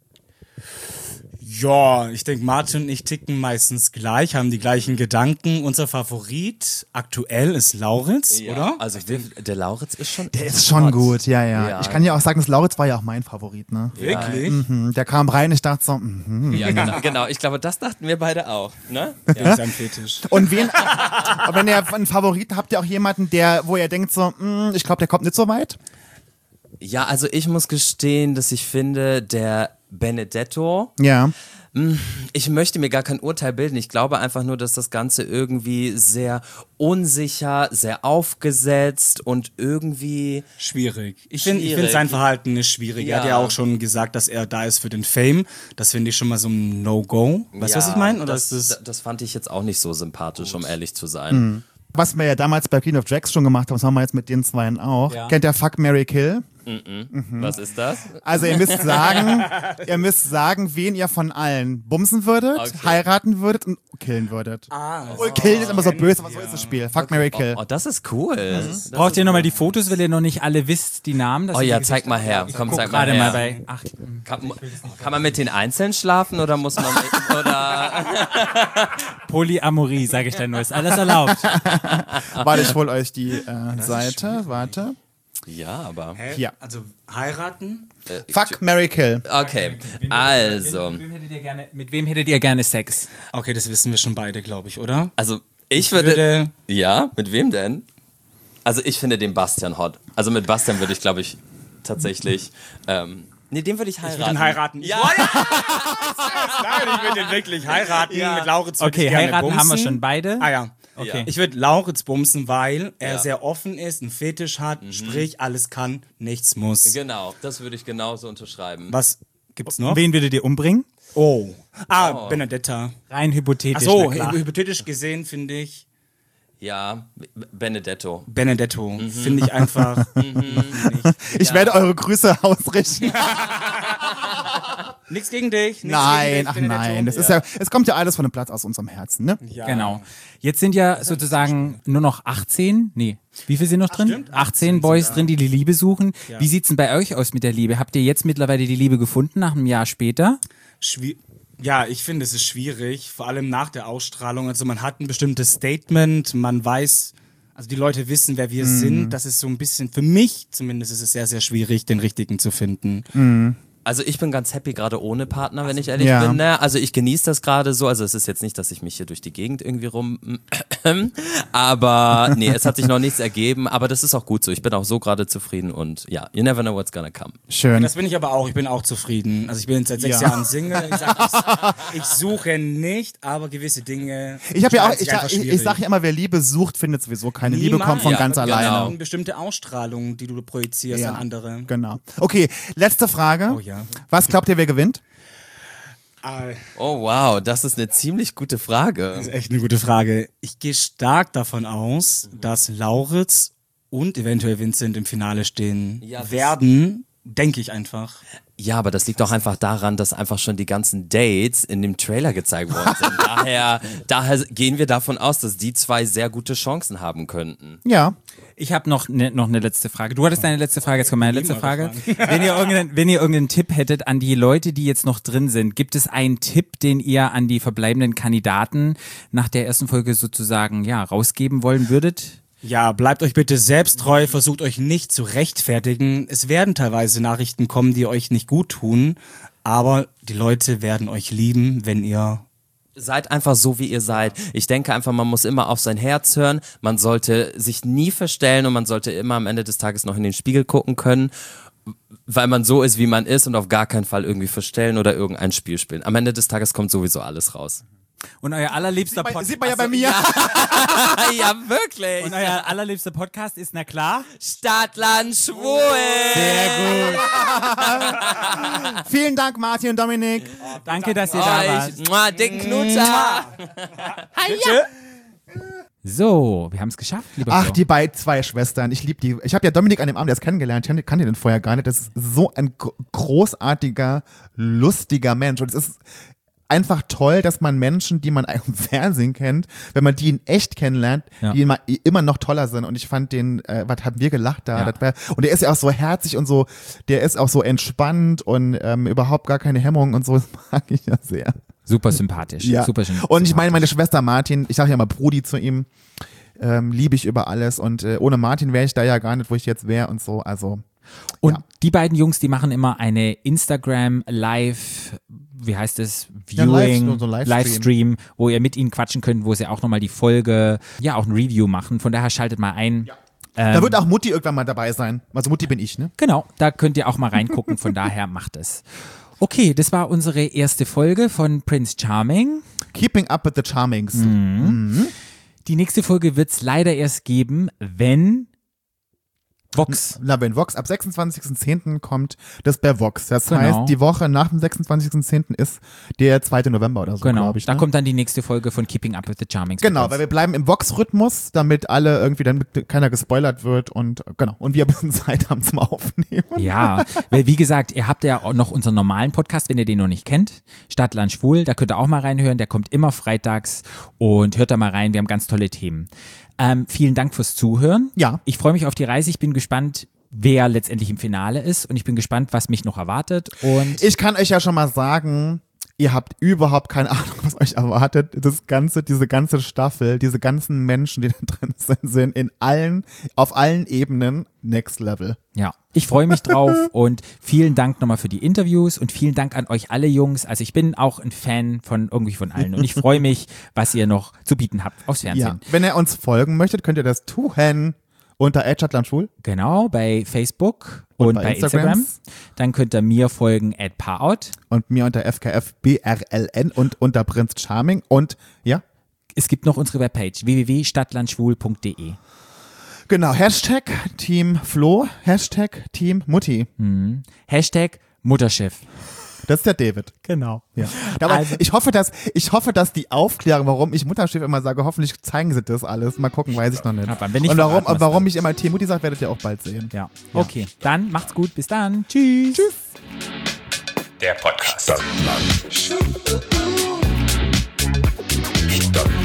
Ja, ich denke, Martin und ich ticken meistens gleich, haben die gleichen Gedanken. Unser Favorit aktuell ist Lauritz, Ja, oder? Also der, der Lauritz ist schon. Der ist schon gut, ja, ja, Ja. Ich kann ja auch sagen, das Lauritz war ja auch mein Favorit, ne? Wirklich? Mhm, der kam rein, ich dachte so, mhm. Ja, genau, genau. Ich glaube, das dachten wir beide auch. Ne? Ja, ist ein Fetisch. Und wen, aber wenn ihr einen Favoriten habt, ihr auch jemanden, der, wo ihr denkt so, mh, ich glaube, der kommt nicht so weit? Ja, also ich muss gestehen, dass ich finde, der Benedetto, Ja. ich möchte mir gar kein Urteil bilden. Ich glaube einfach nur, dass das Ganze irgendwie sehr unsicher, sehr aufgesetzt und irgendwie. Schwierig. Ich finde ich Schwierig. find sein Verhalten ist schwierig. Er hat Ja. ja auch schon gesagt, dass er da ist für den Fame. Das finde ich schon mal so ein No-Go. Weißt du, was ich meine? Oder das, ist das das fand ich jetzt auch nicht so sympathisch, um ehrlich zu sein. Was wir ja damals bei Queen of Drags schon gemacht haben, das machen wir jetzt mit den Zweien auch. Ja. Kennt ihr Fuck, Marry, Kill? Was ist das? Also ihr müsst sagen, ihr müsst sagen, wen ihr von allen bumsen würdet, Okay. heiraten würdet und killen würdet. Ah. Und killen ist immer so böse, aber so ist das Spiel. Fuck, Marry, Kill. Oh, das ist cool. Das Braucht ist ihr nochmal cool. die Fotos, weil ihr noch nicht alle wisst, die Namen? dass Oh ihr ja, die zeig mal her. Komm, zeig mal gerade her. mal bei. Ach, Kann, kann man mit den Einzelnen schlafen oder muss man mit, oder Polyamorie, sage ich dann nur. Ist alles erlaubt. Warte, ich hol euch die äh, Seite. Warte. Ja, aber. Hä? Ja. Also heiraten? Äh, Fuck, Marry, Kill. Okay, also. Mit wem, hättet ihr gerne, mit wem hättet ihr gerne Sex? Okay, das wissen wir schon beide, glaube ich, oder? Also, ich würde, würde- Ja, mit wem denn? Also, ich finde den Bastian hot. Also, mit Bastian würde ich, glaube ich, tatsächlich. Ähm, nee, den würde ich heiraten. Ich würde ihn heiraten. Ja, Nein, ich würde ihn wirklich heiraten. Ja. Mit Lauritz würde Okay, ich gerne heiraten bumsen. haben wir schon beide. Ah ja. Okay. Ich würde Lauritz bumsen, weil er Ja. sehr offen ist, einen Fetisch hat, sprich alles kann, nichts muss. Genau, das würde ich genauso unterschreiben. Was gibt's noch? Wen würdet ihr umbringen? Oh. Ah, Oh. Benedetta. Rein hypothetisch. Ach so, na klar. hypothetisch gesehen finde ich Ja, Benedetto. Benedetto. Finde ich einfach. Ich werde eure Grüße ausrichten. Nichts gegen dich. Nichts Nein, gegen dich, ach Benedetto. nein. Das ist ja, es kommt ja alles von einem Platz aus unserem Herzen, ne? Ja. Genau. Jetzt sind ja sozusagen nur noch achtzehn, nee, wie viele sind noch drin? stimmt, achtzehn Boys drin, die die Liebe suchen. Ja. Wie sieht's denn bei euch aus mit der Liebe? Habt ihr jetzt mittlerweile die Liebe gefunden, nach einem Jahr später? Schwie- Ja, ich finde, es ist schwierig, vor allem nach der Ausstrahlung. Also man hat ein bestimmtes Statement, man weiß, also die Leute wissen, wer wir sind. Das ist so ein bisschen, für mich zumindest ist es sehr, sehr schwierig, den richtigen zu finden. Also ich bin ganz happy gerade ohne Partner, wenn ich ehrlich Ja. bin. Ne? Also ich genieße das gerade so. Also es ist jetzt nicht, dass ich mich hier durch die Gegend irgendwie rum... Aber nee, es hat sich noch nichts ergeben. Aber das ist auch gut so. Ich bin auch so gerade zufrieden und ja, you never know what's gonna come. Schön. Das bin ich aber auch, ich bin auch zufrieden. Also ich bin jetzt seit sechs Ja. Jahren Single. Ich, sag, ich, ich suche nicht, aber gewisse Dinge. Ich habe ja auch, gestalten sich ich, einfach ich, ich schwierig. sage ja immer, wer Liebe sucht, findet sowieso keine Liebe, Niemals. kommt von Ja, ganz genau. alleine. Eine bestimmte Ausstrahlung, die du projizierst Ja, an andere. Genau. Okay, letzte Frage. Oh ja. Was glaubt ihr, wer gewinnt? Ah, Oh wow, das ist eine ziemlich gute Frage. das ist echt eine gute Frage. Ich gehe stark davon aus, dass Lauritz und eventuell Vincent im Finale stehen Ja, das- werden. Denke ich einfach. Ja, aber das liegt doch einfach daran, dass einfach schon die ganzen Dates in dem Trailer gezeigt worden sind. daher, daher gehen wir davon aus, dass die zwei sehr gute Chancen haben könnten. Ja. Ich habe noch ne, noch eine letzte Frage. Du hattest deine letzte Frage, jetzt kommt meine letzte Frage. Wenn ihr, irgendeinen, wenn ihr irgendeinen Tipp hättet an die Leute, die jetzt noch drin sind, gibt es einen Tipp, den ihr an die verbleibenden Kandidaten nach der ersten Folge sozusagen ja rausgeben wollen würdet? Ja, bleibt euch bitte selbst treu, versucht euch nicht zu rechtfertigen. Es werden teilweise Nachrichten kommen, die euch nicht gut tun, aber die Leute werden euch lieben, wenn ihr... Seid einfach so, wie ihr seid. Ich denke einfach, man muss immer auf sein Herz hören. Man sollte sich nie verstellen und man sollte immer am Ende des Tages noch in den Spiegel gucken können, weil man so ist, wie man ist und auf gar keinen Fall irgendwie verstellen oder irgendein Spiel spielen. Am Ende des Tages kommt sowieso alles raus. Und euer allerliebster Podcast. Sieht man ja bei mir. ja, wirklich. Und euer allerliebster Podcast ist, na klar. Stadtland schwul. Sehr gut. Vielen Dank, Martin und Dominik. Danke, dass ihr da wart. Euch, muah, dicken Knutscher. So, wir haben es geschafft, lieber Ach, Flo. die beiden zwei Schwestern. Ich liebe die. Ich habe ja Dominik an dem Abend erst kennengelernt. Ich kannte den vorher gar nicht. Das ist so ein gro- großartiger, lustiger Mensch. Und es ist einfach toll, dass man Menschen, die man im Fernsehen kennt, wenn man die in echt kennenlernt, Ja. die immer, immer noch toller sind. Und ich fand den, äh, was haben wir gelacht da? Ja. Das wär, und der ist ja auch so herzig und so, der ist auch so entspannt und ähm, überhaupt gar keine Hemmung und so. Das mag ich ja sehr. Super sympathisch. Ja. Super schön. Und ich meine, meine Schwester Martin, ich sage ja mal Brudi zu ihm, ähm, liebe ich über alles. Und äh, ohne Martin wäre ich da ja gar nicht, wo ich jetzt wäre und so. Also Und ja. die beiden Jungs, die machen immer eine Instagram Live, wie heißt es, Ja, Viewing, Live- so ein Livestream. Livestream, wo ihr mit ihnen quatschen könnt, wo sie auch nochmal die Folge, ja auch ein Review machen. Von daher schaltet mal ein. Ähm, Da wird auch Mutti irgendwann mal dabei sein. Also Mutti bin ich, ne? Genau, da könnt ihr auch mal reingucken, von daher macht es. Okay, das war unsere erste Folge von Prince Charming. Keeping up with the Charmings. Mhm. Die nächste Folge wird es leider erst geben, wenn Vox. Na, wenn Vox ab sechsundzwanzigsten zehnten kommt das bei Vox. Das Genau. heißt, die Woche nach dem sechsundzwanzigsten zehnten ist der zweite November oder so, Genau, glaube ich. da Ne? kommt dann die nächste Folge von Keeping Up with the Charmings. Genau, weil wir bleiben im Vox-Rhythmus, damit alle irgendwie, damit keiner gespoilert wird und genau. Und wir ein bisschen Zeit haben zum Aufnehmen. Ja, weil wie gesagt, ihr habt ja auch noch unseren normalen Podcast, wenn ihr den noch nicht kennt, Stadt, Land, Schwul, da könnt ihr auch mal reinhören, der kommt immer freitags und hört da mal rein, wir haben ganz tolle Themen. Ähm, vielen Dank fürs Zuhören. Ja. Ich freue mich auf die Reise, ich bin gespannt, wer letztendlich im Finale ist und ich bin gespannt, was mich noch erwartet und Ich kann euch ja schon mal sagen, ihr habt überhaupt keine Ahnung, was euch erwartet. Das ganze, diese ganze Staffel, diese ganzen Menschen, die da drin sind, sind in allen, auf allen Ebenen next level. Ja, ich freue mich drauf und vielen Dank nochmal für die Interviews und vielen Dank an euch alle Jungs. Also ich bin auch ein Fan von irgendwie von allen und ich freue mich, was ihr noch zu bieten habt aufs Fernsehen. Ja. Wenn ihr uns folgen möchtet, könnt ihr das tun unter Stadtlandschwul. Genau, bei Facebook und, Und bei, bei Instagram. Instagrams. Dann könnt ihr mir folgen at Paarout. Und mir unter F K F B R L N und unter Prinz Charming und ja. Es gibt noch unsere Webpage w w w punkt stadtlandschwul punkt d e. Genau, Hashtag Team Flo, Hashtag Team Mutti. Mhm. Hashtag Mutterschiff. Das ist der David. Genau. Ja. Aber Also- ich hoffe, dass ich hoffe, dass die Aufklärung, warum ich Mutterschiff immer sage, hoffentlich zeigen sie das alles. Mal gucken, weiß ich noch nicht. Aber wenn nicht und warum, verraten, was warum ich immer Team Mutti sage, werdet ihr auch bald sehen. Ja. Okay, dann macht's gut. Bis dann. Tschüss. Tschüss. Der Podcast. Stadtland.